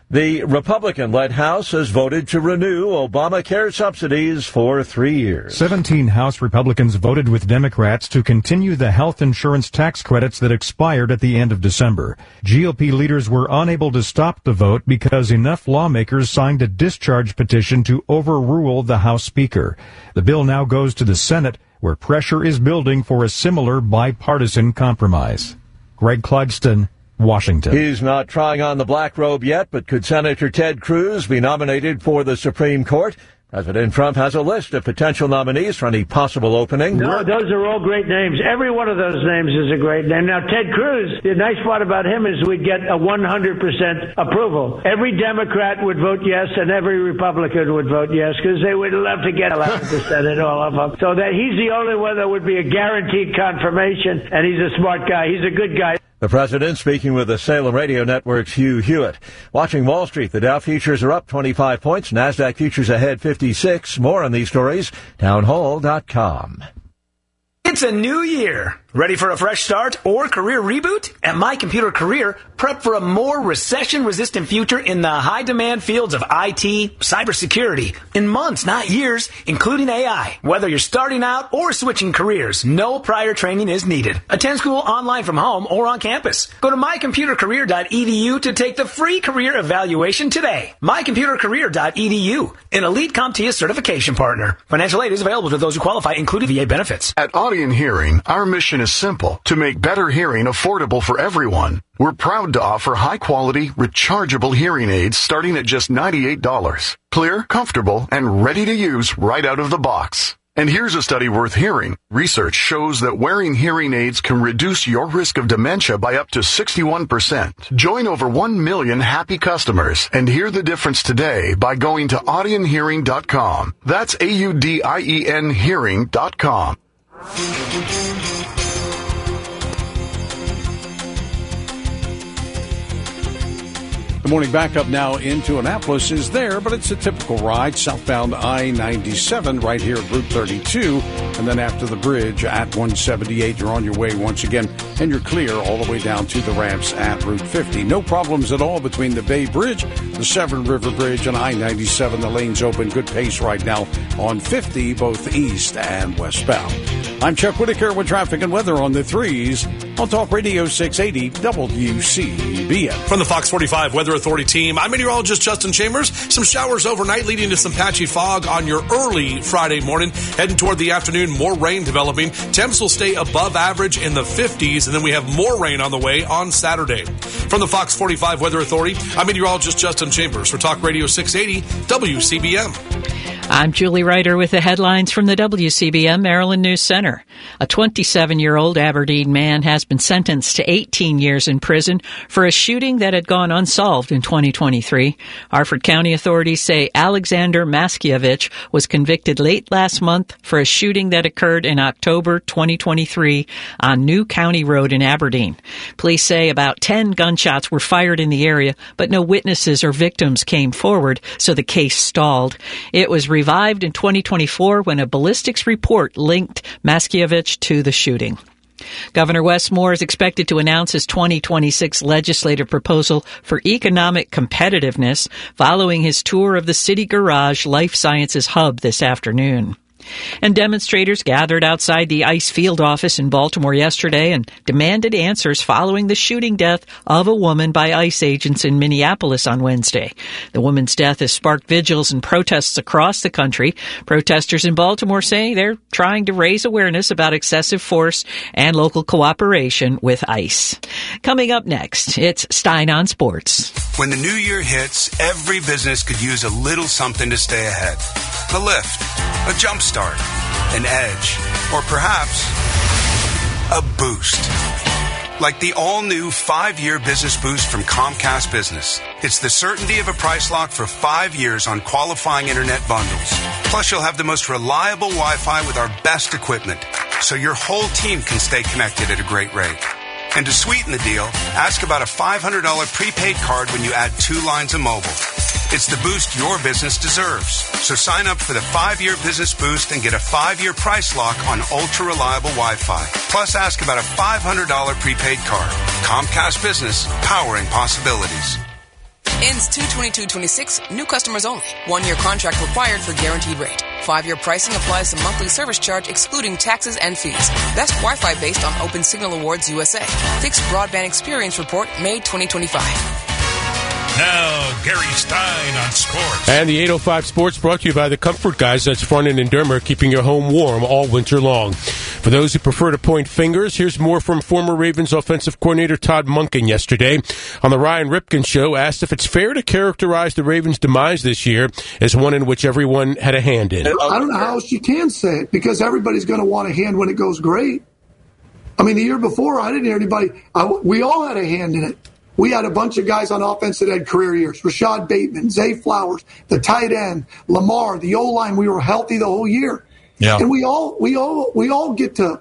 The Republican-led House has voted to renew Obamacare subsidies for 3 years. 17 House Republicans voted with Democrats to continue the health insurance tax credits that expired at the end of December. GOP leaders were unable to stop the vote because enough lawmakers signed a discharge petition to overrule the House Speaker. The bill now goes to the Senate, where pressure is building for a similar bipartisan compromise. Greg Clugston, Washington. He's not trying on the black robe yet, but could Senator Ted Cruz be nominated for the Supreme Court? President Trump has a list of potential nominees for any possible opening. No, those are all great names. Every one of those names is a great name. Now, Ted Cruz, the nice part about him is we'd get a 100% approval. Every Democrat would vote yes, and every Republican would vote yes, because they would love to get out of the Senate, all of them. So that he's the only one that would be a guaranteed confirmation, and he's a smart guy. He's a good guy. The president speaking with the Salem Radio Network's Hugh Hewitt. Watching Wall Street, the Dow futures are up 25 points. NASDAQ futures ahead 56. More on these stories, townhall.com. It's a new year. Ready for a fresh start or career reboot? At My Computer Career, prep for a more recession-resistant future in the high-demand fields of IT, cybersecurity, in months, not years, including AI. Whether you're starting out or switching careers, no prior training is needed. Attend school online from home or on campus. Go to mycomputercareer.edu to take the free career evaluation today. mycomputercareer.edu, an elite CompTIA certification partner. Financial aid is available to those who qualify, including VA benefits. At Audion Hearing, our mission is simple: to make better hearing affordable for everyone. We're proud to offer high-quality, rechargeable hearing aids starting at just $98. Clear, comfortable, and ready to use right out of the box. And here's a study worth hearing. Research shows that wearing hearing aids can reduce your risk of dementia by up to 61%. Join over 1 million happy customers and hear the difference today by going to audionhearing.com. That's AUDIEN hearing.com. The morning backup now into Annapolis is there, but it's a typical ride. Southbound I-97 right here at Route 32. And then after the bridge at 178, you're on your way once again. And you're clear all the way down to the ramps at Route 50. No problems at all between the Bay Bridge, the Severn River Bridge, and I-97. The lane's open. Good pace right now on 50, both east and westbound. I'm Chuck Whitaker with traffic and weather on the 3s on Talk Radio 680 WCBM. From the Fox 45 Weather Authority team, I'm meteorologist Justin Chambers. Some showers overnight leading to some patchy fog on your early Friday morning. Heading toward the afternoon, more rain developing. Temps will stay above average in the 50s, and then we have more rain on the way on Saturday. From the Fox 45 Weather Authority, I'm meteorologist Justin Chambers for Talk Radio 680 WCBM. I'm Julie Ryder with the headlines from the WCBM Maryland News Center. A 27-year-old Aberdeen man has been sentenced to 18 years in prison for a shooting that had gone unsolved in 2023. Harford County authorities say Alexander Maskievich was convicted late last month for a shooting that occurred in October 2023 on New County Road in Aberdeen. Police say about 10 gunshots were fired in the area, but no witnesses or victims came forward, so the case stalled. It was revived in 2024 when a ballistics report linked Maskievich to the shooting. Governor Wes Moore is expected to announce his 2026 legislative proposal for economic competitiveness following his tour of the City Garage Life Sciences Hub this afternoon. And demonstrators gathered outside the ICE field office in Baltimore yesterday and demanded answers following the shooting death of a woman by ICE agents in Minneapolis on Wednesday. The woman's death has sparked vigils and protests across the country. Protesters in Baltimore say they're trying to raise awareness about excessive force and local cooperation with ICE. Coming up next, it's Stein on Sports. When the new year hits, every business could use a little something to stay ahead. A lift, a jump start, an edge, or perhaps a boost. Like the all-new 5-year business boost from Comcast Business. It's the certainty of a price lock for 5 years on qualifying internet bundles. Plus, you'll have the most reliable Wi-Fi with our best equipment, so your whole team can stay connected at a great rate. And to sweeten the deal, ask about a $500 prepaid card when you add 2 lines of mobile. It's the boost your business deserves. So sign up for the 5-year business boost and get a 5-year price lock on ultra-reliable Wi-Fi. Plus, ask about a $500 prepaid card. Comcast Business, powering possibilities. Ends 2/22/26. New customers only. 1-year contract required for guaranteed rate. 5-year pricing applies to monthly service charge excluding taxes and fees. Best Wi-Fi based on Open Signal Awards USA. Fixed Broadband Experience Report, May 2025. Now, Gary Stein on sports. And the 805 Sports brought to you by the Comfort Guys. That's Farnan and Dermer, keeping your home warm all winter long. For those who prefer to point fingers, here's more from former Ravens offensive coordinator Todd Monken yesterday on the Ryan Ripken Show, asked if it's fair to characterize the Ravens' demise this year as one in which everyone had a hand in. I don't know how else you can say it, because everybody's going to want a hand when it goes great. I mean, the year before, I didn't hear anybody. We all had a hand in it. We had a bunch of guys on offense that had career years. Rashad Bateman, Zay Flowers, the tight end, Lamar, the O-line. We were healthy the whole year. Yeah. And we all get to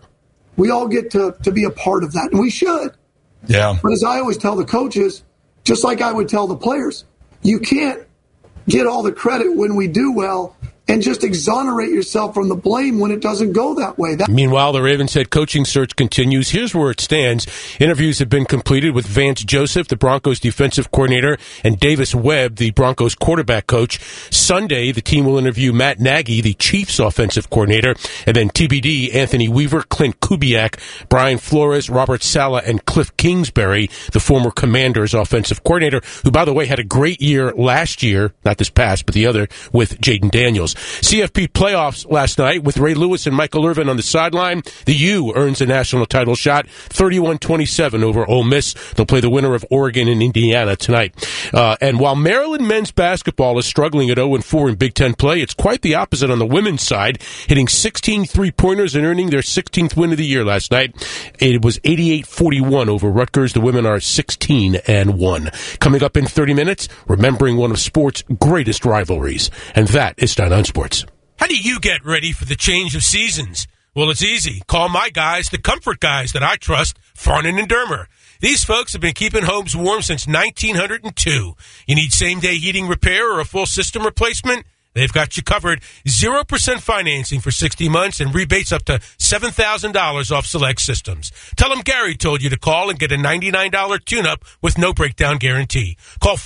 be a part of that, and we should. Yeah. But as I always tell the coaches, just like I would tell the players, you can't get all the credit when we do well and just exonerate yourself from the blame when it doesn't go that way. Meanwhile, the Ravens head coaching search continues. Here's where it stands. Interviews have been completed with Vance Joseph, the Broncos defensive coordinator, and Davis Webb, the Broncos quarterback coach. Sunday, the team will interview Matt Nagy, the Chiefs offensive coordinator, and then TBD, Anthony Weaver, Clint Kubiak, Brian Flores, Robert Saleh, and Cliff Kingsbury, the former Commanders offensive coordinator, who, by the way, had a great year last year, not this past, but the other, with Jaden Daniels. CFP playoffs last night with Ray Lewis and Michael Irvin on the sideline. The U earns a national title shot, 31-27 over Ole Miss. They'll play the winner of Oregon and Indiana tonight. And while Maryland men's basketball is struggling at 0-4 in Big Ten play, it's quite the opposite on the women's side, hitting 16 three-pointers and earning their 16th win of the year last night. It was 88-41 over Rutgers. The women are 16-1. Coming up in 30 minutes, remembering one of sports' greatest rivalries. And that is Stein on Sports. How do you get ready for the change of seasons? Well, it's easy. Call my guys, the Comfort Guys that I trust, Farnan and Dermer. These folks have been keeping homes warm since 1902. You need same-day heating repair or a full system replacement? They've got you covered. 0% financing for 60 months and rebates up to $7,000 off select systems. Tell them Gary told you to call and get a $99 tune-up with no breakdown guarantee. Call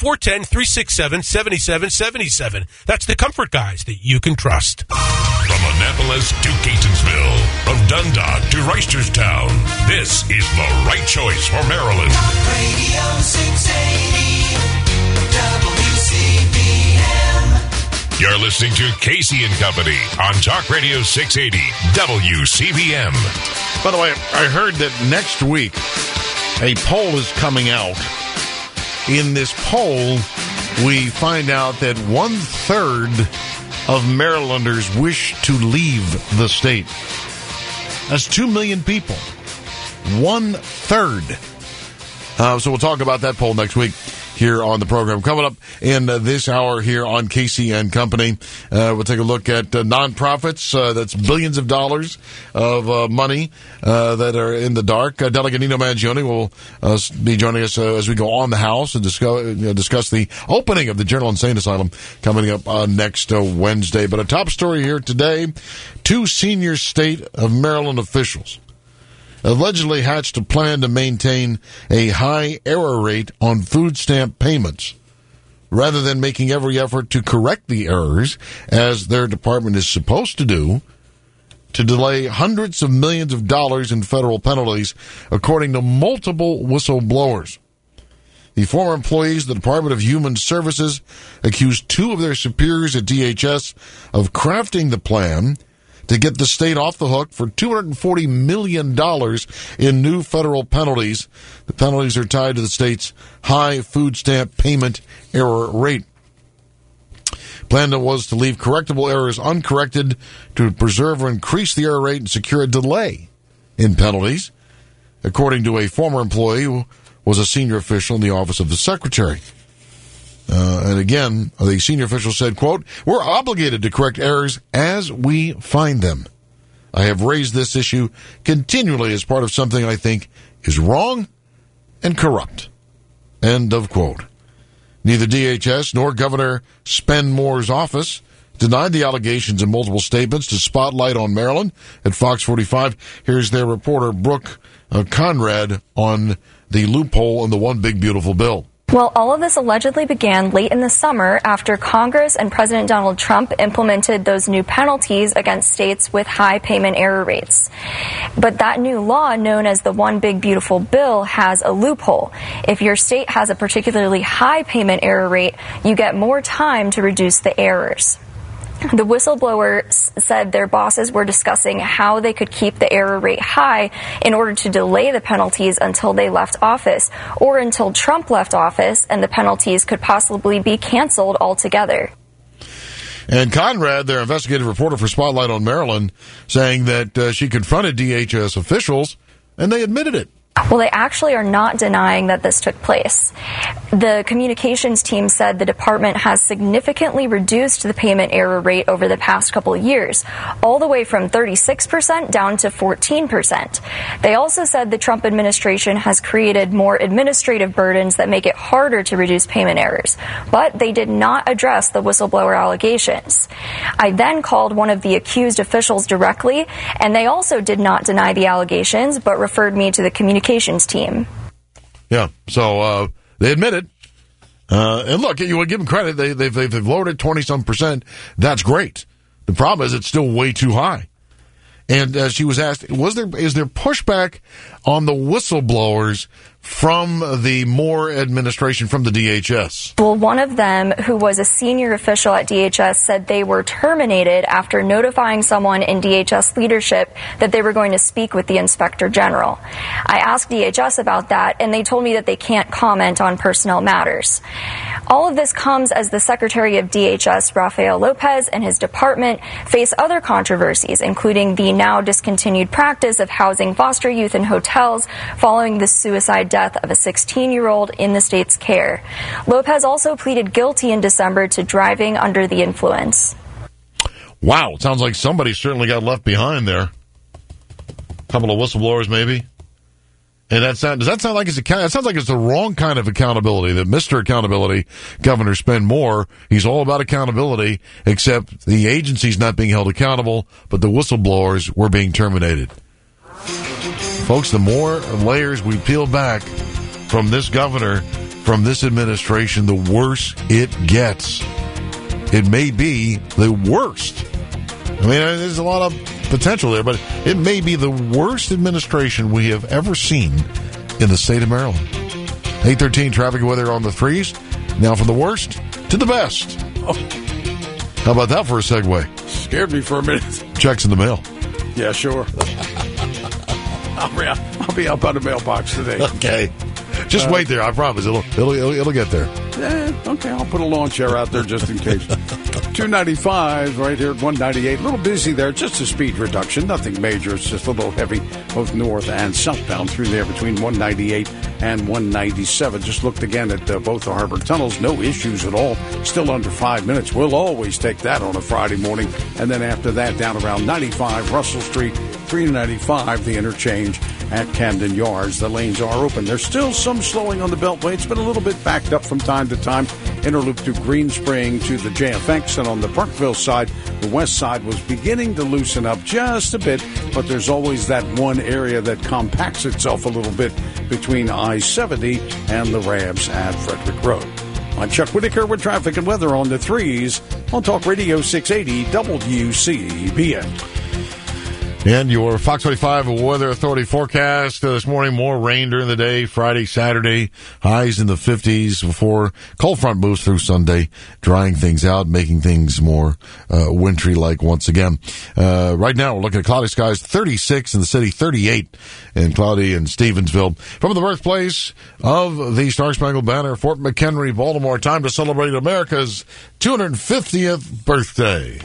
410-367-7777. That's the Comfort Guys that you can trust. From Annapolis to Catonsville, from Dundalk to Reisterstown, this is the right choice for Maryland. Radio 680 WCBM. You're listening to Casey and Company on Talk Radio 680 WCBM. By the way, I heard that next week a poll is coming out. In this poll, we find out that 1/3 of Marylanders wish to leave the state. That's 2 million people. 1/3. So we'll talk about that poll next week here on the program. Coming up in this hour here on Casey and Company, we'll take a look at nonprofits. That's billions of dollars of money that are in the dark. Delegate Nino Mangione will be joining us as we go on the House and discuss the opening of the General Insane Asylum coming up next Wednesday. But a top story here today, 2 senior state of Maryland officials allegedly hatched a plan to maintain a high error rate on food stamp payments, rather than making every effort to correct the errors, as their department is supposed to do, to delay hundreds of millions of dollars in federal penalties, according to multiple whistleblowers. The former employees of the Department of Human Services accused 2 of their superiors at DHS of crafting the plan to get the state off the hook for $240 million in new federal penalties. The penalties are tied to the state's high food stamp payment error rate. Plan was to leave correctable errors uncorrected to preserve or increase the error rate and secure a delay in penalties, according to a former employee who was a senior official in the Office of the Secretary. And again, the senior official said, quote, "We're obligated to correct errors as we find them. I have raised this issue continually as part of something I think is wrong and corrupt." End of quote. Neither DHS nor Governor Spenmore's office denied the allegations in multiple statements to Spotlight on Maryland. At Fox 45, here's their reporter Brooke Conrad on the loophole in the One Big Beautiful Bill. Well, all of this allegedly began late in the summer after Congress and President Donald Trump implemented those new penalties against states with high payment error rates. But that new law, known as the One Big Beautiful Bill, has a loophole. If your state has a particularly high payment error rate, you get more time to reduce the errors. The whistleblower said their bosses were discussing how they could keep the error rate high in order to delay the penalties until they left office, or until Trump left office, and the penalties could possibly be canceled altogether. And Conrad, their investigative reporter for Spotlight on Maryland, saying that she confronted DHS officials, and they admitted it. Well, they actually are not denying that this took place. The communications team said the department has significantly reduced the payment error rate over the past couple of years, all the way from 36% down to 14%. They also said the Trump administration has created more administrative burdens that make it harder to reduce payment errors, but they did not address the whistleblower allegations. I then called one of the accused officials directly, and they also did not deny the allegations, but referred me to the communications team. Yeah, so they admit it. And look, you would give them credit. They've lowered it 20-some%. That's great. The problem is it's still way too high. And she was asked, is there pushback on the whistleblowers from the Moore administration, from the DHS? Well, one of them, who was a senior official at DHS, said they were terminated after notifying someone in DHS leadership that they were going to speak with the Inspector General. I asked DHS about that, and they told me that they can't comment on personnel matters. All of this comes as the Secretary of DHS, Rafael Lopez, and his department face other controversies, including the now discontinued practice of housing foster youth in hotels following the suicide death of a 16-year-old in the state's care. Lopez also pleaded guilty in December to driving under the influence. Wow, it sounds like somebody certainly got left behind there. A couple of whistleblowers, maybe. And does that sound like it sounds like it's the wrong kind of accountability, that Mr. Accountability, Governor Spend More, he's all about accountability, except the agency's not being held accountable, but the whistleblowers were being terminated. Folks, the more layers we peel back from this governor, from this administration, the worse it gets. It may be the worst. I mean, there's a lot of potential there, but it may be the worst administration we have ever seen in the state of Maryland. 8:13 traffic and weather on the threes. Now from the worst to the best. Oh. How about that for a segue? Scared me for a minute. Checks in the mail. Yeah, sure. I'll be up on the mailbox today. Okay. Just wait there. I promise. It'll get there. Okay, I'll put a lawn chair out there just in case. 295 right here at 198. A little busy there. Just a speed reduction. Nothing major. It's just a little heavy both north and southbound through there between 198 and 197. Just looked again at both the harbor tunnels. No issues at all. Still under 5 minutes. We'll always take that on a Friday morning. And then after that, down around 95 Russell Street, 395, the interchange at Camden Yards. The lanes are open. There's still some slowing on the Beltway. It's been a little bit backed up from time to time. Interloop to Green Spring to the JFX. And on the Parkville side, the west side was beginning to loosen up just a bit. But there's always that one area that compacts itself a little bit between I-70 and the ramps at Frederick Road. I'm Chuck Whitaker with traffic and weather on the threes on Talk Radio 680 WCBN. And your Fox 25 Weather Authority forecast this morning, more rain during the day, Friday, Saturday, highs in the 50s before cold front moves through Sunday, drying things out, making things more wintry-like once again. Right now, we're looking at cloudy skies, 36 in the city, 38 in cloudy in Stevensville. From the birthplace of the Star-Spangled Banner, Fort McHenry, Baltimore, time to celebrate America's 250th birthday.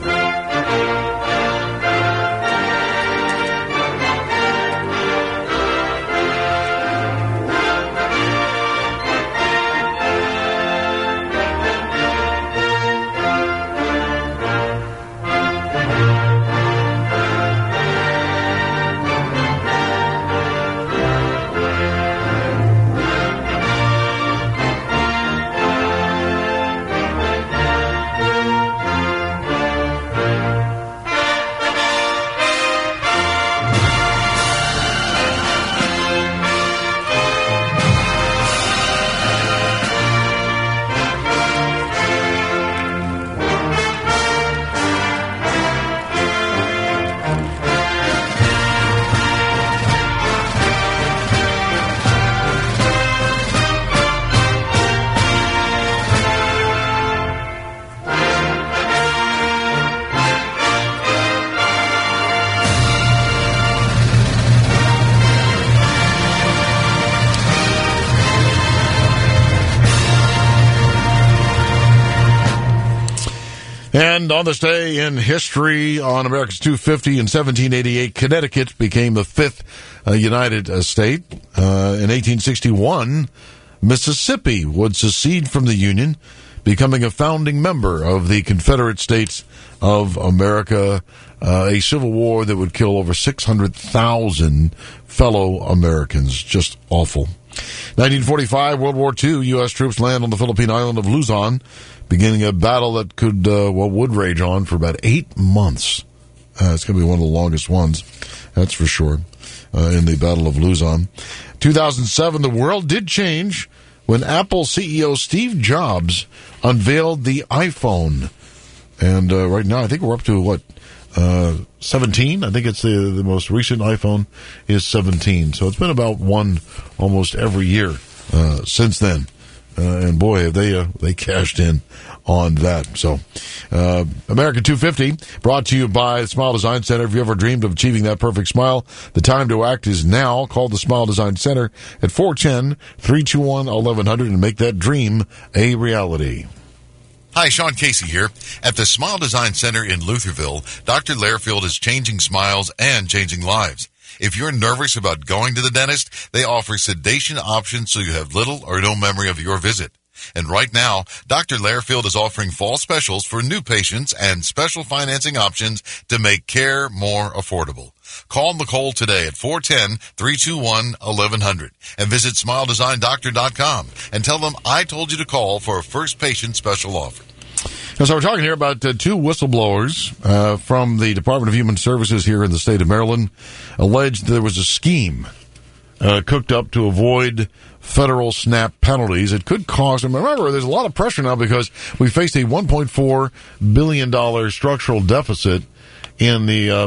And on this day in history, on America's 250 in 1788, Connecticut became the fifth united state. In 1861, Mississippi would secede from the Union, becoming a founding member of the Confederate States of America, a civil war that would kill over 600,000 fellow Americans. Just awful. 1945, World War II, U.S. troops land on the Philippine island of Luzon, beginning a battle that would rage on for about 8 months. It's going to be one of the longest ones, that's for sure, in the Battle of Luzon. 2007, the world did change when Apple CEO Steve Jobs unveiled the iPhone. And right now, I think we're up to, 17? I think it's the most recent iPhone is 17. So it's been about one almost every year since then. And boy, have they cashed in on that. So, American 250, brought to you by the Smile Design Center. If you ever dreamed of achieving that perfect smile, the time to act is now. Call the Smile Design Center at 410-321-1100 and make that dream a reality. Hi, Sean Casey here. At the Smile Design Center in Lutherville, Dr. Lairfield is changing smiles and changing lives. If you're nervous about going to the dentist, they offer sedation options so you have little or no memory of your visit. And right now, Dr. Lairfield is offering fall specials for new patients and special financing options to make care more affordable. Call Nicole today at 410-321-1100 and visit SmileDesignDoctor.com and tell them I told you to call for a first patient special offer. So we're talking here about two whistleblowers from the Department of Human Services here in the state of Maryland alleged there was a scheme cooked up to avoid federal SNAP penalties. It could cost, and remember, there's a lot of pressure now because we faced a $1.4 billion structural deficit in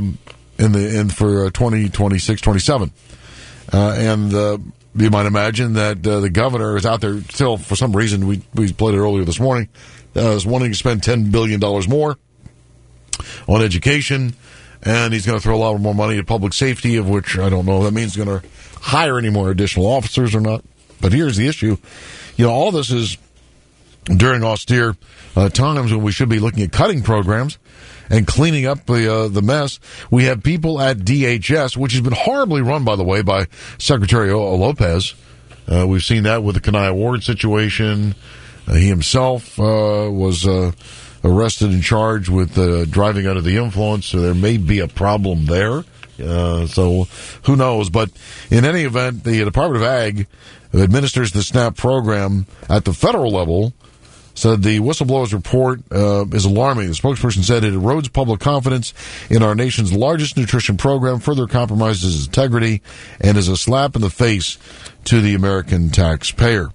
for 2026-27. And you might imagine that the governor is out there still, for some reason, we played it earlier this morning, is wanting to spend $10 billion more on education, and he's going to throw a lot more money at public safety, of which I don't know if that means he's going to hire any more additional officers or not. But here's the issue. All this is during austere times when we should be looking at cutting programs and cleaning up the mess. We have people at DHS, which has been horribly run, by the way, by Secretary Lopez. We've seen that with the Kaniyah Ward situation. He himself was arrested and charged with driving under the influence, so there may be a problem there. So who knows? But in any event, the Department of Ag administers the SNAP program at the federal level. Said the whistleblower's report is alarming. The spokesperson said it erodes public confidence in our nation's largest nutrition program, further compromises its integrity, and is a slap in the face to the American taxpayer.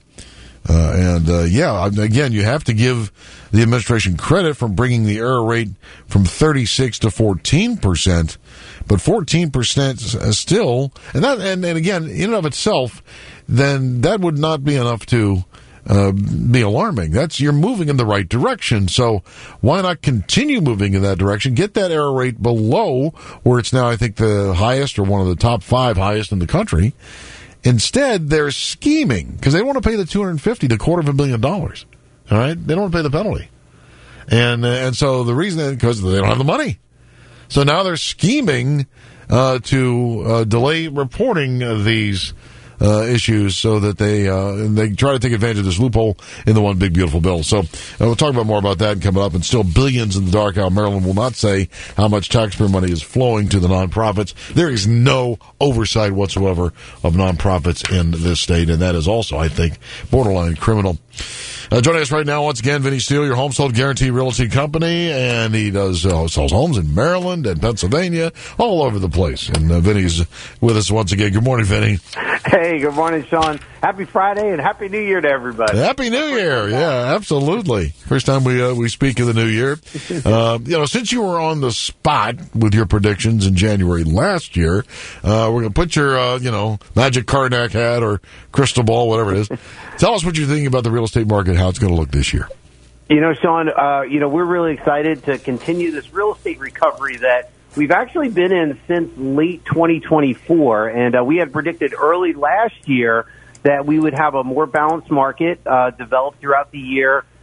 Again, you have to give the administration credit for bringing the error rate from 36 to 14%, but 14% still, and again, in and of itself, then that would not be enough to be alarming. You're moving in the right direction. So why not continue moving in that direction? Get that error rate below where it's now, I think, the highest or one of the top 5 highest in the country. Instead, they're scheming because they don't want to pay the $250 to $250 million. All right, they don't want to pay the penalty, and so the reason is because they don't have the money. So now they're scheming to delay reporting these issues so that they try to take advantage of this loophole in the One Big Beautiful Bill. So we'll talk about more about that coming up, and still billions in the dark. How Maryland will not say how much taxpayer money is flowing to the nonprofits. There is no oversight whatsoever of nonprofits in this state, and that is also, I think, borderline criminal. Joining us right now, once again, Vinny Steele, your home sold guarantee realty company, and he does sells homes in Maryland and Pennsylvania, all over the place. And Vinny's with us once again. Good morning, Vinny. Hey, good morning, Sean. Happy Friday and Happy New Year to everybody. Happy New Year. Yeah, absolutely. First time we speak of the new year. Since you were on the spot with your predictions in January last year, we're going to put your, magic Karnak hat or crystal ball, whatever it is. Tell us what you're thinking about the real estate market, how it's going to look this year. Sean, we're really excited to continue this real estate recovery that we've actually been in since late 2024, and we had predicted early last year that we would have a more balanced market develop throughout the year.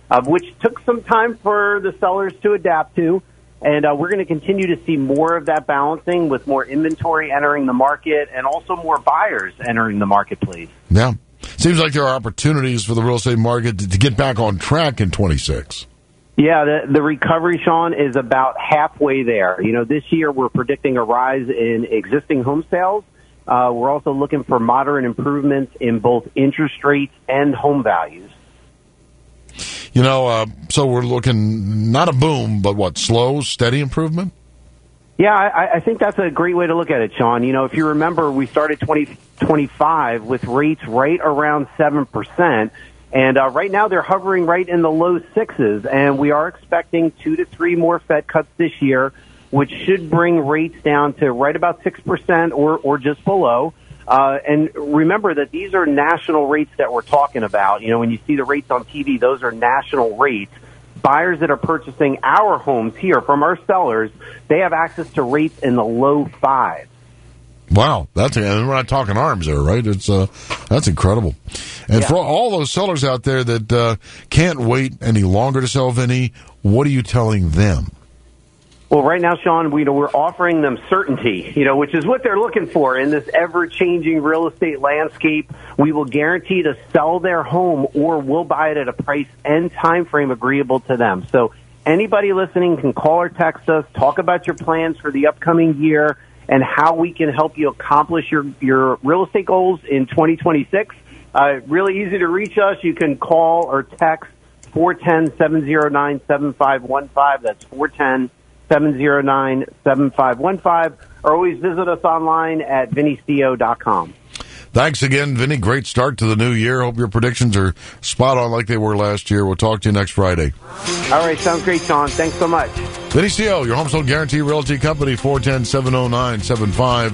which took some time for the sellers to adapt to. And we're going to continue to see more of that balancing with more inventory entering the market and also more buyers entering the marketplace. Yeah. Seems like there are opportunities for the real estate market to get back on track in 26. Yeah, the recovery, Sean, is about halfway there. You know, this year we're predicting a rise in existing home sales. We're also looking for moderate improvements in both interest rates and home values. You know, so we're looking not a boom, but what, slow, steady improvement? Yeah, I think that's a great way to look at it, Sean. You know, if you remember, we started 2025 with rates right around 7%. And right now they're hovering right in the low sixes. And we are expecting 2 to 3 more Fed cuts this year, which should bring rates down to right about 6% or just below. And remember that these are national rates that we're talking about. You know, when you see the rates on TV, those are national rates. Buyers that are purchasing our homes here from our sellers, they have access to rates in the low 5s. Wow, and we're not talking arms there, right? It's that's incredible. And for all those sellers out there that can't wait any longer to sell, Vinny, what are you telling them? Well, right now, Sean, we're offering them certainty, which is what they're looking for in this ever-changing real estate landscape. We will guarantee to sell their home or we'll buy it at a price and time frame agreeable to them. So anybody listening can call or text us, talk about your plans for the upcoming year and how we can help you accomplish your real estate goals in 2026. Really easy to reach us. You can call or text 410-709-7515. That's 410-709-7515, or always visit us online at vinnyco.com. Thanks again, Vinny. Great start to the new year. Hope your predictions are spot on like they were last year. We'll talk to you next Friday. All right. Sounds great, Sean. Thanks so much. Vinny CO, your home sold guarantee realty company, 410-709-7515.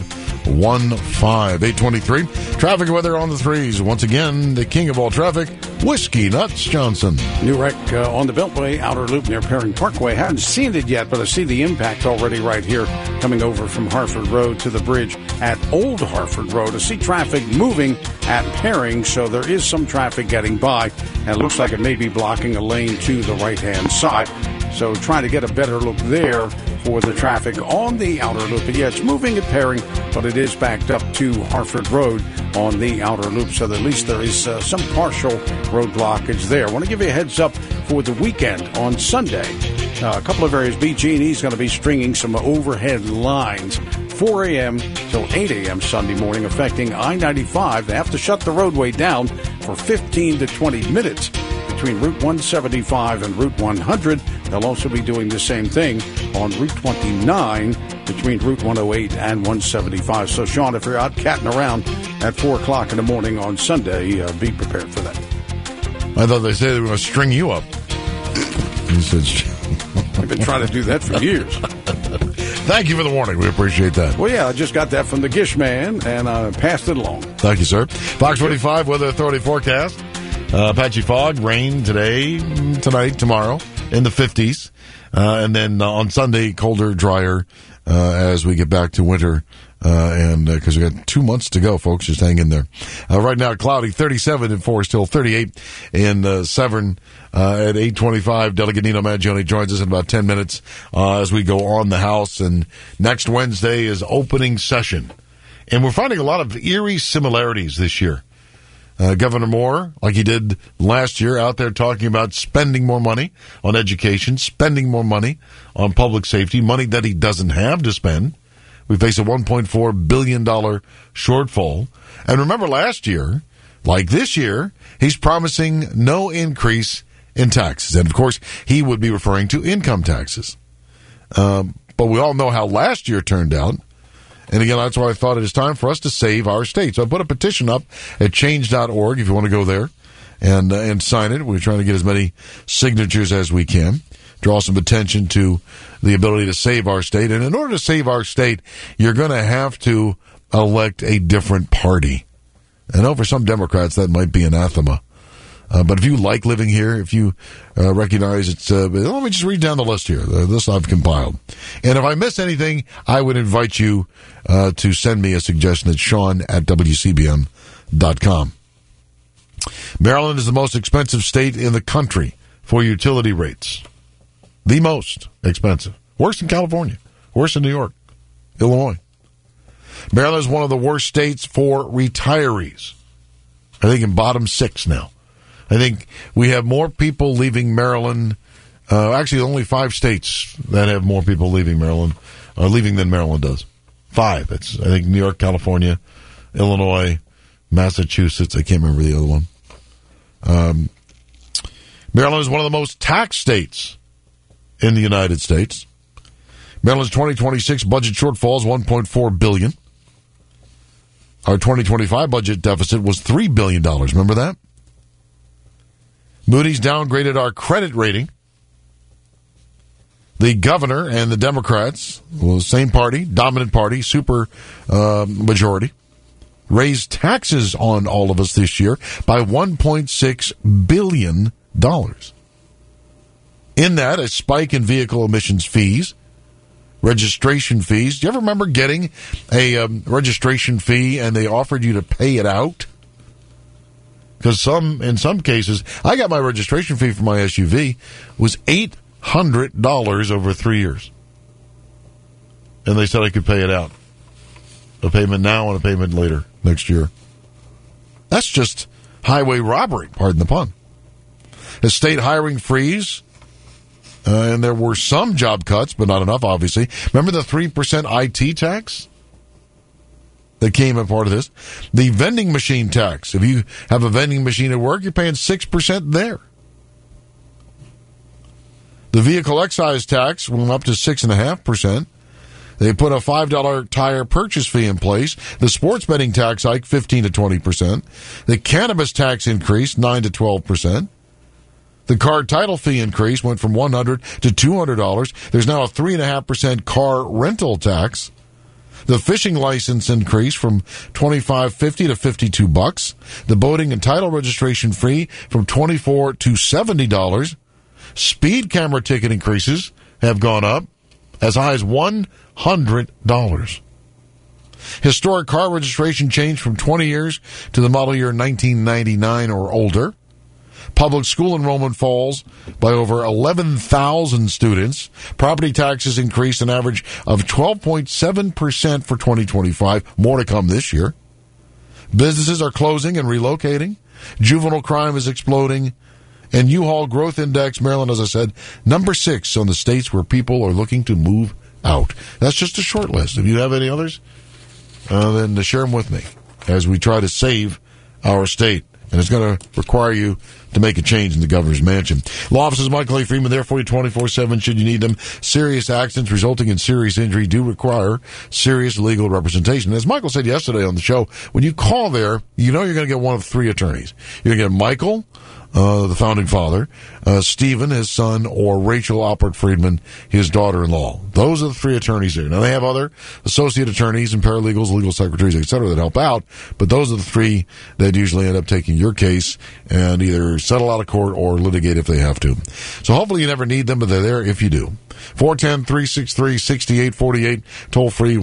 823. Traffic and weather on the threes. Once again, the king of all traffic, Whiskey Nuts Johnson. New wreck on the Beltway, outer loop near Perring Parkway. Haven't seen it yet, but I see the impact already right here coming over from Harford Road to the bridge at Old Harford Road. I see traffic moving at Perring, so there is some traffic getting by, and it looks like it may be blocking a lane to the right-hand side. So trying to get a better look there for the traffic on the outer loop. But yeah, it's moving at Perring, but it is backed up to Harford Road on the outer loop. So at least there is some partial road blockage there. I want to give you a heads up for the weekend on Sunday. A couple of areas. BG&E is going to be stringing some overhead lines 4 a.m. till 8 a.m. Sunday morning, affecting I-95. They have to shut the roadway down for 15 to 20 minutes between Route 175 and Route 100. They'll also be doing the same thing on Route 29 between Route 108 and 175. So, Sean, if you're out catting around at 4 o'clock in the morning on Sunday, be prepared for that. I thought they said they were going to string you up. I've been trying to do that for years. Thank you for the warning. We appreciate that. Well, yeah, I just got that from the Gish man, and I passed it along. Thank you, sir. Fox 25 Weather Authority forecast. Patchy fog, rain today, tonight, tomorrow, in the 50s. And then on Sunday, colder, drier as we get back to winter. And because we got 2 months to go, folks, just hang in there. Right now, cloudy, 37 in Forest Hill, 38 in Severn at 8:25. Delegate Nino Mangione joins us in about 10 minutes as we go on the House. And next Wednesday is opening session. And we're finding a lot of eerie similarities this year. Governor Moore, like he did last year, out there talking about spending more money on education, spending more money on public safety, money that he doesn't have to spend. We face a $1.4 billion shortfall. And remember last year, like this year, he's promising no increase in taxes. And, of course, he would be referring to income taxes. But we all know how last year turned out. And again, that's why I thought it is time for us to save our state. So I put a petition up at change.org if you want to go there and sign it. We're trying to get as many signatures as we can, draw some attention to the ability to save our state. And in order to save our state, you're going to have to elect a different party. I know for some Democrats that might be anathema. But if you like living here, if you recognize it's... let me just read down the list here, the list I've compiled. And if I miss anything, I would invite you to send me a suggestion at Sean@WCBM.com. Maryland is the most expensive state in the country. for utility rates. The most expensive. Worse than California. Worse than New York. Illinois. Maryland is one of the worst states for retirees. I think in bottom 6 now. I think we have more people leaving Maryland. Actually, only 5 states that have more people leaving Maryland, leaving than Maryland does. 5. It's, I think, New York, California, Illinois, Massachusetts. I can't remember the other one. Maryland is one of the most taxed states in the United States. Maryland's 2026 budget shortfall is $1.4 billion. Our 2025 budget deficit was $3 billion. Remember that? Moody's downgraded our credit rating. The governor and the Democrats, well, same party, dominant party, super majority, raised taxes on all of us this year by $1.6 billion. In that, a spike in vehicle emissions fees, registration fees. Do you ever remember getting a registration fee and they offered you to pay it out? Because in some cases, I got my registration fee for my SUV was $800 over 3 years. And they said I could pay it out. A payment now and a payment later next year. That's just highway robbery, pardon the pun. A state hiring freeze, and there were some job cuts, but not enough, obviously. Remember the 3% IT tax that came as part of this? The vending machine tax. If you have a vending machine at work, you're paying 6% there. The vehicle excise tax went up to 6.5%. They put a $5 tire purchase fee in place. The sports betting tax hike, 15 to 20%. The cannabis tax increased, 9 to 12%. The car title fee increase went from $100 to $200. There's now a 3.5% car rental tax. The fishing license increased from $25.50 to $52. The boating and title registration fee from $24 to $70. Speed camera ticket increases have gone up as high as $100. Historic car registration changed from 20 years to the model year 1999 or older. Public school enrollment falls by over 11,000 students. Property taxes increased an average of 12.7% for 2025. More to come this year. Businesses are closing and relocating. Juvenile crime is exploding. And U-Haul Growth Index, Maryland, as I said, number 6 on the states where people are looking to move out. That's just a short list. If you have any others, then share them with me as we try to save our state. And it's going to require you to make a change in the governor's mansion. Law offices Michael A. Freeman there for you 24/7 should you need them. Serious accidents resulting in serious injury do require serious legal representation. As Michael said yesterday on the show, when you call there, you know you're going to get one of 3 attorneys. You're going to get Michael, the founding father, Stephen, his son, or Rachel Alpert Friedman, his daughter-in-law. Those are the 3 attorneys there. Now, they have other associate attorneys and paralegals, legal secretaries, etc. that help out, but those are the 3 that usually end up taking your case and either settle out of court or litigate if they have to. So hopefully you never need them, but they're there if you do. 410-363-6848, toll free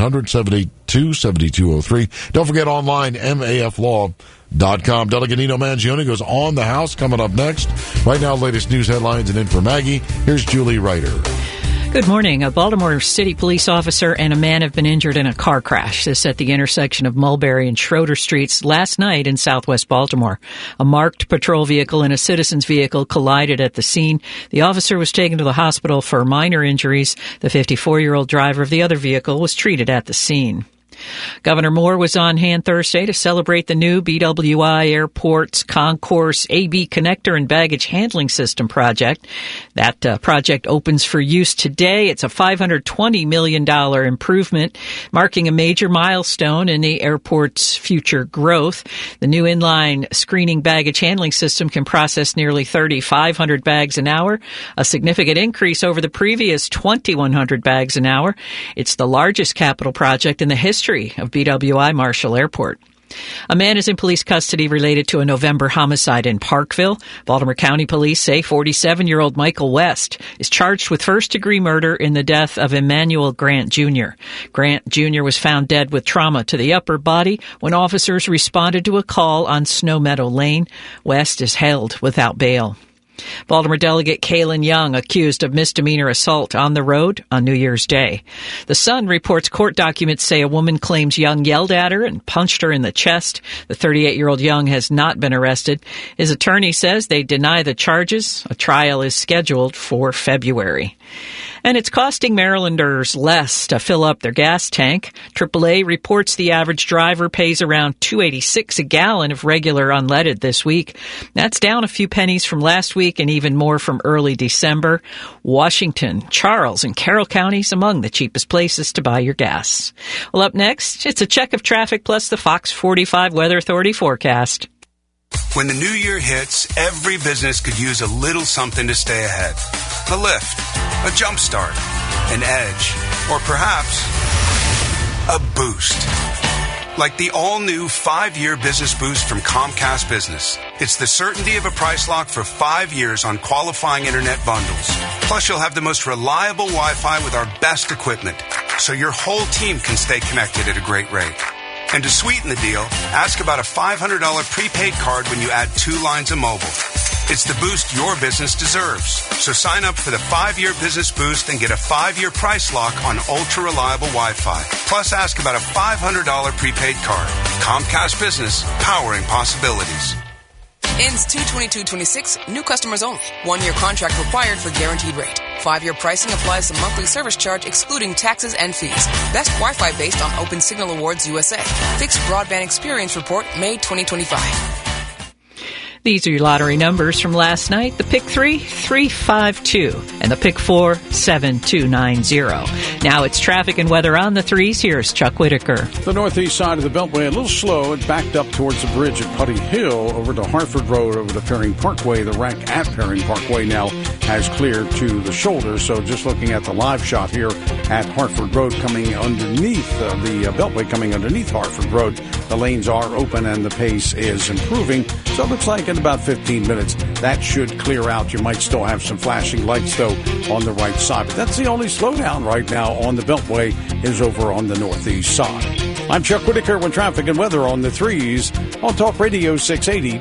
1-800-782-7203. Don't forget online, MAFlaw.com. Delegate Nino Mangione goes on the House coming up next. Right now, latest news headlines and in for Maggie. Here's Julie Ryder. Good morning. A Baltimore City police officer and a man have been injured in a car crash. This at the intersection of Mulberry and Schroeder Streets last night in southwest Baltimore. A marked patrol vehicle and a citizen's vehicle collided at the scene. The officer was taken to the hospital for minor injuries. The 54-year-old driver of the other vehicle was treated at the scene. Governor Moore was on hand Thursday to celebrate the new BWI Airport's Concourse AB Connector and Baggage Handling System project. That project opens for use today. It's a $520 million improvement, marking a major milestone in the airport's future growth. The new inline screening baggage handling system can process nearly 3,500 bags an hour, a significant increase over the previous 2,100 bags an hour. It's the largest capital project in the history of BWI Marshall Airport. A man is in police custody related to a November homicide in Parkville. Baltimore County Police say 47-year-old Michael West is charged with first-degree murder in the death of Emmanuel Grant Jr. Grant Jr. was found dead with trauma to the upper body when officers responded to a call on Snow Meadow Lane. West is held without bail. Baltimore delegate Kaylin Young accused of misdemeanor assault on the road on New Year's Day. The Sun reports court documents say a woman claims Young yelled at her and punched her in the chest. The 38-year-old Young has not been arrested. His attorney says they deny the charges. A trial is scheduled for February. And it's costing Marylanders less to fill up their gas tank. AAA reports the average driver pays around $2.86 a gallon of regular unleaded this week. That's down a few pennies from last week and even more from early December. Washington, Charles, and Carroll counties among the cheapest places to buy your gas. Well, up next, it's a check of traffic plus the Fox 45 Weather Authority forecast. When the new year hits, every business could use a little something to stay ahead. A lift, a jump start, an edge, or perhaps a boost. Like the all-new 5-year business boost from Comcast Business. It's the certainty of a price lock for 5 years on qualifying internet bundles. Plus, you'll have the most reliable Wi-Fi with our best equipment, so your whole team can stay connected at a great rate. And to sweeten the deal, ask about a $500 prepaid card when you add 2 lines of mobile. It's the boost your business deserves. So sign up for the 5-year business boost and get a 5-year price lock on ultra-reliable Wi-Fi. Plus, ask about a $500 prepaid card. Comcast Business, powering possibilities. Ends 2/22/26. New customers only. 1-year contract required for guaranteed rate. 5-year pricing applies to monthly service charge excluding taxes and fees. Best Wi-Fi based on Open Signal Awards USA. Fixed Broadband Experience Report, May 2025. These are your lottery numbers from last night. The pick 3, 352, and the pick 4, 7290. Now it's traffic and weather on the 3s. Here's Chuck Whitaker. The northeast side of the Beltway, a little slow. It backed up towards the bridge at Putty Hill over to Hartford Road over to Perring Parkway. The wreck at Perring Parkway now has cleared to the shoulder. So just looking at the live shot here at Hartford Road coming underneath the Beltway coming underneath Hartford Road. The lanes are open and the pace is improving. So it looks like in about 15 minutes that should clear out. You might still have some flashing lights, though, on the right side. But that's the only slowdown right now on the Beltway is over on the northeast side. I'm Chuck Whitaker with traffic and weather on the 3s on Talk Radio 680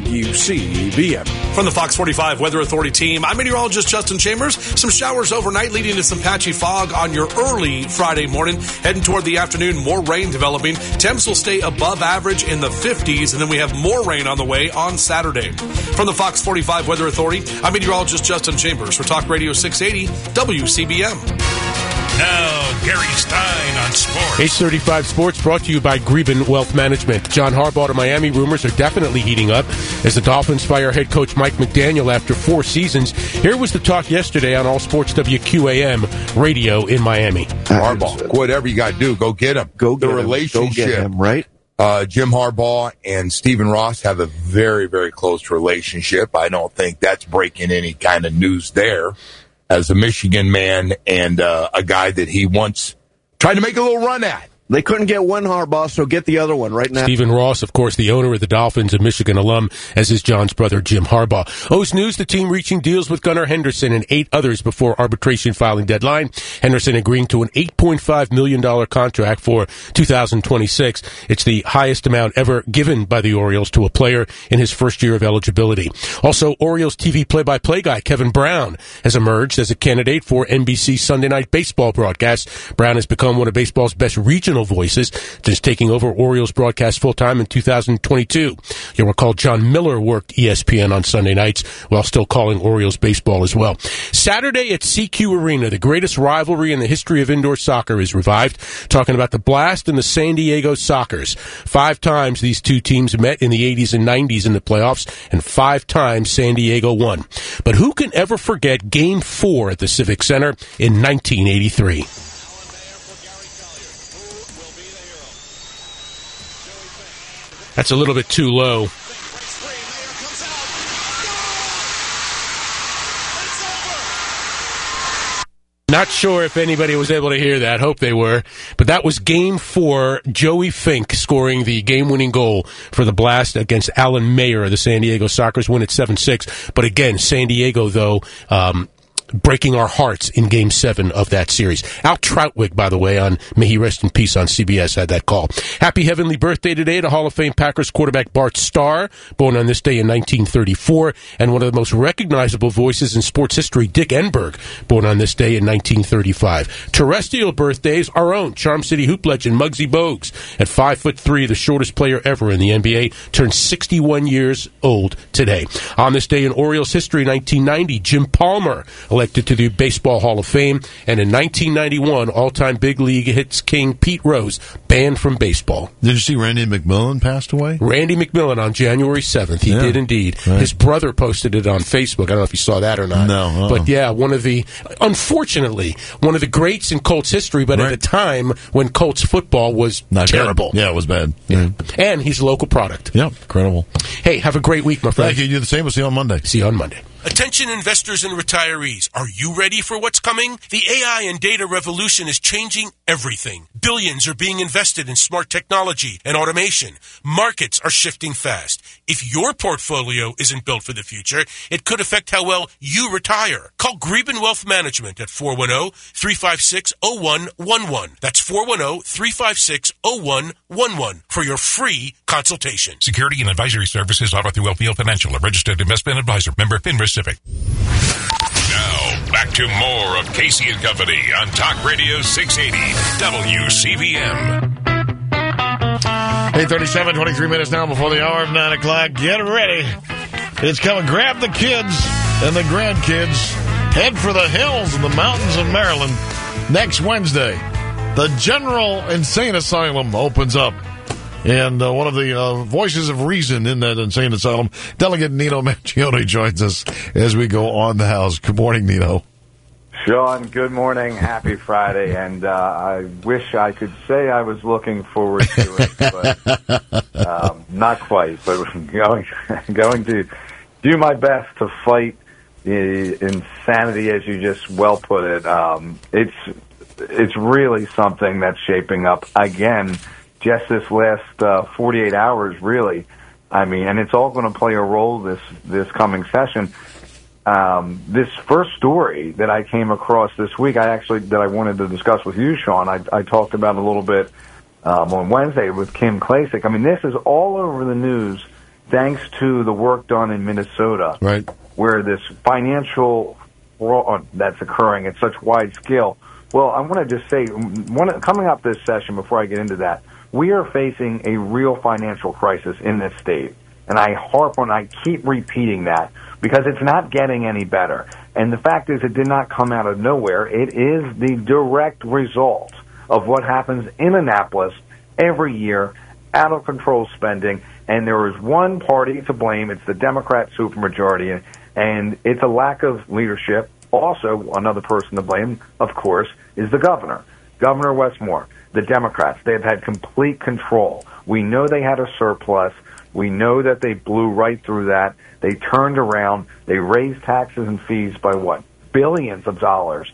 WCBM. From the Fox 45 Weather Authority team, I'm meteorologist Justin Chambers. Some showers overnight leading to some patchy fog on your early Friday morning. Heading toward the afternoon, more rain developing. Temps will stay above average in the 50s, and then we have more rain on the way on Saturday. From the Fox 45 Weather Authority, I'm meteorologist Justin Chambers for Talk Radio 680 WCBM. Now, Gary Stein on sports. 8:35 Sports brought to you by Greben Wealth Management. John Harbaugh to Miami rumors are definitely heating up as the Dolphins fire head coach Mike McDaniel after 4 seasons. Here was the talk yesterday on All Sports WQAM radio in Miami. Harbaugh, whatever you got to do, go get him. Go get the relationship, Go get him, right? Jim Harbaugh and Stephen Ross have a very, very close relationship. I don't think that's breaking any kind of news there. As a Michigan man and a guy that he once tried to make a little run at. They couldn't get one Harbaugh, so get the other one right now. Stephen Ross, of course, the owner of the Dolphins, a Michigan alum, as is John's brother, Jim Harbaugh. O's News, the team reaching deals with Gunnar Henderson and 8 others before arbitration filing deadline. Henderson agreeing to an $8.5 million contract for 2026. It's the highest amount ever given by the Orioles to a player in his first year of eligibility. Also, Orioles TV play-by-play guy Kevin Brown has emerged as a candidate for NBC Sunday Night Baseball broadcast. Brown has become one of baseball's best regional voices since taking over Orioles broadcast full-time in 2022. You'll recall John Miller worked ESPN on Sunday nights while still calling Orioles baseball as well. Saturday at CQ Arena, the greatest rivalry in the history of indoor soccer is revived. Talking about the Blast and the San Diego Sockers. 5 times these two teams met in the 80s and 90s in the playoffs, and 5 times San Diego won. But who can ever forget Game 4 at the Civic Center in 1983? That's a little bit too low. Not sure if anybody was able to hear that. Hope they were. But that was Game 4. Joey Fink scoring the game-winning goal for the Blast against Alan Mayer. The San Diego Sockers win at 7-6. But again, San Diego, though, breaking our hearts in Game 7 of that series. Al Troutwig, by the way, on May He Rest in Peace on CBS, had that call. Happy heavenly birthday today to Hall of Fame Packers quarterback Bart Starr, born on this day in 1934, and one of the most recognizable voices in sports history, Dick Enberg, born on this day in 1935. Terrestrial birthdays, our own Charm City hoop legend Muggsy Bogues, at 5'3", the shortest player ever in the NBA, turned 61 years old today. On this day in Orioles history, 1990, Jim Palmer, elected to the Baseball Hall of Fame, and in 1991, all-time big league hits king Pete Rose banned from baseball. Did you see Randy McMillan passed away? Randy McMillan on January 7th. He did indeed. Right. His brother posted it on Facebook. I don't know if you saw that or not. No. But yeah, unfortunately, one of the greats in Colts history, but at a time when Colts football was not terrible. Good. Yeah, it was bad. Yeah. And he's a local product. Yep, incredible. Hey, have a great week, my friend. Thank you. You do the same. We'll see you on Monday. See you on Monday. Attention investors and retirees, are you ready for what's coming? The AI and data revolution is changing everything. Billions are being invested in smart technology and automation. Markets are shifting fast. If your portfolio isn't built for the future, it could affect how well you retire. Call Greben Wealth Management at 410-356-0111. That's 410-356-0111 for your free consultation. Security and advisory services offered through LPL Financial, a registered investment advisor. Member FINRA Civic. Now, back to more of Casey and Company on Talk Radio 680 WCBM. 8:37, 23 minutes now before the hour of 9 o'clock. Get ready. It's coming. Grab the kids and the grandkids. Head for the hills and the mountains of Maryland next Wednesday. The General Insane Asylum opens up. And one of the voices of reason in that insane asylum, Delegate Nino Mangione, joins us as we go on the house. Good morning, Nino. Sean, good morning. Happy Friday. And I wish I could say I was looking forward to it, but not quite. But I'm going to do my best to fight the insanity, as you just well put it. It's really something that's shaping up again. Just this last 48 hours, really. I mean, and it's all going to play a role this coming session. This first story that I came across this week, that I wanted to discuss with you, Sean, I talked about a little bit on Wednesday with Kim Klacik. I mean, this is all over the news thanks to the work done in Minnesota, right, where this financial fraud that's occurring at such wide scale. Well, I want to just say, coming up this session, before I get into that, we are facing a real financial crisis in this state. And I keep repeating that because it's not getting any better. And the fact is, it did not come out of nowhere. It is the direct result of what happens in Annapolis every year, out of control spending. And there is one party to blame. It's the Democrat supermajority. And it's a lack of leadership. Also, another person to blame, of course, is the governor, Governor Westmore. The Democrats, they've had complete control. We know they had a surplus. We know that they blew right through that. They turned around. They raised taxes and fees by what? Billions of dollars.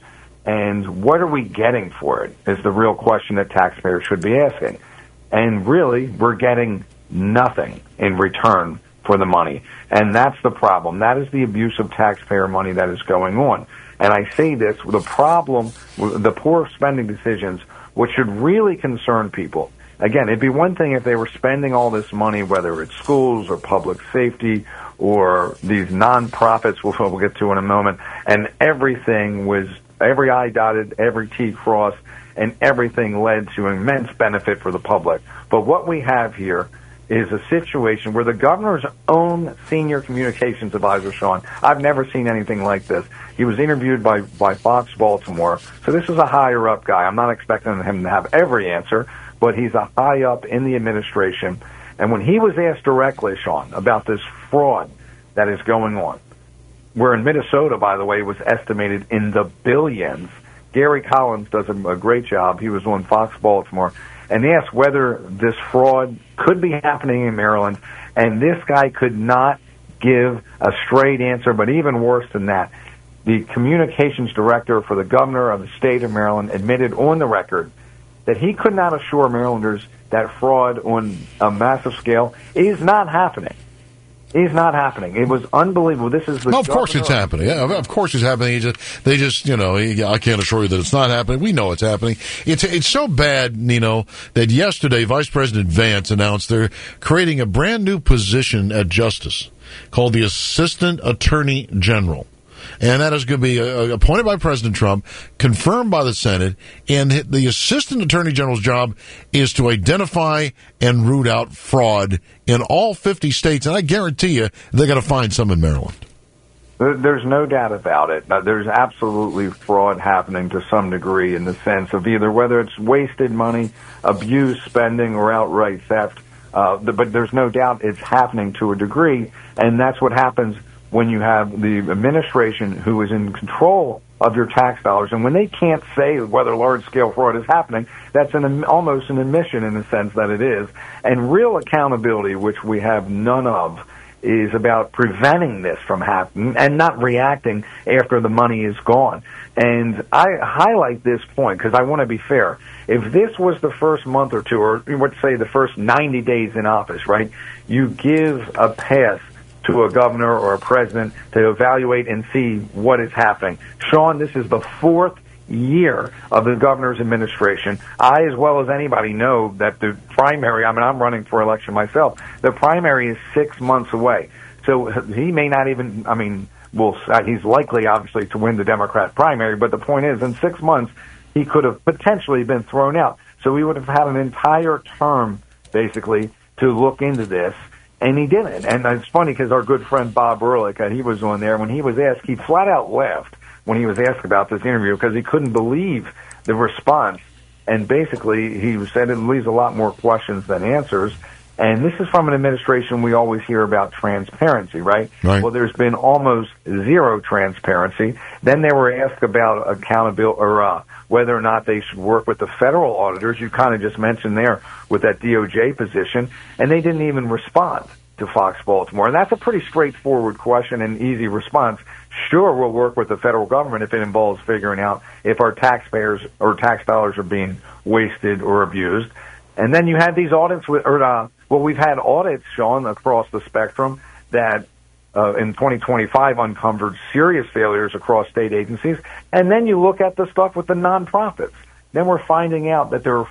And what are we getting for it is the real question that taxpayers should be asking. And really, we're getting nothing in return for the money. And that's the problem. That is the abuse of taxpayer money that is going on. And I say this, the problem, the poor spending decisions, which should really concern people. Again, it'd be one thing if they were spending all this money, whether it's schools or public safety or these nonprofits, we'll get to in a moment, and everything was, every I dotted, every T crossed, and everything led to immense benefit for the public. But what we have here is a situation where the governor's own senior communications advisor, Sean, I've never seen anything like this. He was interviewed by Fox Baltimore. So this is a higher up guy. I'm not expecting him to have every answer, but he's a high up in the administration. And when he was asked directly, Sean, about this fraud that is going on, where in Minnesota, by the way, it was estimated in the billions, Gary Collins does a great job. He was on Fox Baltimore. And they asked whether this fraud could be happening in Maryland, and this guy could not give a straight answer, but even worse than that. The communications director for the governor of the state of Maryland admitted on the record that he could not assure Marylanders that fraud on a massive scale is not happening. He's not happening. It was unbelievable. This is the. No, of course it's happening. Yeah, of course it's happening. They just, I can't assure you that it's not happening. We know it's happening. It's so bad, Nino, that yesterday Vice President Vance announced they're creating a brand new position at Justice called the Assistant Attorney General. And that is going to be appointed by President Trump, confirmed by the Senate, and the Assistant Attorney General's job is to identify and root out fraud in all 50 states, and I guarantee you they're going to find some in Maryland. There's no doubt about it. There's absolutely fraud happening to some degree in the sense of either whether it's wasted money, abused spending, or outright theft. But there's no doubt it's happening to a degree, and that's what happens when you have the administration who is in control of your tax dollars. And when they can't say whether large-scale fraud is happening, that's almost an admission in the sense that it is. And real accountability, which we have none of, is about preventing this from happening and not reacting after the money is gone. And I highlight this point because I want to be fair. If this was the first month or two, or let's say the first 90 days in office, right, you give a pass to a governor or a president to evaluate and see what is happening. Sean, this is the fourth year of the governor's administration. I, as well as anybody, know that the primary, I'm running for election myself, the primary is 6 months away. So he may not even, he's likely, obviously, to win the Democrat primary, but the point is, in 6 months, he could have potentially been thrown out. So we would have had an entire term, basically, to look into this. And he didn't. And it's funny because our good friend Bob Ehrlich, he was on there. When he was asked, he flat out laughed when he was asked about this interview because he couldn't believe the response. And basically, he said it leaves a lot more questions than answers. And this is from an administration we always hear about transparency, right? Well, there's been almost zero transparency. Then they were asked about accountability or whether or not they should work with the federal auditors. You kind of just mentioned there with that DOJ position, and they didn't even respond to Fox Baltimore. And that's a pretty straightforward question and easy response. Sure, we'll work with the federal government if it involves figuring out if our taxpayers or tax dollars are being wasted or abused. And then you had these audits we've had audits, Sean, across the spectrum that in 2025 uncovered serious failures across state agencies. And then you look at the stuff with the nonprofits. Then we're finding out that there are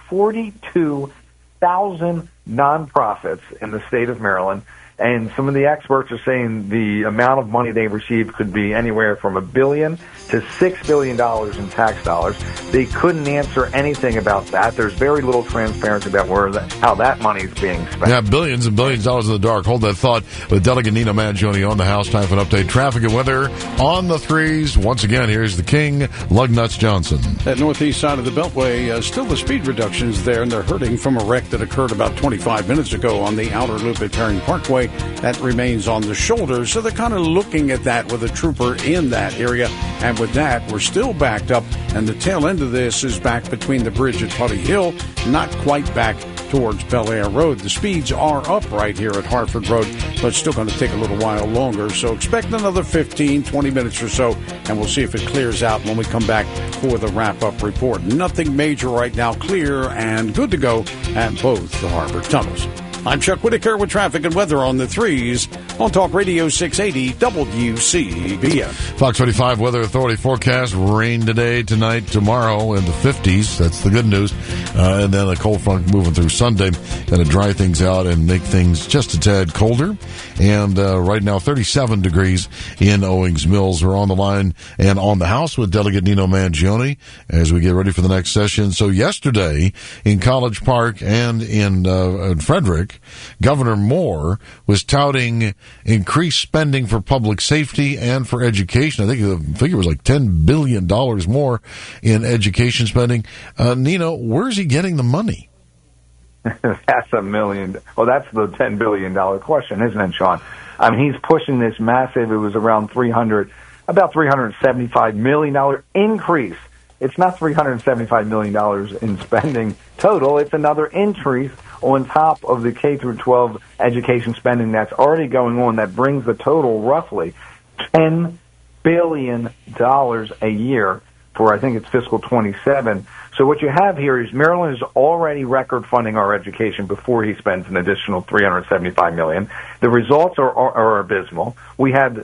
42,000 nonprofits in the state of Maryland. And some of the experts are saying the amount of money they receive could be anywhere from $1 billion to $6 billion in tax dollars. They couldn't answer anything about that. There's very little transparency about how that money is being spent. Yeah, billions and billions of dollars in the dark. Hold that thought with Delegate Nino Mangione on the House. Time for an update. Traffic and weather on the threes. Once again, here's the King, Lugnuts Johnson. That northeast side of the Beltway, still the speed reductions there, and they're hurting from a wreck that occurred about 25 minutes ago on the outer loop at Perry Parkway. That remains on the shoulder, so they're kind of looking at that with a trooper in that area. And with that, we're still backed up, and the tail end of this is back between the bridge at Putty Hill, not quite back towards Bel Air Road. The speeds are up right here at Hartford Road, but it's still going to take a little while longer. So expect another 15, 20 minutes or so, and we'll see if it clears out when we come back for the wrap-up report. Nothing major right now, clear and good to go at both the harbor tunnels. I'm Chuck Whitaker with traffic and weather on the threes on Talk Radio 680 WCBM. Fox 45 Weather Authority forecast: rain today, tonight, tomorrow in the 50s. That's the good news. And then a cold front moving through Sunday. Going to dry things out and make things just a tad colder. And right now, 37 degrees in Owings Mills. We're on the line and on the house with Delegate Nino Mangione as we get ready for the next session. So yesterday in College Park and in Frederick, Governor Moore was touting increased spending for public safety and for education. I think the figure was like $10 billion more in education spending. Nino, where's he getting the money? That's $1 million. Well, that's the $10 billion question, isn't it, Sean? I mean, he's pushing this massive. It was around about $375 million increase. It's not $375 million in spending total. It's another increase on top of the K-12 education spending that's already going on. That brings the total roughly $10 billion a year for, I think it's fiscal 27. So So what you have here is Maryland is already record funding our education before he spends an additional $375 million. The results are abysmal. We have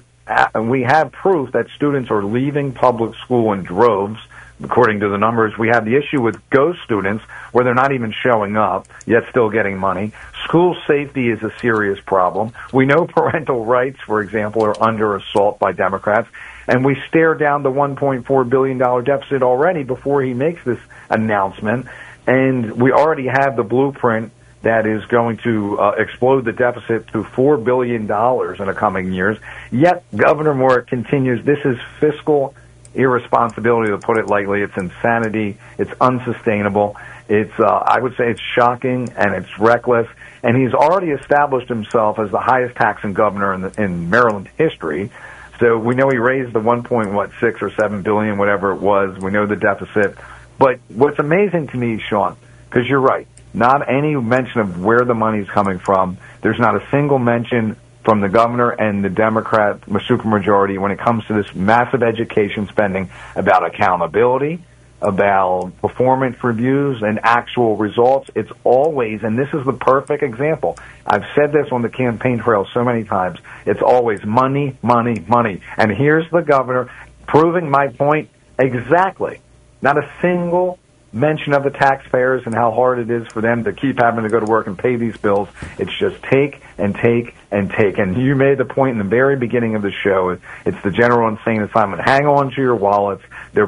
proof that students are leaving public school in droves. According to the numbers, we have the issue with ghost students where they're not even showing up, yet still getting money. School safety is a serious problem. We know parental rights, for example, are under assault by Democrats. And we stare down the $1.4 billion deficit already before he makes this announcement. And we already have the blueprint that is going to explode the deficit to $4 billion in the coming years. Yet Governor Moore continues, this is fiscal irresponsibility, to put it lightly. It's insanity. It's unsustainable. It's, I would say it's shocking and it's reckless. And he's already established himself as the highest taxing governor in Maryland history. So we know he raised the 1.6 or 7 billion, whatever it was. We know the deficit. But what's amazing to me, Sean, because you're right, not any mention of where the money's coming from. There's not a single mention from the governor and the Democrat supermajority when it comes to this massive education spending about accountability, about performance reviews and actual results. It's always, and this is the perfect example, I've said this on the campaign trail so many times, it's always money, money, money. And here's the governor proving my point exactly. Not a single mention of the taxpayers and how hard it is for them to keep having to go to work and pay these bills. It's just take and take and take. And you made the point in the very beginning of the show. It's the general insane assignment. Hang on to your wallets.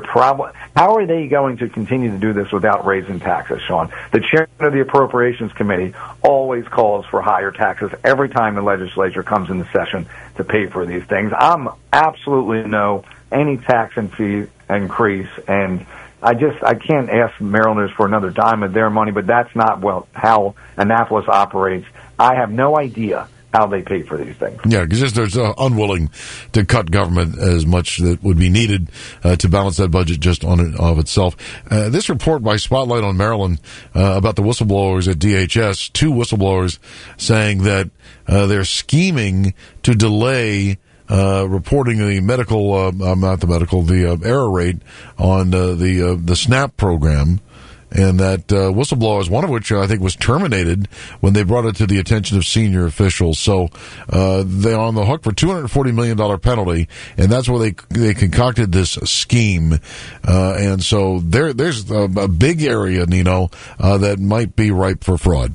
How are they going to continue to do this without raising taxes, Sean? The chairman of the Appropriations Committee always calls for higher taxes every time the legislature comes into session to pay for these things. I'm absolutely no any tax and fee increase, and I can't ask Marylanders for another dime of their money, but that's not how Annapolis operates. I have no idea how they pay for these things. Yeah, because they're unwilling to cut government as much that would be needed to balance that budget just on and of itself. This report by Spotlight on Maryland about the whistleblowers at DHS, 2 whistleblowers saying that they're scheming to delay reporting the error rate on the SNAP program, and that whistleblowers, one of which I think was terminated when they brought it to the attention of senior officials. So they're on the hook for $240 million penalty, and that's where they concocted this scheme. And so there's a big area, Nino, that might be ripe for fraud.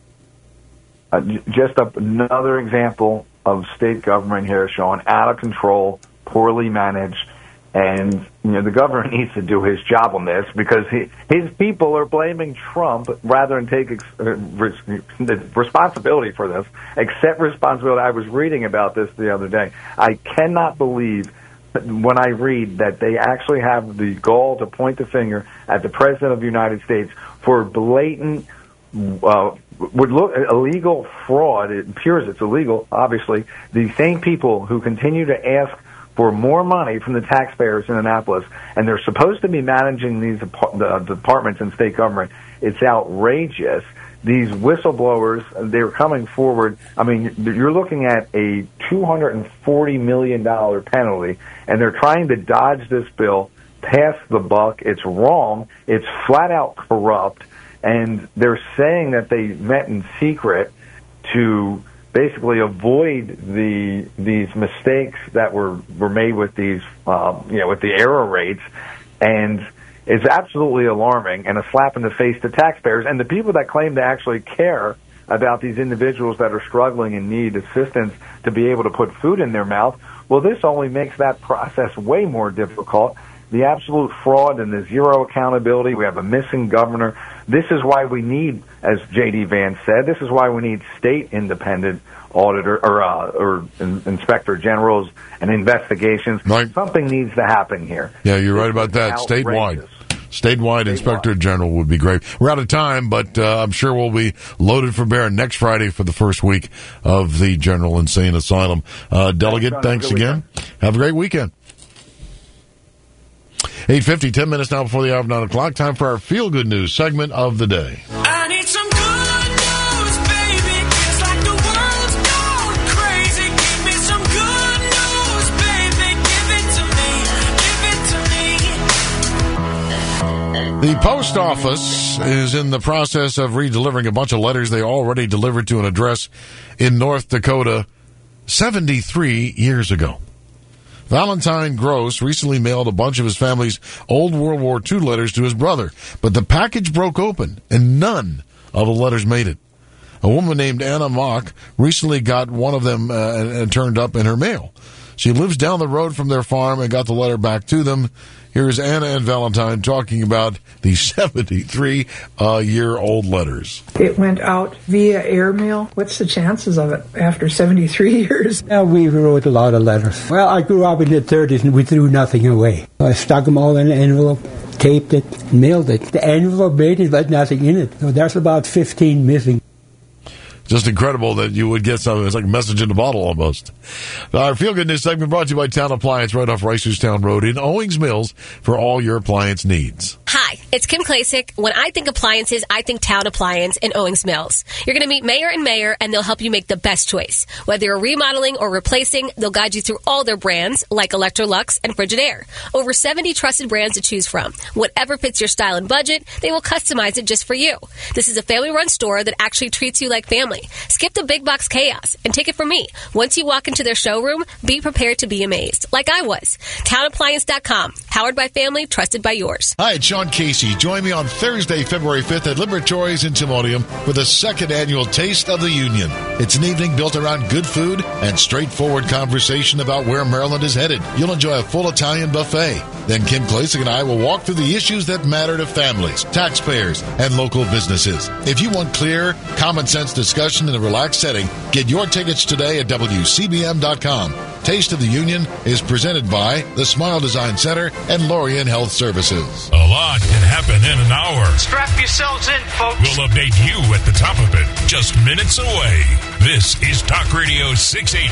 Just another example of state government here, Sean, out of control, poorly managed, and the governor needs to do his job on this because his people are blaming Trump rather than take responsibility for this. Accept responsibility. I was reading about this the other day. I cannot believe when I read that they actually have the gall to point the finger at the President of the United States for blatant would look illegal fraud. It appears it's illegal, obviously. The same people who continue to ask for more money from the taxpayers in Annapolis, and they're supposed to be managing these departments in state government. It's outrageous. These whistleblowers, they're coming forward. I mean, you're looking at a $240 million penalty, and they're trying to dodge this bill, pass the buck. It's wrong. It's flat out corrupt. And they're saying that they met in secret to basically avoid these mistakes that were made with these, with the error rates. And it's absolutely alarming and a slap in the face to taxpayers. And the people that claim to actually care about these individuals that are struggling and need assistance to be able to put food in their mouth, well, this only makes that process way more difficult. The absolute fraud and the zero accountability. We have a missing governor. This is why we need, as J.D. Vance said, this is why we need state independent auditor or inspector generals and investigations. Right. Something needs to happen here. Yeah, you're right about that. Statewide inspector general would be great. We're out of time, but I'm sure we'll be loaded for bear next Friday for the first week of the General Insane Asylum. Delegate, thanks again. Have a great weekend. 8:50, 10 minutes now before the hour of 9 o'clock. Time for our feel-good news segment of the day. I need some good news, baby. It's like the world's gone crazy. Give me some good news, baby. Give it to me. Give it to me. The post office is in the process of redelivering a bunch of letters they already delivered to an address in North Dakota 73 years ago. Valentine Gross recently mailed a bunch of his family's old World War II letters to his brother, but the package broke open and none of the letters made it. A woman named Anna Mock recently got one of them and turned up in her mail. She lives down the road from their farm and got the letter back to them. Here's Anna and Valentine talking about the 73-year-old letters. It went out via airmail. What's the chances of it after 73 years? We wrote a lot of letters. Well, I grew up in the 30s and we threw nothing away. I stuck them all in an envelope, taped it, and mailed it. The envelope made it, but nothing in it. So there's about 15 missing. Just incredible that you would get something. It's like a message in a bottle almost. Our Feel Good News segment brought to you by Town Appliance right off Reisterstown Road in Owings Mills for all your appliance needs. Hi, it's Kim Klasick. When I think appliances, I think Town Appliance in Owings Mills. You're going to meet Mayor and Mayor, and they'll help you make the best choice. Whether you're remodeling or replacing, they'll guide you through all their brands, like Electrolux and Frigidaire. Over 70 trusted brands to choose from. Whatever fits your style and budget, they will customize it just for you. This is a family-run store that actually treats you like family. Skip the big box chaos and take it from me. Once you walk into their showroom, be prepared to be amazed, like I was. TownAppliance.com. Powered by family, trusted by yours. Hi, it's Sean Casey. Join me on Thursday, February 5th at Liberatories in Timonium for the second annual Taste of the Union. It's an evening built around good food and straightforward conversation about where Maryland is headed. You'll enjoy a full Italian buffet. Then Kim Klasick and I will walk through the issues that matter to families, taxpayers, and local businesses. If you want clear, common sense discussion in a relaxed setting, get your tickets today at WCBM.com. Taste of the Union is presented by the Smile Design Center and Lorien Health Services. A lot can happen in an hour. Strap yourselves in, folks. We'll update you at the top of it, just minutes away. This is Talk Radio 680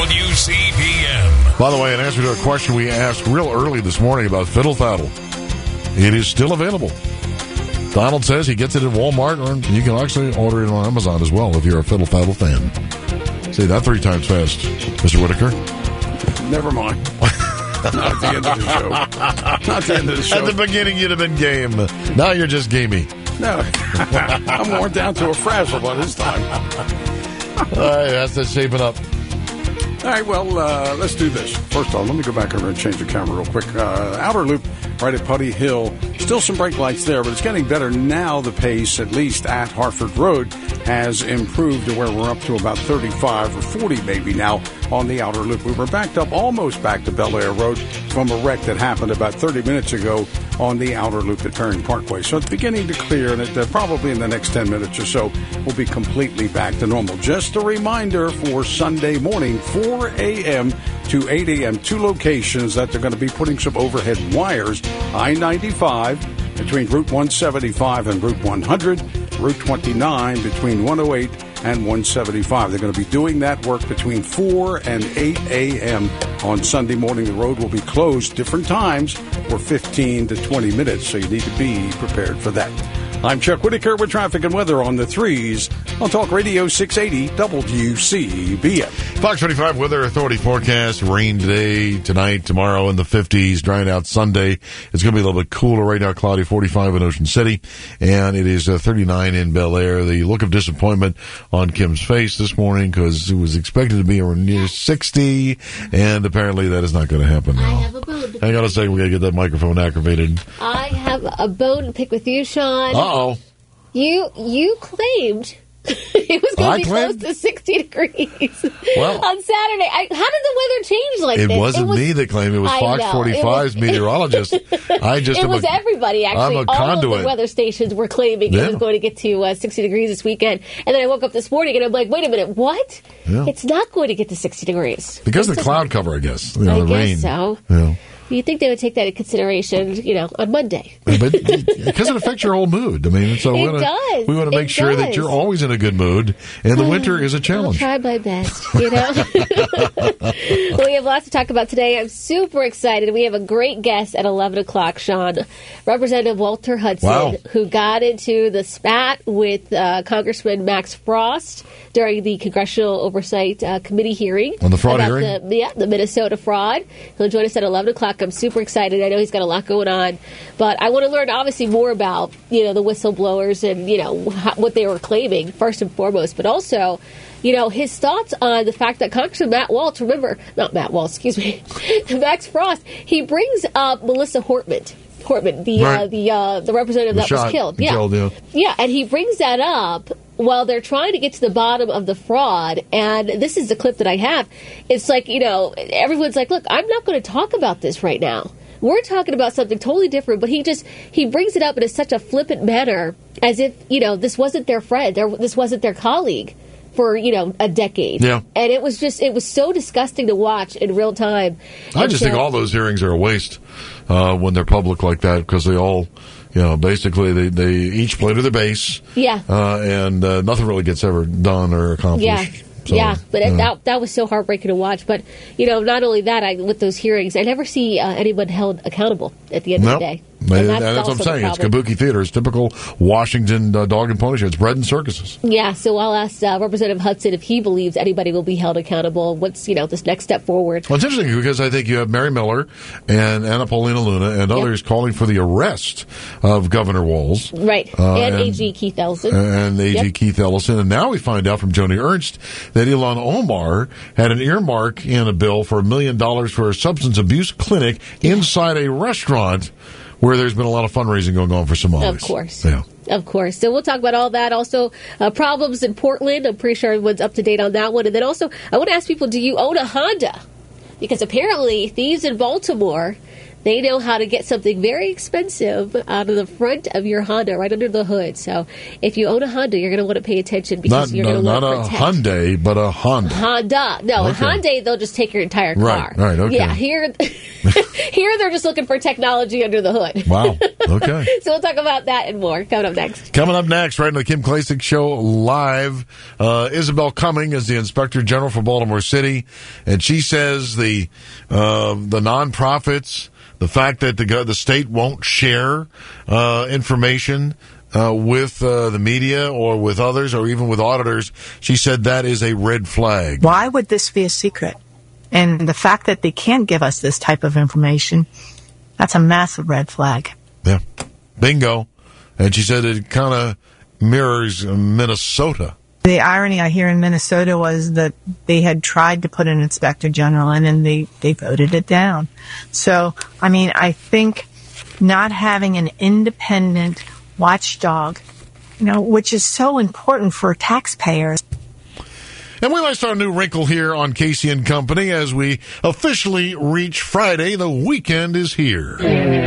WCBM. By the way, in answer to a question we asked real early this morning about Fiddle Faddle, it is still available. Donald says he gets it at Walmart, or you can actually order it on Amazon as well if you're a Fiddle Faddle fan. Say that 3 times fast, Mr. Whitaker. Never mind. Not at the end of the show. Not at the end of the show. At the beginning, you'd have been game. Now you're just gamey. No. I'm worn down to a frazzle by this time. All right, that's that shaping up. All right, well, let's do this. First off, let me go back over and change the camera real quick. Outer loop right at Putty Hill. Still some brake lights there, but it's getting better now. The pace, at least at Hartford Road, has improved to where we're up to about 35 or 40 maybe now on the outer loop. We were backed up almost back to Bel Air Road from a wreck that happened about 30 minutes ago on the outer loop at Perrin Parkway. So it's beginning to clear, and probably in the next 10 minutes or so, we'll be completely back to normal. Just a reminder for Sunday morning, 4 a.m. to 8 a.m., 2 locations that they're going to be putting some overhead wires. I-95 between Route 175 and Route 100, Route 29 between 108 and 175. They're going to be doing that work between 4 and 8 a.m. on Sunday morning. The road will be closed different times for 15 to 20 minutes, so you need to be prepared for that. I'm Chuck Whitaker with traffic and weather on the 3s on Talk Radio 680 WCBM. Fox 25 Weather Authority forecast. Rain today, tonight, tomorrow in the 50s. Drying out Sunday. It's going to be a little bit cooler right now. Cloudy 45 in Ocean City. And it is 39 in Bel Air. The look of disappointment on Kim's face this morning because it was expected to be around near 60. And apparently that is not going to happen now. I have a bone to pick. Hang on a second. We got to get that microphone activated. I have a bone to pick with you, Sean. Uh-oh. You claimed it was going to be close to 60 degrees well, on Saturday. How did the weather change like this? It wasn't me that claimed it. Was Fox 45's meteorologist. It was everybody, actually. I'm a all conduit. of the weather stations were claiming it was going to get to 60 degrees this weekend. And then I woke up this morning and I'm like, wait a minute, what? Yeah. It's not going to get to 60 degrees. Because of the cloud cover, I guess. I the guess rain. So. Yeah. You'd think they would take that into consideration, on Monday. But because it affects your whole mood. I mean, so we want to make sure that you're always in a good mood, and the winter is a challenge. I'll try my best, Well, we have lots to talk about today. I'm super excited. We have a great guest at 11 o'clock, Sean. Representative Walter Hudson, who got into the spat with Congressman Max Frost during the Congressional Oversight Committee hearing. On the fraud hearing? The Minnesota fraud. He'll join us at 11 o'clock. o'clock. I'm super excited. I know he's got a lot going on, but I want to learn obviously more about, the whistleblowers and, what they were claiming first and foremost, but also, his thoughts on the fact that Congressman Max Frost, he brings up Melissa Hortman, the representative that was killed. Yeah, and he brings that up while they're trying to get to the bottom of the fraud. And this is the clip that I have. It's like, everyone's like, look, I'm not going to talk about this right now. We're talking about something totally different, but he brings it up in such a flippant manner as if, this wasn't their friend, this wasn't their colleague for, a decade. Yeah. And it was so disgusting to watch in real time. I just think all those hearings are a waste when they're public like that, because they all, basically they each play to their base. Yeah. And nothing really gets ever done or accomplished. Yeah. So, but that was so heartbreaking to watch. But, not only that, with those hearings, I never see anyone held accountable at the end of the day. And that's what I'm saying. It's kabuki theater. It's typical Washington dog and pony show. It's bread and circuses. Yeah, so I'll ask Representative Hudson if he believes anybody will be held accountable. What's, this next step forward? Well, it's interesting because I think you have Mary Miller and Anna Paulina Luna and others calling for the arrest of Governor Walz. Right, and AG Keith Ellison. And AG Keith Ellison. And now we find out from Joni Ernst that Ilhan Omar had an earmark in a bill for $1 million for a substance abuse clinic inside a restaurant where there's been a lot of fundraising going on for Somalis. Of course. Yeah. Of course. So we'll talk about all that. Also, problems in Portland. I'm pretty sure everyone's up to date on that one. And then also, I want to ask people, do you own a Honda? Because apparently thieves in Baltimore, they know how to get something very expensive out of the front of your Honda, right under the hood. So if you own a Honda, you're going to want to pay attention because you're going to want to protect. Not a Hyundai, but a Honda. Honda. No, okay. A Hyundai, they'll just take your entire car. Right, okay. Yeah, here they're just looking for technology under the hood. Wow, okay. So we'll talk about that and more coming up next. Coming up next, right in the Kim Klacik Show live, Isabel Cumming is the Inspector General for Baltimore City, and she says the nonprofits, the fact that the state won't share information with the media or with others or even with auditors, she said that is a red flag. Why would this be a secret? And the fact that they can't give us this type of information, that's a massive red flag. Yeah. Bingo. And she said it kind of mirrors Minnesota. The irony I hear in Minnesota was that they had tried to put an inspector general in and they voted it down. So, I think not having an independent watchdog, which is so important for taxpayers. And we might start a new wrinkle here on Casey and Company as we officially reach Friday. The weekend is here.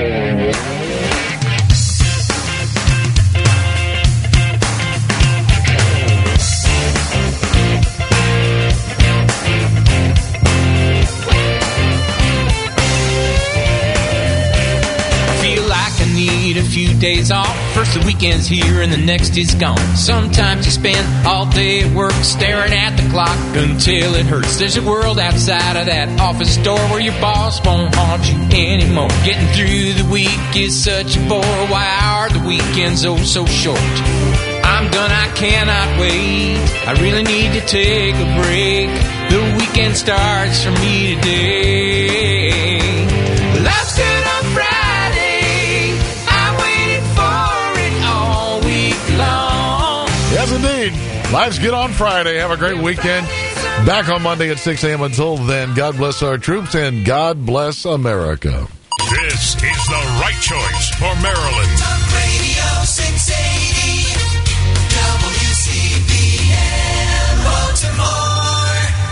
A few days off. First the weekend's here and the next is gone. Sometimes you spend all day at work staring at the clock until it hurts. There's a world outside of that office door where your boss won't haunt you anymore. Getting through the week is such a bore. Why are the weekends oh so short? I'm done, I cannot wait. I really need to take a break. The weekend starts for me today. Life's good on Friday. Yes, indeed. Life's good on Friday. Have a great weekend. Back on Monday at 6 a.m. Until then, God bless our troops and God bless America. This is the right choice for Maryland.